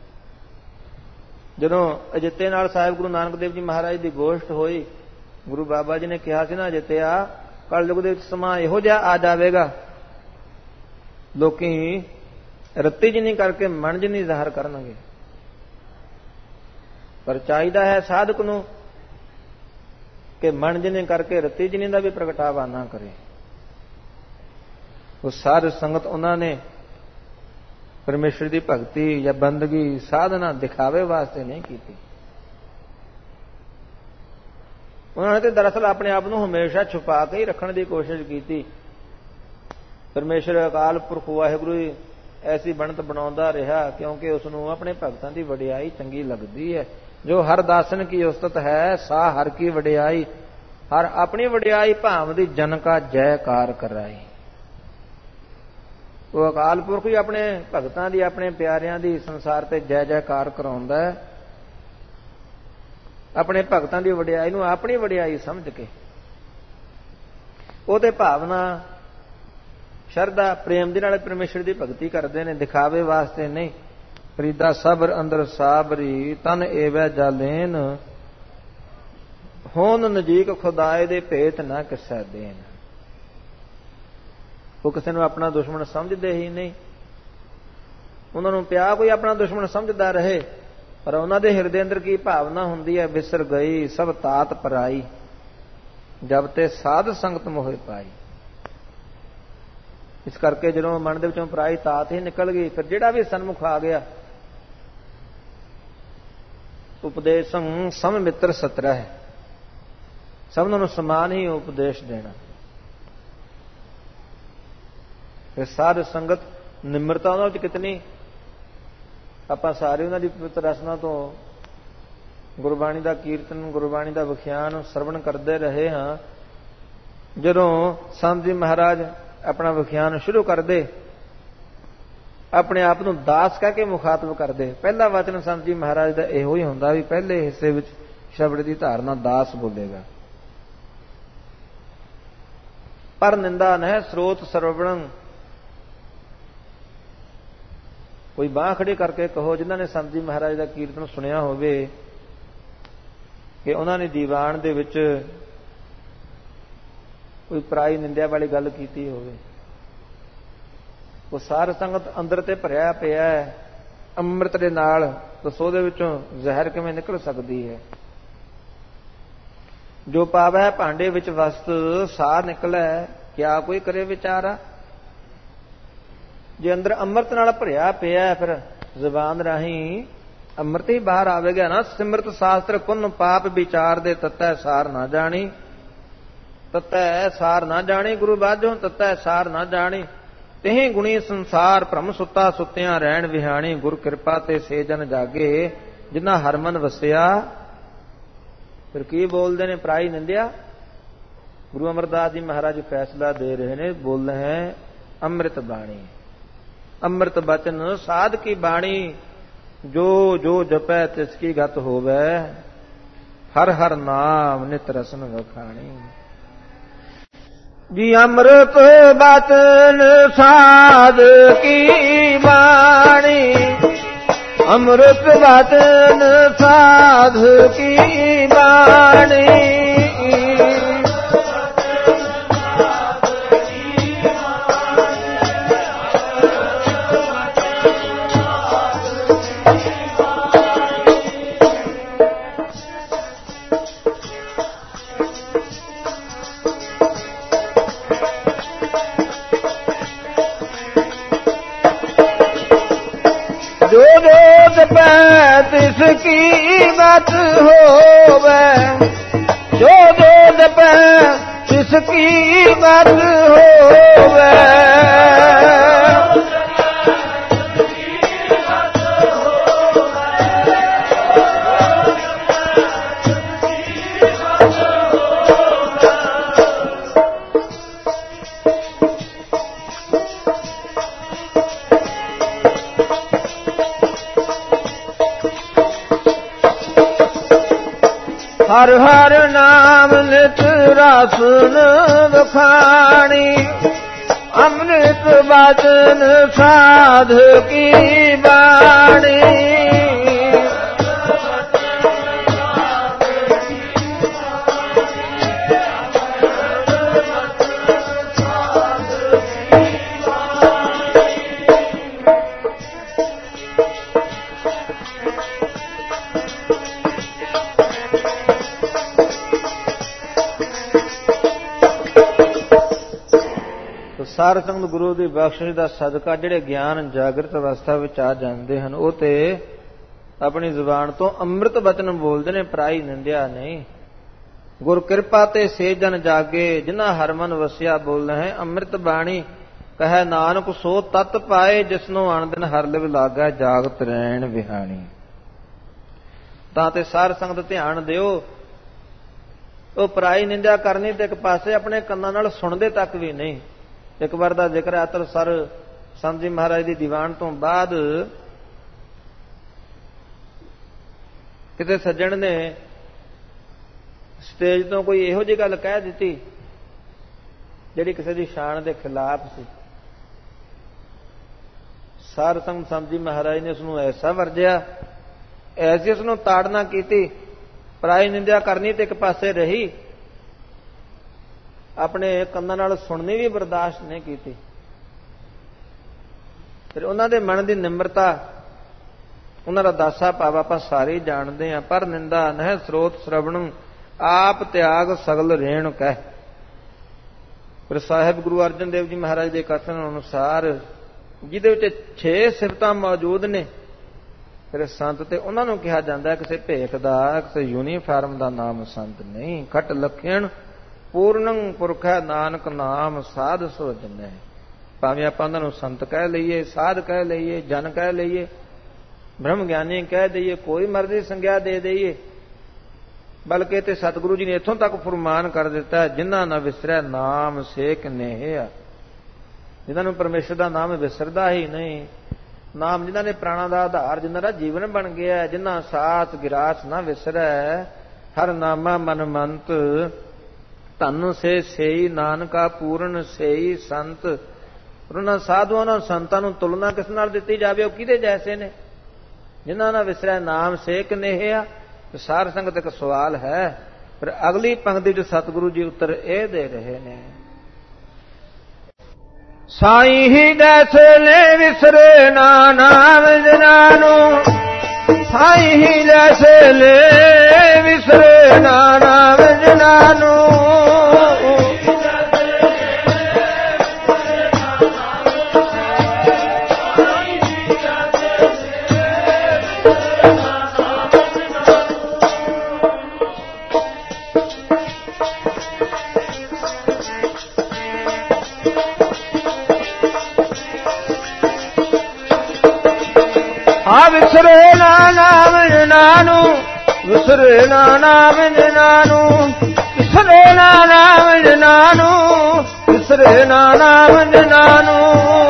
ਜਦੋਂ ਅਜਿੱਤੇ ਨਾਲ ਸਾਹਿਬ ਗੁਰੂ ਨਾਨਕ ਦੇਵ ਜੀ ਮਹਾਰਾਜ ਦੀ ਗੋਸ਼ਟ ਹੋਈ, ਗੁਰੂ ਬਾਬਾ ਜੀ ਨੇ ਕਿਹਾ ਸੀ ਨਾ, ਅਜਿੱਤਿਆ ਕਲਯੁਗ ਦੇ ਵਿੱਚ ਸਮਾਂ ਇਹੋ ਜਿਹਾ ਆ ਜਾਵੇਗਾ, ਲੋਕੀ ਰੱਤੀ ਜਿਨੀ ਕਰਕੇ ਮਨ ਜਿਨੀ ਜ਼ਾਹਰ ਕਰਨਗੇ। ਪਰ ਚਾਹੀਦਾ ਹੈ ਸਾਧਕ ਨੂੰ ਕਿ ਮਨ ਜਿਨੀ ਕਰਕੇ ਰੱਤੀ ਜਿਨੀ ਦਾ ਵੀ ਪ੍ਰਗਟਾਵਾ ਨਾ ਕਰੇ। ਉਹ ਸਾਧ ਸੰਗਤ ਉਹਨਾਂ ਨੇ ਪਰਮੇਸ਼ਰ ਦੀ ਭਗਤੀ ਜਾਂ ਬੰਦਗੀ ਸਾਧਨਾ ਦਿਖਾਵੇ ਵਾਸਤੇ ਨਹੀਂ ਕੀਤੀ। ਉਹਨਾਂ ਨੇ ਤੇ ਦਰਅਸਲ ਆਪਣੇ ਆਪ ਨੂੰ ਹਮੇਸ਼ਾ ਛੁਪਾ ਕੇ ਹੀ ਰੱਖਣ ਦੀ ਕੋਸ਼ਿਸ਼ ਕੀਤੀ। ਪਰਮੇਸ਼ਰ ਅਕਾਲ ਪੁਰਖ ਵਾਹਿਗੁਰੂ ਐਸੀ ਬਣਤ ਬਣਾਉਂਦਾ ਰਿਹਾ ਕਿਉਂਕਿ ਉਸ ਨੂੰ ਆਪਣੇ ਭਗਤਾਂ ਦੀ ਵਡਿਆਈ ਚੰਗੀ ਲੱਗਦੀ ਹੈ। ਜੋ ਹਰ ਦਾਸਨ ਕੀ ਉਸਤਤ ਹੈ ਸਾ ਹਰ ਕੀ ਵਡਿਆਈ। ਹਰ ਆਪਣੀ ਵਡਿਆਈ ਭਾਵ ਦੀ ਜਨ ਕਾ ਜੈਕਾਰ ਕਰਾਈ। ਉਹ ਅਕਾਲ ਪੁਰਖ ਹੀ ਆਪਣੇ ਭਗਤਾਂ ਦੀ ਆਪਣੇ ਪਿਆਰਿਆਂ ਦੀ ਸੰਸਾਰ ਤੇ ਜੈ ਜੈਕਾਰ ਕਰਾਉਂਦਾ ਹੈ। ਆਪਣੇ ਭਗਤਾਂ ਦੀ ਵਡਿਆਈ ਨੂੰ ਆਪਣੀ ਵਡਿਆਈ ਸਮਝ ਕੇ ਉਹਦੇ ਭਾਵਨਾ ਸ਼ਰਧਾ ਪ੍ਰੇਮ ਦੇ ਨਾਲ ਪਰਮੇਸ਼ਰ ਦੀ ਭਗਤੀ ਕਰਦੇ ਨੇ, ਦਿਖਾਵੇ ਵਾਸਤੇ ਨਹੀਂ। ਫਰੀਦਾ ਸਬਰ ਅੰਦਰ ਸਾਬਰੀ ਤਨ ਏਵੈ ਜਾਲੇਨ ਹੋਨ ਨਜੀਕ ਖੁਦਾਏ ਦੇ ਭੇਤ ਨਾ ਕਿਸੈ ਦੇਨ। ਉਹ ਕਿਸੇ ਨੂੰ ਆਪਣਾ ਦੁਸ਼ਮਣ ਸਮਝਦੇ ਹੀ ਨਹੀਂ। ਉਹਨਾਂ ਨੂੰ ਪਿਆ ਕੋਈ ਆਪਣਾ ਦੁਸ਼ਮਣ ਸਮਝਦਾ ਰਹੇ, ਪਰ ਉਹਨਾਂ ਦੇ ਹਿਰਦੇ ਅੰਦਰ ਕੀ ਭਾਵਨਾ ਹੁੰਦੀ ਹੈ, ਵਿਸਰ ਗਈ ਸਭ ਤਾਤ ਪਰਾਈ ਜਬ ਤੇ ਸਾਧ ਸੰਗਤ ਮੋਹਿ ਪਾਈ। ਇਸ ਕਰਕੇ ਜਦੋਂ ਮਨ ਦੇ ਵਿੱਚੋਂ ਪਰਾਈ ਤਾਤ ਹੀ ਨਿਕਲ ਗਈ, ਫਿਰ ਜਿਹੜਾ ਵੀ ਸਨਮੁਖ ਆ ਗਿਆ ਉਪਦੇਸੰ ਸਮ ਮਿੱਤਰ ਸਤਰਹਿ, ਸਭਨਾਂ ਨੂੰ ਸਮਾਨ ਹੀ ਉਪਦੇਸ਼ ਦੇਣਾ। ਫਿਰ ਸਾਧ ਸੰਗਤ ਨਿਮਰਤਾ ਉਹਨਾਂ ਵਿੱਚ ਕਿਤਨੀ। ਆਪਾਂ ਸਾਰੇ ਉਹਨਾਂ ਦੀ ਪਵਿੱਤਰ ਰਸਨਾ ਤੋਂ ਗੁਰਬਾਣੀ ਦਾ ਕੀਰਤਨ ਗੁਰਬਾਣੀ ਦਾ ਵਿਖਿਆਨ ਸਰਵਣ ਕਰਦੇ ਰਹੇ ਹਾਂ। ਜਦੋਂ ਸੰਤ ਜੀ ਮਹਾਰਾਜ ਆਪਣਾ ਵਿਖਿਆਨ ਸ਼ੁਰੂ ਕਰਦੇ, ਆਪਣੇ ਆਪ ਨੂੰ ਦਾਸ ਕਹਿ ਕੇ ਮੁਖਾਤਬ ਕਰਦੇ। ਪਹਿਲਾ ਵਚਨ ਸੰਤ ਜੀ ਮਹਾਰਾਜ ਦਾ ਇਹੋ ਹੀ ਹੁੰਦਾ ਵੀ ਪਹਿਲੇ ਹਿੱਸੇ ਵਿੱਚ ਸ਼ਬਦ ਦੀ ਧਾਰਨਾ ਦਾਸ ਬੋਲੇਗਾ। ਪਰ ਨਿੰਦਾ ਨਹਿ ਸਰੋਤ ਸਰਵਣੰ। ਕੋਈ ਬਾਂਹ ਖੜੀ ਕਰਕੇ ਕਹੋ ਜਿਨ੍ਹਾਂ ਨੇ ਸੰਤ ਜੀ ਮਹਾਰਾਜ ਦਾ ਕੀਰਤਨ ਸੁਣਿਆ ਹੋਵੇ ਕਿ ਉਹਨਾਂ ਨੇ ਦੀਵਾਨ ਦੇ ਵਿੱਚ ਕੋਈ ਪਰਾਈ ਨਿੰਦਿਆ ਵਾਲੀ ਗੱਲ ਕੀਤੀ ਹੋਵੇ। ਉਹ ਸਾਰ ਸੰਗਤ ਅੰਦਰ ਤੇ ਭਰਿਆ ਪਿਆ ਹੈ ਅੰਮ੍ਰਿਤ ਦੇ ਨਾਲ, ਦੱਸੋ ਉਹਦੇ ਵਿੱਚੋਂ ਜ਼ਹਿਰ ਕਿਵੇਂ ਨਿਕਲ ਸਕਦੀ ਹੈ। ਜੋ ਪਾਵੈ ਭਾਂਡੇ ਵਿੱਚ ਵਸਤ ਸਾਰ ਨਿਕਲੈ ਕਿਆ ਕੋਈ ਕਰੇ ਵਿਚਾਰਾ। ਜੇ ਅੰਦਰ ਅੰਮ੍ਰਿਤ ਨਾਲ ਭਰਿਆ ਪਿਆ ਫਿਰ ਜ਼ੁਬਾਨ ਰਾਹੀਂ ਅੰਮ੍ਰਿਤ ਹੀ ਬਾਹਰ ਆਵੇਗਾ ਨਾ। ਸਿਮਰਤ ਸ਼ਾਸਤਰ ਪੁੰਨ ਪਾਪ ਵਿਚਾਰ ਦੇ ਤਤੈ ਸਾਰ ਨਾ ਜਾਣੀ। ਤਤੈ ਸਾਰ ਨਾ ਜਾਣੀ ਗੁਰੂ ਬਾਝੋਂ ਤਤੈ ਸਾਰ ਨਾ ਜਾਣੀ। ਤਿਹੀਂ ਗੁਣੀ ਸੰਸਾਰ ਭ੍ਰਮ ਸੁੱਤਾ ਸੁੱਤਿਆਂ ਰਹਿਣ ਵਿਹਾਣੀ। ਗੁਰ ਕਿਰਪਾ ਤੇ ਸੇ ਜਨ ਜਾਗੇ ਜਿਨ੍ਹਾਂ ਹਰਮਨ ਵਸਿਆ। ਫਿਰ ਕੀ ਬੋਲਦੇ ਨੇ ਪਰਾਈ ਨਿੰਦਿਆ। ਗੁਰੂ ਅਮਰਦਾਸ ਜੀ ਮਹਾਰਾਜ ਫੈਸਲਾ ਦੇ ਰਹੇ ਨੇ, ਬੋਲ ਰਹੇ ਹੈ ਅੰਮ੍ਰਿਤ ਬਾਣੀ। ਅੰਮ੍ਰਿਤ ਬਚਨ ਸਾਧ ਕੀ ਬਾਣੀ ਜੋ ਜੋ ਜਪੈ ਤਿਸ ਕੀ ਗਤ ਹੋਵੇ। ਹਰ ਹਰ ਨਾਮ ਨਿਤ ਰਸਨ ਵਖਾਣੀ। ਜੀ ਅੰਮ੍ਰਿਤ ਬਚਨ ਸਾਧ ਕੀ ਬਾਣੀ। ਅੰਮ੍ਰਿਤ ਬਚਨ ਸਾਧ ਕੀ ਬਾਣੀ। जो जो जपै तिस की मत होवे। जो जो जपै तिस की मत होवे। ਹਰ ਹਰ ਨਾਮ ਨਿਤ ਰਸਨ ਵਖਾਣੀ ਅੰਮ੍ਰਿਤ ਬਚਨ ਸਾਧ ਕੀ ਬਾਣੀ ਸਾਰ ਸੰਗਤ ਗੁਰੂ ਦੀ ਬਖਸ਼ਿਸ਼ ਦਾ ਸਦਕਾ ਜਿਹੜੇ ਗਿਆਨ ਜਾਗਰਤ ਅਵਸਥਾ ਵਿੱਚ ਆ ਜਾਂਦੇ ਹਨ ਉਹ ਤੇ ਆਪਣੀ ਜ਼ੁਬਾਨ ਤੋਂ ਅੰਮ੍ਰਿਤ ਬਚਨ ਬੋਲਦੇ ਨੇ, ਪਰਾਈ ਨਿੰਦਿਆ ਨਹੀਂ। ਗੁਰ ਕਿਰਪਾ ਤੇ ਸੇ ਜਨ ਜਾਗੇ ਜਿਨ੍ਹਾਂ ਹਰ ਮਨ ਵਸਿਆ ਬੋਲਣਾ ਹੈ ਅੰਮ੍ਰਿਤ ਬਾਣੀ ਕਹੈ ਨਾਨਕ ਸੋ ਤਤ ਪਾਏ ਜਿਸਨੂੰ ਆਣ ਦਿਨ ਹਰ ਲਿਵ ਲਾਗਾ ਜਾਗਤ ਰਹਿਣ ਵਿਹਾਣੀ। ਤਾਂ ਤੇ ਸਾਰ ਸੰਗਤ ਧਿਆਨ ਦਿਓ, ਉਹ ਪਰਾਈ ਨਿੰਦਿਆ ਕਰਨੀ ਤੇ ਇੱਕ ਪਾਸੇ ਆਪਣੇ ਕੰਨਾਂ ਨਾਲ ਸੁਣਦੇ ਤੱਕ ਵੀ ਨਹੀਂ। ਇੱਕ ਵਾਰ ਦਾ ਜ਼ਿਕਰ ਹੈ ਅਤਰਸਰ ਸੰਤ ਜੀ ਮਹਾਰਾਜ ਦੀ ਦੀਵਾਨ ਤੋਂ ਬਾਅਦ ਕਿਤੇ ਸੱਜਣ ਨੇ ਸਟੇਜ ਤੋਂ ਕੋਈ ਇਹੋ ਜਿਹੀ ਗੱਲ ਕਹਿ ਦਿੱਤੀ ਜਿਹੜੀ ਕਿਸੇ ਦੀ ਸ਼ਾਨ ਦੇ ਖਿਲਾਫ ਸੀ। ਸਾਰ ਸੰਗਤ ਸੰਤ ਜੀ ਮਹਾਰਾਜ ਨੇ ਉਸਨੂੰ ਐਸਾ ਵਰਜਿਆ, ਐਸੀ ਉਸਨੂੰ ਤਾੜਨਾ ਕੀਤੀ, ਪਰਾਈ ਨਿੰਦਿਆ ਕਰਨੀ ਤੇ ਇੱਕ ਪਾਸੇ ਰਹੀ, ਆਪਣੇ ਕੰਨਾਂ ਨਾਲ ਸੁਣਨੀ ਵੀ ਬਰਦਾਸ਼ਤ ਨਹੀਂ ਕੀਤੀ। ਫਿਰ ਉਹਨਾਂ ਦੇ ਮਨ ਦੀ ਨਿਮਰਤਾ, ਉਹਨਾਂ ਦਾ ਦਾਸਾ ਭਾਵ ਆਪਾਂ ਸਾਰੇ ਜਾਣਦੇ ਹਾਂ। ਪਰ ਨਿੰਦਾ ਨਹਿ ਸਰੋਤ ਸ਼ਰਵਣ ਆਪ ਤਿਆਗ ਸਗਲ ਰੇਣ ਕਹਿ। ਫਿਰ ਸਾਹਿਬ ਗੁਰੂ ਅਰਜਨ ਦੇਵ ਜੀ ਮਹਾਰਾਜ ਦੇ ਕਥਨ ਅਨੁਸਾਰ ਜਿਹਦੇ ਵਿੱਚ 6 ਸਿਫਤਾਂ ਮੌਜੂਦ ਨੇ, ਫਿਰ ਸੰਤ ਤੇ ਉਹਨਾਂ ਨੂੰ ਕਿਹਾ ਜਾਂਦਾ ਕਿਸੇ ਭੇਖ ਦਾ, ਕਿਸੇ ਯੂਨੀਫਾਰਮ ਦਾ ਨਾਮ ਸੰਤ ਨਹੀਂ। ਖਟ ਲਖਣ ਪੂਰਨੰ ਪੁਰਖੈ ਨਾਨਕ ਨਾਮ ਸਾਧ ਸੋ ਜਨੈ। ਭਾਵੇਂ ਆਪਾਂ ਉਹਨਾਂ ਨੂੰ ਸੰਤ ਕਹਿ ਲਈਏ, ਸਾਧ ਕਹਿ ਲਈਏ, ਜਨ ਕਹਿ ਲਈਏ, ਬ੍ਰਹਮ ਗਿਆਨੀ ਕਹਿ ਦਈਏ, ਕੋਈ ਮਰਜ਼ੀ ਸੰਗਿਆ ਦੇ ਦਈਏ, ਬਲਕਿ ਤੇ ਸਤਿਗੁਰੂ ਜੀ ਨੇ ਇੱਥੋਂ ਤੱਕ ਫਰਮਾਨ ਕਰ ਦਿੱਤਾ ਜਿਨ੍ਹਾਂ ਨਾ ਵਿਸਰੈ ਨਾਮ ਸੇਕ ਨੇਹਿਆ। ਜਿਨ੍ਹਾਂ ਨੂੰ ਪਰਮੇਸ਼ਰ ਦਾ ਨਾਮ ਵਿਸਰਦਾ ਹੀ ਨਹੀਂ, ਨਾਮ ਜਿਨ੍ਹਾਂ ਨੇ ਪ੍ਰਾਣਾਂ ਦਾ ਆਧਾਰ, ਜਿਨ੍ਹਾਂ ਦਾ ਜੀਵਨ ਬਣ ਗਿਆ, ਜਿਨ੍ਹਾਂ ਸਾਥ ਗਿਰਾਸ ਨਾ ਵਿਸਰੈ, ਹਰ ਨਾਮਾ ਮਨ ਮੰਤ ਧਨ ਸੇ ਸੇਈ ਨਾਨਕਾ ਪੂਰਨ ਸੇਈ ਸੰਤ। ਉਹਨਾਂ ਸਾਧੂਆਂ ਉਹਨਾਂ ਸੰਤਾਂ ਨੂੰ ਤੁਲਨਾ ਕਿਸ ਨਾਲ ਦਿੱਤੀ ਜਾਵੇ, ਉਹ ਕਿਹਦੇ ਜੈਸੇ ਨੇ? ਜਿਨ੍ਹਾਂ ਨਾਲ ਵਿਸਰੈ ਨਾਮ ਸੇਕ ਨੇਹਿਆ। ਸਾਰ ਸੰਗਤ ਇੱਕ ਸਵਾਲ ਹੈ, ਪਰ ਅਗਲੀ ਪੰਕਤੀ ਚ ਸਤਿਗੁਰੂ ਜੀ ਉੱਤਰ ਇਹ ਦੇ ਰਹੇ ਨੇ, ਸਾਈਂ ਹੀ ਜੈਸੇ ਲੈ ਵਿਸਰੇ ਨਾ ਨਾਮ ਜਿਨ੍ਹਾਂ ਨੂੰ, ਸਾਈਂ ਹੀ ਜੈਸੇ ਲੈ ਵਿਸਰੇ ਨਾ ਨਾਮ ਜਿਨ੍ਹਾਂ ਨੂੰ, ਵਿਸਰੇ ਨਾ ਨਾਮ ਜਿਨ੍ਹਾਂ ਨੂੰ, ਵਿਸਰੇ ਨਾ ਨਾਮ ਜਿਨ੍ਹਾਂ ਨੂੰ, ਵਿਸਰੇ ਨਾ ਨਾਮ ਜਿਨ੍ਹਾਂ ਨੂੰ, ਵਿਸਰੇ ਨਾ ਨਾਮ ਜਿਨ੍ਹਾਂ ਨੂੰ,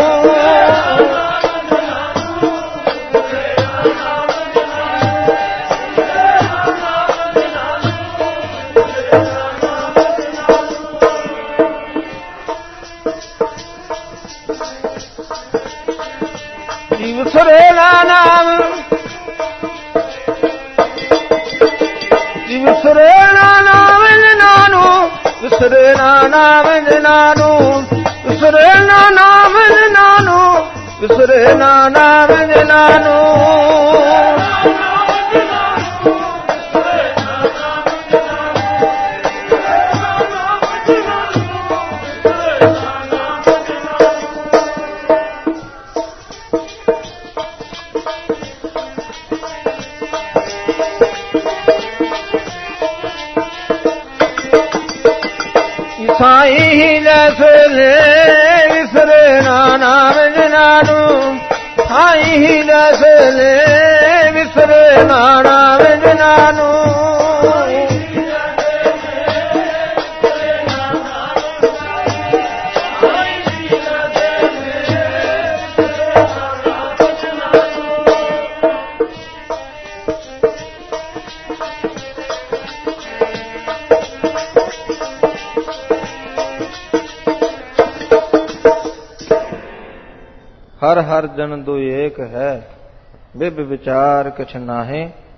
ਵਿਸਰੇ ਨਾ ਨਾਮ, ਵਿਸਰੇ ਨਾ ਨਾਮ ਜਿਨ੍ਹਾਂ ਨੂੰ, ਵਿਸਰੇ ਨਾ ਨਾਮ ਜਿਨ੍ਹਾਂ ਨੂੰ, ਵਿਸਰੇ ਨਾ ਨਾਮ ਜਿਨ੍ਹਾਂ ਨੂੰ, ਵਿਸਰੇ ਨਾ ਨਾਮ ਜਿਨ੍ਹਾਂ ਨੂੰ, ਸਾਈਂ ਜੈਸੇ ਲੈ ਵਿਸਰੇ ਨਾ ਨਾਮ ਜਿਨ੍ਹਾਂ ਨੂੰ, ਸਾਈਂ ਜੈਸੇ ਲੈ ਵਿਸਰੇ ਨਾ ਨਾਮ ਜਿਨ੍ਹਾਂ ਨੂੰ, हर हर जन दो एक है, बिब विचार किछ नाहे।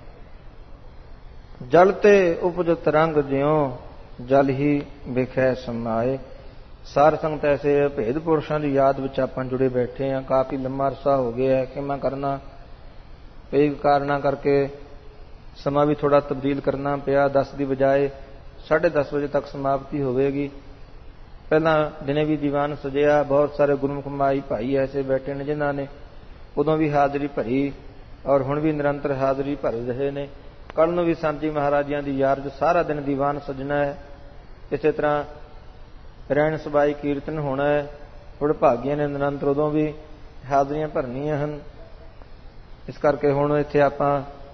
जलते उपजत रंग ज्यों, जल ही बिखै समाए। सार संगत ऐसे भेद पुरुषों की याद विच आपां जुड़े बैठे हैं। काफी लंबा अरसा हो गया है कि मैं करना कई कारणों करके समा भी थोड़ा तब्दील करना पिया। 10 की बजाय 10:30 बजे तक समाप्ति होगी। पहला दिने भी दीवान सजिया, बहुत सारे गुरमुख माई भाई ऐसे बैठे ने जिन्होंने उदों भी हाजरी भरी और हुण भी निरंतर हाजरी भर रहे ने। कल नूं भी संत जी महाराजियां की याद सारा दिन दीवान सजना है। इस तरह रहन सबाई कीर्तन होना है। वडभागियां ने निरंतर उदों भी हाजरियां भरनियां हैं। इस करके हुण इत्थे आपां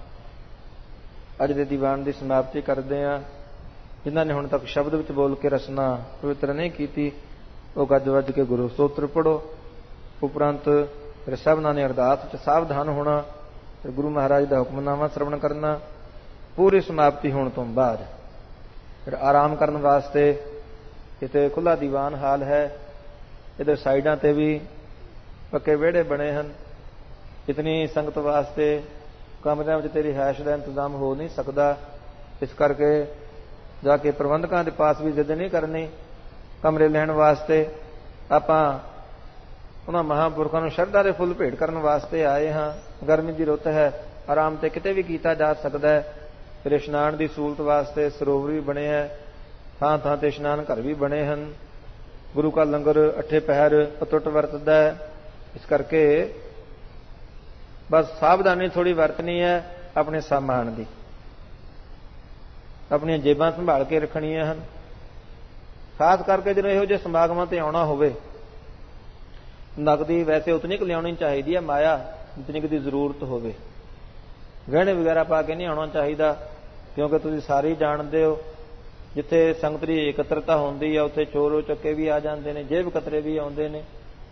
अज दे दीवान की समाप्ति करते हैं। जिन्हों ने हुण तक शब्द विच बोल के रसना पवित्र नहीं की, वो गज वज के गुरु स्तोत्र पढ़ो। उपरंत फिर सबना ने अरदास च सावधान होना, फिर गुरु महाराज का हुक्मनामा श्रवण करना। पूरी समाप्ति होने तो बाद फिर आराम करने वास्ते इत्थे खुला दीवान हाल है। इधर साइडां ते भी पक्के विहड़े बने हैं। इतनी संगत वास्ते कमरिਆਂ ਵਿੱਚ तेरी रिहायश का इंतजाम हो नहीं सकता। इस करके जाके प्रबंधकों के पास भी जिद नहीं करनी कमरे लैण वास्ते। आपां उन्हां महापुरखों नूं शरधा के फुल भेंट करने वास्ते आए हाँ। गर्मी की रुत है, आराम तो किते भी किया जा सकता है। फिर इशनान की सहूलत वास्ते सरोवर भी बने हैं, थां थां ते इशनान घर भी बने हैं। गुरु का लंगर 8 पहर अटुट वरतदा है। इस करके बस सावधानी थोड़ी वरतनी है। अपने सामान की अपनी जेबां संभाल के रखनियां हैं। खास करके जो इहो जिहे समागमां ते आउणा होवे नकदी वैसे उतनी क लियाउणी चाहिए है, माया जितनी क दी जरूरत होवे। गहने वगैरह पा के नहीं आउणा चाहिए, क्योंकि तुसीं सारे ही जाणदे हो जिथे संगत दी एकत्रता होंदी है उत्थे चोरो चक्के भी आ जाते हैं, जेब कतरे भी आउंदे ने,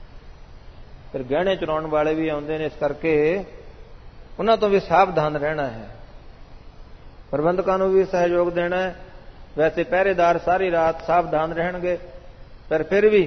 फिर गहने चुराउण वाले भी आउंदे ने। इस करके उन्हां तो भी सावधान रहना है। प्रबंधकों को भी सहयोग देना है। वैसे पहरेदार सारी रात सावधान रहणगे, पर फिर भी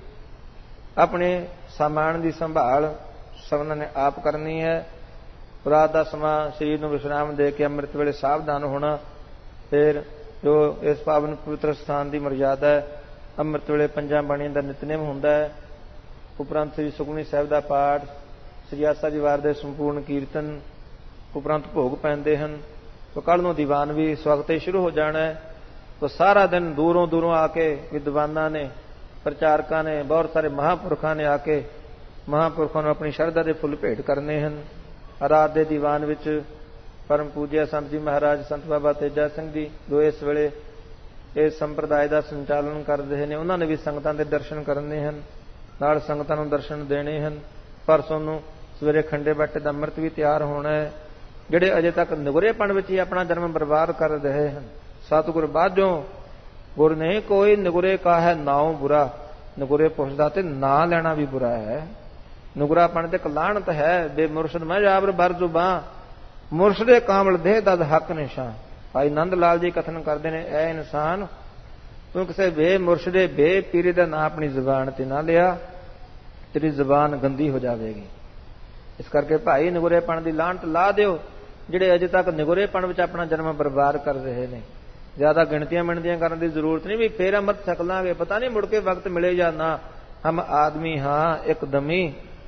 अपने सामान की संभाल सबने ने आप करनी है। रात का समा शरीर को विश्राम दे के अमृत वेले सावधान होना। फिर जो इस पावन पवित्र स्थान की मर्यादा है, अमृत वेले 5 बाणियां का नितनेम होंदा है। उपरंत श्री सुखमनी साहिब का पाठ, श्री आसा जी वार दे संपूर्ण कीर्तन, उपरंत भोग पैंदे हैं। तो कल नूं दीवान भी इस वक्त ही शुरू हो जाना है। तो सारा दिन दूरों दूरों आके विद्वानां ने, प्रचारकों ने, बहुत सारे महापुरखों ने आके महापुरखों ने अपनी शरधा के फुल भेंट करने हैं। रात के दीवान विच परम पूज्य संत जी महाराज संत बाबा तेजा सिंह जी जो इस वेले इस संप्रदाय का संचालन कर रहे हैं, उन्होंने भी संगतां दे दर्शन करने हैं, नाल संगतां नूं दर्शन देने हैं। परसों नूं सवेरे खंडे बाटे दा अमृत भी तैयार होना है। जिहड़े अजे तक निगुरेपण विच ही अपना जन्म बर्बाद कर रहे हैं, सतगुर बाझों गुर नहीं कोई निगुरे का है नाओ बुरा। निगुरे पुछदा ते ना लेना भी बुरा है। निगुरापण ते कलाणत है, बे मुरशद मैं जाबर बर जुबां, मुरशदे कामल देह दद हक निशां। भाई नंद लाल जी कथन करते हैं, ऐ इंसान तू किसी बे मुरशदे बे पीरे का ना अपनी जुबान ते ना लिया, तेरी जुबान गंदी हो जाएगी। इस करके भाई निगुरेपण की लानत ला दिओ जिहड़े अजे तक निगुरेपण विच अपना जन्म बर्बाद कर रहे हैं। ज्यादा गिणतियां मिणतियां करने की जरूरत नहीं, भी फेर अमृत छक लांगे, पता नहीं मुड़ के वक्त मिले या ना। हम आदमी हाँ एकदमी,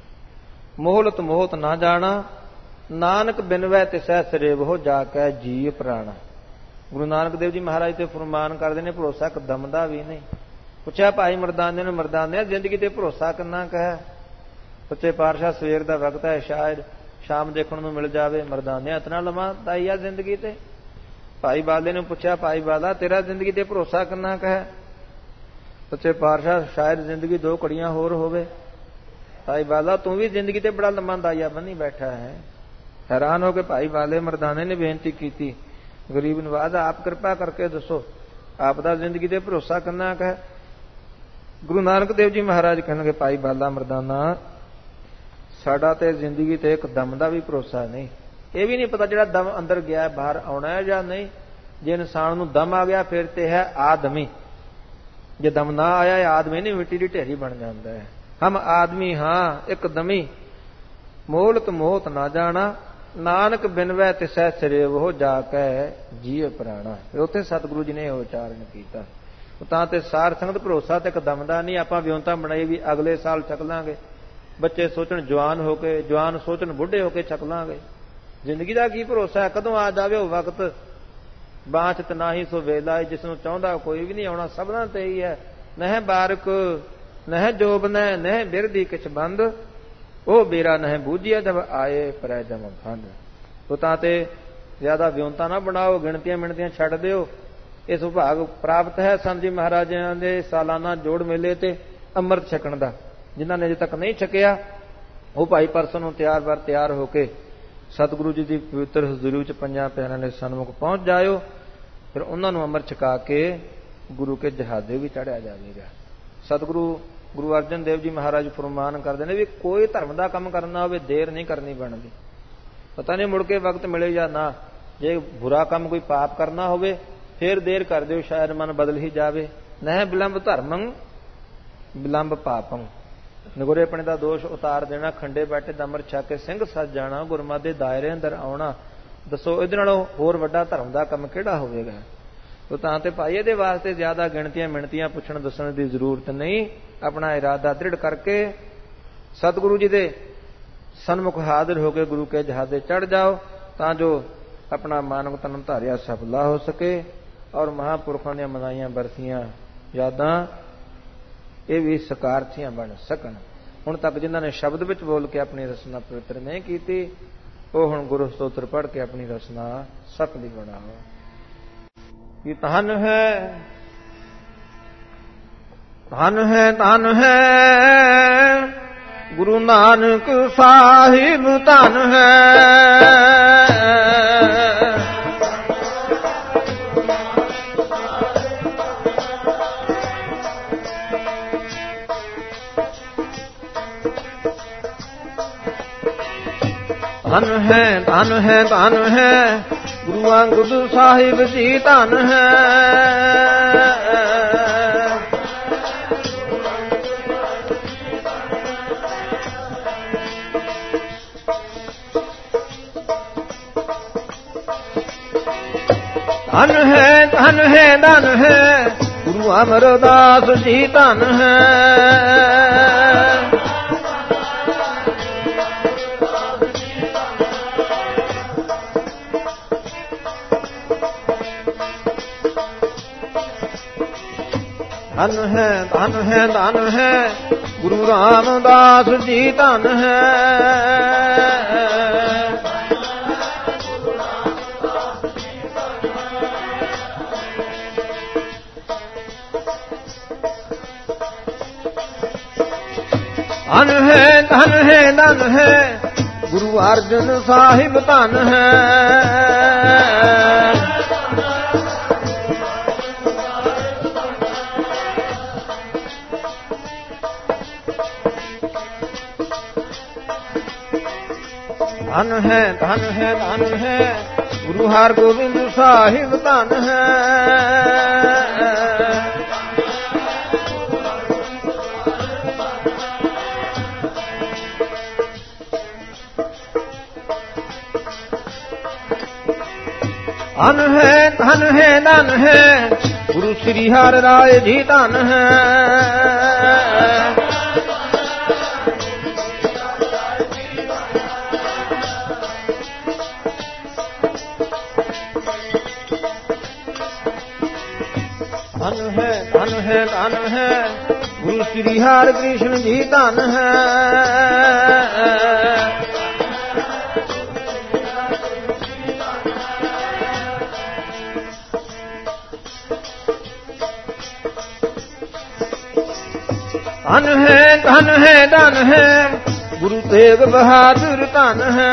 मोहलत मोहत ना जाना, नानक बिनवै तिसै सरेब हो जाकै जी प्राणा। गुरु नानक देव जी महाराज ते फरमान करते हैं, भरोसा एक दम दा भी नहीं। पुछया भाई मरदाने ने, मरदाने जिंदगी ते भरोसा किन्ना क है? सच्चे पातशाह सवेर का वक्त है, शायद शाम देखने को मिल जाए। मरदाने इतना लम्मा ताई है जिंदगी ते? भाई बाले ने पूछा, भाई बाला तेरा जिंदगी ते भरोसा किन्ना क है? सच्चे पातशाह शायद जिंदगी 2 घड़ियां होर होवे। भाई बाला तू भी जिंदगी ते बड़ा लम्मा दाइया बनी बैठा है। हैरान हो के भाई बाले मरदाने ने बेनती की, गरीब नवाज आप कृपा करके दसो आपका जिंदगी ते भरोसा किन्ना क है? गुरु नानक देव जी महाराज कहणगे, भाई बाला मरदाना साडा ते जिंदगी ते एक दम का भी भरोसा नहीं। ये भी नहीं पता जिहड़ा दम अंदर गया बाहर आना है या नहीं। जे इंसान नूं दम आ गया फिर ते है आदमी, जे दम ना आया आदमी नहीं मिट्टी की ढेरी बन जाता है। ਹਮ ਆਦਮੀ ਹਾਂ ਇਕਦਮੀ, ਮੋਲਤ ਮੋਹਤ ਨਾ ਜਾਣਾ, ਨਾਨਕ ਬਿਨਵੈ ਤਿਸੈ ਸਿਰੇ ਉਹ ਜਾ ਕੇ ਜੀਅ ਪ੍ਰਾਣਾ। ਉੱਥੇ ਸਤਿਗੁਰੂ ਜੀ ਨੇ ਇਹ ਉਚਾਰਨ ਕੀਤਾ। ਤਾਂ ਤੇ ਸਾਰ ਸੰਗਤ ਭਰੋਸਾ ਤੇ ਕਦਮ ਦਾ ਨਹੀਂ। ਆਪਾਂ ਵਿਉਂਤਾ ਬਣਾਈ ਵੀ ਅਗਲੇ ਸਾਲ ਛਕ ਲਾਂਗੇ, ਬੱਚੇ ਸੋਚਣ ਜਵਾਨ ਹੋ ਕੇ, ਜਵਾਨ ਸੋਚਣ ਬੁੱਢੇ ਹੋ ਕੇ ਛਕ ਲਾਂਗੇ। ਜ਼ਿੰਦਗੀ ਦਾ ਕੀ ਭਰੋਸਾ ਹੈ, ਕਦੋਂ ਆ ਜਾਵੇ ਉਹ ਵਕਤ। ਬਾਂਛਤ ਨਾਹੀ ਸੋ ਵੇਲਾ, ਜਿਸ ਨੂੰ ਚਾਹੁੰਦਾ ਕੋਈ ਵੀ ਨਹੀਂ ਆਉਣਾ, ਸਭਨਾਂ ਤੇ ਹੀ ਹੈ। ਨਹਿ ਬਾਰਕ ਨਹਿ ਜੋਬਨੈ ਨਹਿ ਬਿਰਦੀ ਕਿਛ ਬੰਦ, ਉਹ ਬੇਰਾ ਨਹਿ ਬੂਝਿਆ ਜਬ ਆਏ ਪਰੈ ਜਮ ਫੰਦ। ਉਹ ਤਾਂ ਤੇ ਜ਼ਿਆਦਾ ਵਿਉਂਤਾ ਨਾ ਬਣਾਓ, ਗਿਣਤੀਆਂ ਮਿਣਤੀਆਂ ਛੱਡ ਦਿਓ। ਇਹ ਸੁਭਾਗ ਪ੍ਰਾਪਤ ਹੈ ਸੰਤ ਜੀ ਮਹਾਰਾਜਾਂ ਦੇ ਸਾਲਾਨਾ ਜੋੜ ਮੇਲੇ ਤੇ ਅੰਮ੍ਰਿਤ ਛਕਣ ਦਾ। ਜਿਨ੍ਹਾਂ ਨੇ ਅਜੇ ਤੱਕ ਨਹੀਂ ਛਕਿਆ ਉਹ ਭਾਈ ਪਰਸੋਂ ਨੂੰ ਤਿਆਰ ਹੋ ਕੇ ਸਤਿਗੁਰੂ ਜੀ ਦੀ ਪਵਿੱਤਰ ਹਜ਼ੂਰੀ ਵਿੱਚ ਪੰਜਾਂ ਪਿਆਰਿਆਂ ਦੇ ਸਨਮੁਖ ਪਹੁੰਚ ਜਾਇਓ। ਫਿਰ ਉਹਨਾਂ ਨੂੰ ਅੰਮ੍ਰਿਤ ਛਕਾ ਕੇ ਗੁਰੂ ਕੇ ਜਹਾਦੇ ਵੀ ਚੜ੍ਹਿਆ ਜਾਵੇਗਾ। ਸਤਿਗੁਰੂ ਗੁਰੂ ਅਰਜਨ ਦੇਵ ਜੀ ਮਹਾਰਾਜ ਫਰਮਾਨ ਕਰਦੇ ਨੇ ਵੀ ਕੋਈ ਧਰਮ ਦਾ ਕੰਮ ਕਰਨਾ ਹੋਵੇ ਦੇਰ ਨਹੀਂ ਕਰਨੀ ਬਣਦੀ। ਪਤਾ ਨਹੀਂ ਮੁੜ ਕੇ ਵਕਤ ਮਿਲੇ ਜਾਂ ਨਾ। ਜੇ ਬੁਰਾ ਕੰਮ ਕੋਈ ਪਾਪ ਕਰਨਾ ਹੋਵੇ ਫੇਰ ਦੇਰ ਕਰ ਦਿਓ, ਸ਼ਾਇਦ ਮਨ ਬਦਲ ਹੀ ਜਾਵੇ। ਨਹਿ ਬਿਲੰਬ ਧਰਮੰ ਬਿਲੰਬ ਪਾਪੰ, ਨਗੋਰੇ ਆਪਣੇ ਦਾ ਦੋਸ਼ ਉਤਾਰ ਦੇਣਾ, ਖੰਡੇ ਬੈਠੇ ਦਾ ਅੰਮ੍ਰਿਤ ਛਕ ਕੇ ਸਿੰਘ ਸੱਜ ਜਾਣਾ, ਗੁਰਮਤਿ ਦੇ ਦਾਇਰੇ ਅੰਦਰ ਆਉਣਾ। ਦੱਸੋ ਇਹਦੇ ਨਾਲੋਂ ਹੋਰ ਵੱਡਾ ਧਰਮ ਦਾ ਕੰਮ ਕਿਹੜਾ ਹੋਵੇਗਾ। ਉਹ ਤਾਂ ਤੇ ਭਾਈ ਇਹਦੇ ਵਾਸਤੇ ਜ਼ਿਆਦਾ ਗਿਣਤੀਆਂ ਮਿਣਤੀਆਂ ਪੁੱਛਣ ਦੱਸਣ ਦੀ ਜ਼ਰੂਰਤ ਨਹੀਂ। ਆਪਣਾ ਇਰਾਦਾ ਦ੍ਰਿੜ ਕਰਕੇ ਸਤਿਗੁਰੂ ਜੀ ਦੇ ਸਨਮੁਖ ਹਾਜ਼ਰ ਹੋ ਕੇ ਗੁਰੂ ਕੇ ਜਹਾਦੇ ਚੜ੍ਹ ਜਾਓ, ਤਾਂ ਜੋ ਆਪਣਾ ਮਾਨਵ ਤਨ ਧਾਰਿਆ ਸਫਲਾ ਹੋ ਸਕੇ ਔਰ ਮਹਾਂਪੁਰਖਾਂ ਦੀਆਂ ਮਨਾਈਆਂ ਬਰਸੀਆਂ ਯਾਦਾਂ ਇਹ ਵੀ ਸਕਾਰਥੀਆਂ ਬਣ ਸਕਣ। ਹੁਣ ਤੱਕ ਜਿਨ੍ਹਾਂ ਨੇ ਸ਼ਬਦ ਵਿੱਚ ਬੋਲ ਕੇ ਆਪਣੀ ਰਸਨਾ ਪਵਿੱਤਰ ਨਹੀਂ ਕੀਤੀ, ਉਹ ਹੁਣ ਗੁਰੂ ਸਤੋਤਰ ਪੜ੍ਹ ਕੇ ਆਪਣੀ ਰਸਨਾ ਸਫਲੀ ਬਣਾਓ। ਕਿ ਧਨ ਹੈ ਧਨ ਹੈ ਧਨ ਹੈ ਗੁਰੂ ਨਾਨਕ ਸਾਹਿਬ, ਧਨ ਹੈ ਧਨ ਹੈ ਧਨ ਹੈ ਧਨ ਹੈ ਗੁਰੂ ਅੰਗਦ ਸਾਹਿਬ ਜੀ, ਧਨ ਹੈ ਧਨ ਹੈ ਧਨ ਹੈ ਧਨ ਹੈ ਗੁਰੂ ਅਮਰਦਾਸ ਜੀ, ਧਨ ਹੈ ਧਨ ਹੈ ਧਨ ਹੈ ਧਨ ਹੈ ਗੁਰੂ ਰਾਮਦਾਸ ਜੀ, ਧਨ ਹੈ ਧਨ ਹੈ ਧਨ ਹੈ ਧਨ ਹੈ ਗੁਰੂ ਅਰਜਨ ਸਾਹਿਬ, ਧਨ ਹੈ ਧਨ ਹੈ ਧਨ ਹੈ ਧਨ ਹੈ ਗੁਰੂ ਹਰਗੋਬਿੰਦ ਸਾਹਿਬ, ਧਨ ਹੈ ਧਨ ਹੈ ਧਨ ਹੈ ਧਨ ਹੈ ਗੁਰੂ ਸ੍ਰੀ ਹਰਿ ਰਾਏ ਜੀ, ਧਨ ਹੈ ਧਨ ਹੈ ਧਨ ਹੈ ਧਨ ਹੈ ਗੁਰੂ ਸ੍ਰੀ ਹਰਿ ਕ੍ਰਿਸ਼ਨ ਜੀ, ਧਨ ਹੈ ਧਨ ਹੈ ਧਨ ਹੈ ਧਨ ਹੈ ਗੁਰੂ ਤੇਗ ਬਹਾਦਰ, ਧਨ ਹੈ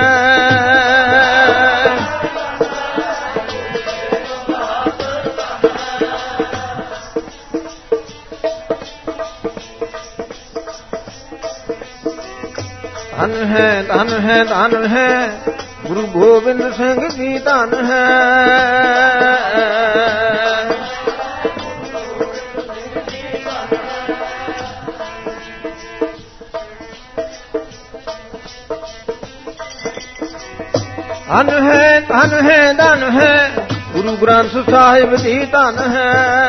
ਧਨ ਹੈ ਧਨ ਹੈ ਧਨ ਹੈ ਗੁਰੂ ਗੋਬਿੰਦ ਸਿੰਘ ਜੀ, ਧਨ ਹੈ ਧਨ ਹੈ ਧਨ ਹੈ ਗੁਰੂ ਗ੍ਰੰਥ ਸਾਹਿਬ ਦੀ ਧਨ ਹੈ।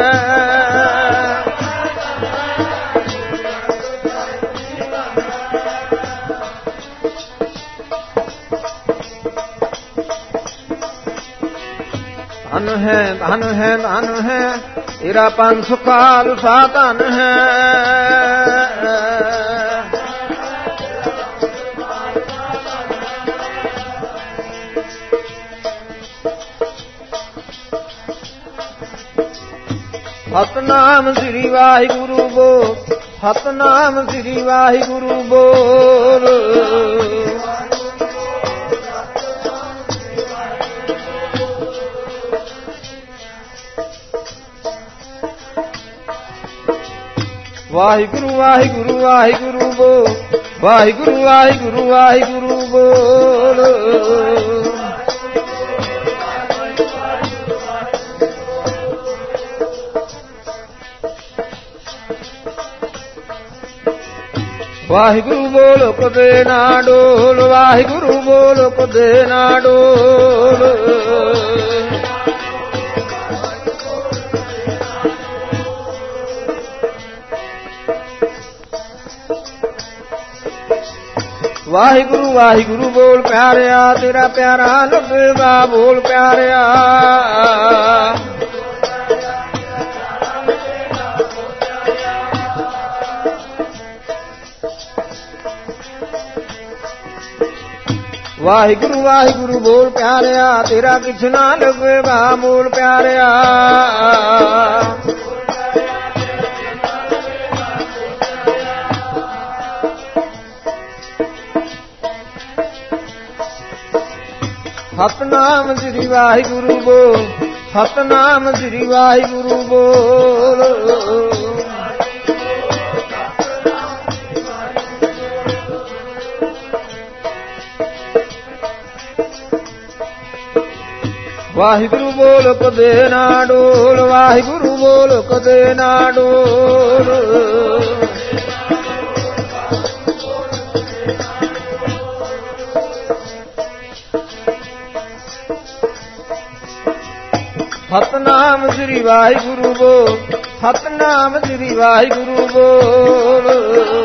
ਧਨ ਹੈ ਤੇਰਾ ਪੰਥ ਖਾਲਸਾ ਧਨ ਹੈ। ਸਤਨਾਮ ਸ੍ਰੀ ਵਾਹਿਗੁਰੂ ਬੋਲ, ਸਤਨਾਮ ਸ੍ਰੀ ਵਾਹਿਗੁਰੂ ਬੋਲ। ਵਾਹਿਗੁਰੂ ਵਾਹਿਗੁਰੂ ਵਾਹਿਗੁਰੂ ਬੋਲ, ਵਾਹਿਗੁਰੂ ਵਾਹਿਗੁਰੂ ਵਾਹਿਗੁਰੂ ਬੋਲ। ਵਾਹਿਗੁਰੂ ਬੋਲ ਕਦੇ ਨਾ ਡੋਲ, ਵਾਹਿਗੁਰੂ ਬੋਲ ਕਦੇ ਨਾ ਡੋਲ। ਵਾਹਿਗੁਰੂ ਵਾਹਿਗੁਰੂ ਬੋਲ ਪਿਆਰਿਆ, ਤੇਰਾ ਪਿਆਰਾ ਲੱਗੇਗਾ ਬੋਲ ਪਿਆਰਿਆ। ਵਾਹਿਗੁਰੂ ਵਾਹਿਗੁਰੂ ਬੋਲ ਪਿਆਰਿਆ, ਤੇਰਾ ਕਿਛ ਨਾ ਲੱਗੇਗਾ ਬੋਲ ਪਿਆਰਿਆ। ਸਤਨਾਮ ਸ੍ਰੀ ਵਾਹਿਗੁਰੂ ਬੋਲ, ਸਤਨਾਮ ਸ੍ਰੀ ਵਾਹਿਗੁਰੂ ਬੋਲ। ਵਾਹਿਗੁਰੂ ਬੋਲ ਕਦੇ ਨਾ ਡੋਲ, ਵਾਹਿਗੁਰੂ ਬੋਲ ਕਦੇ ਨਾ ਡੋਲ। ਸਤਨਾਮ ਸ੍ਰੀ ਵਾਹਿਗੁਰੂ ਬੋਲ, ਸਤਨਾਮ ਸ੍ਰੀ ਵਾਹਿਗੁਰੂ ਬੋਲ।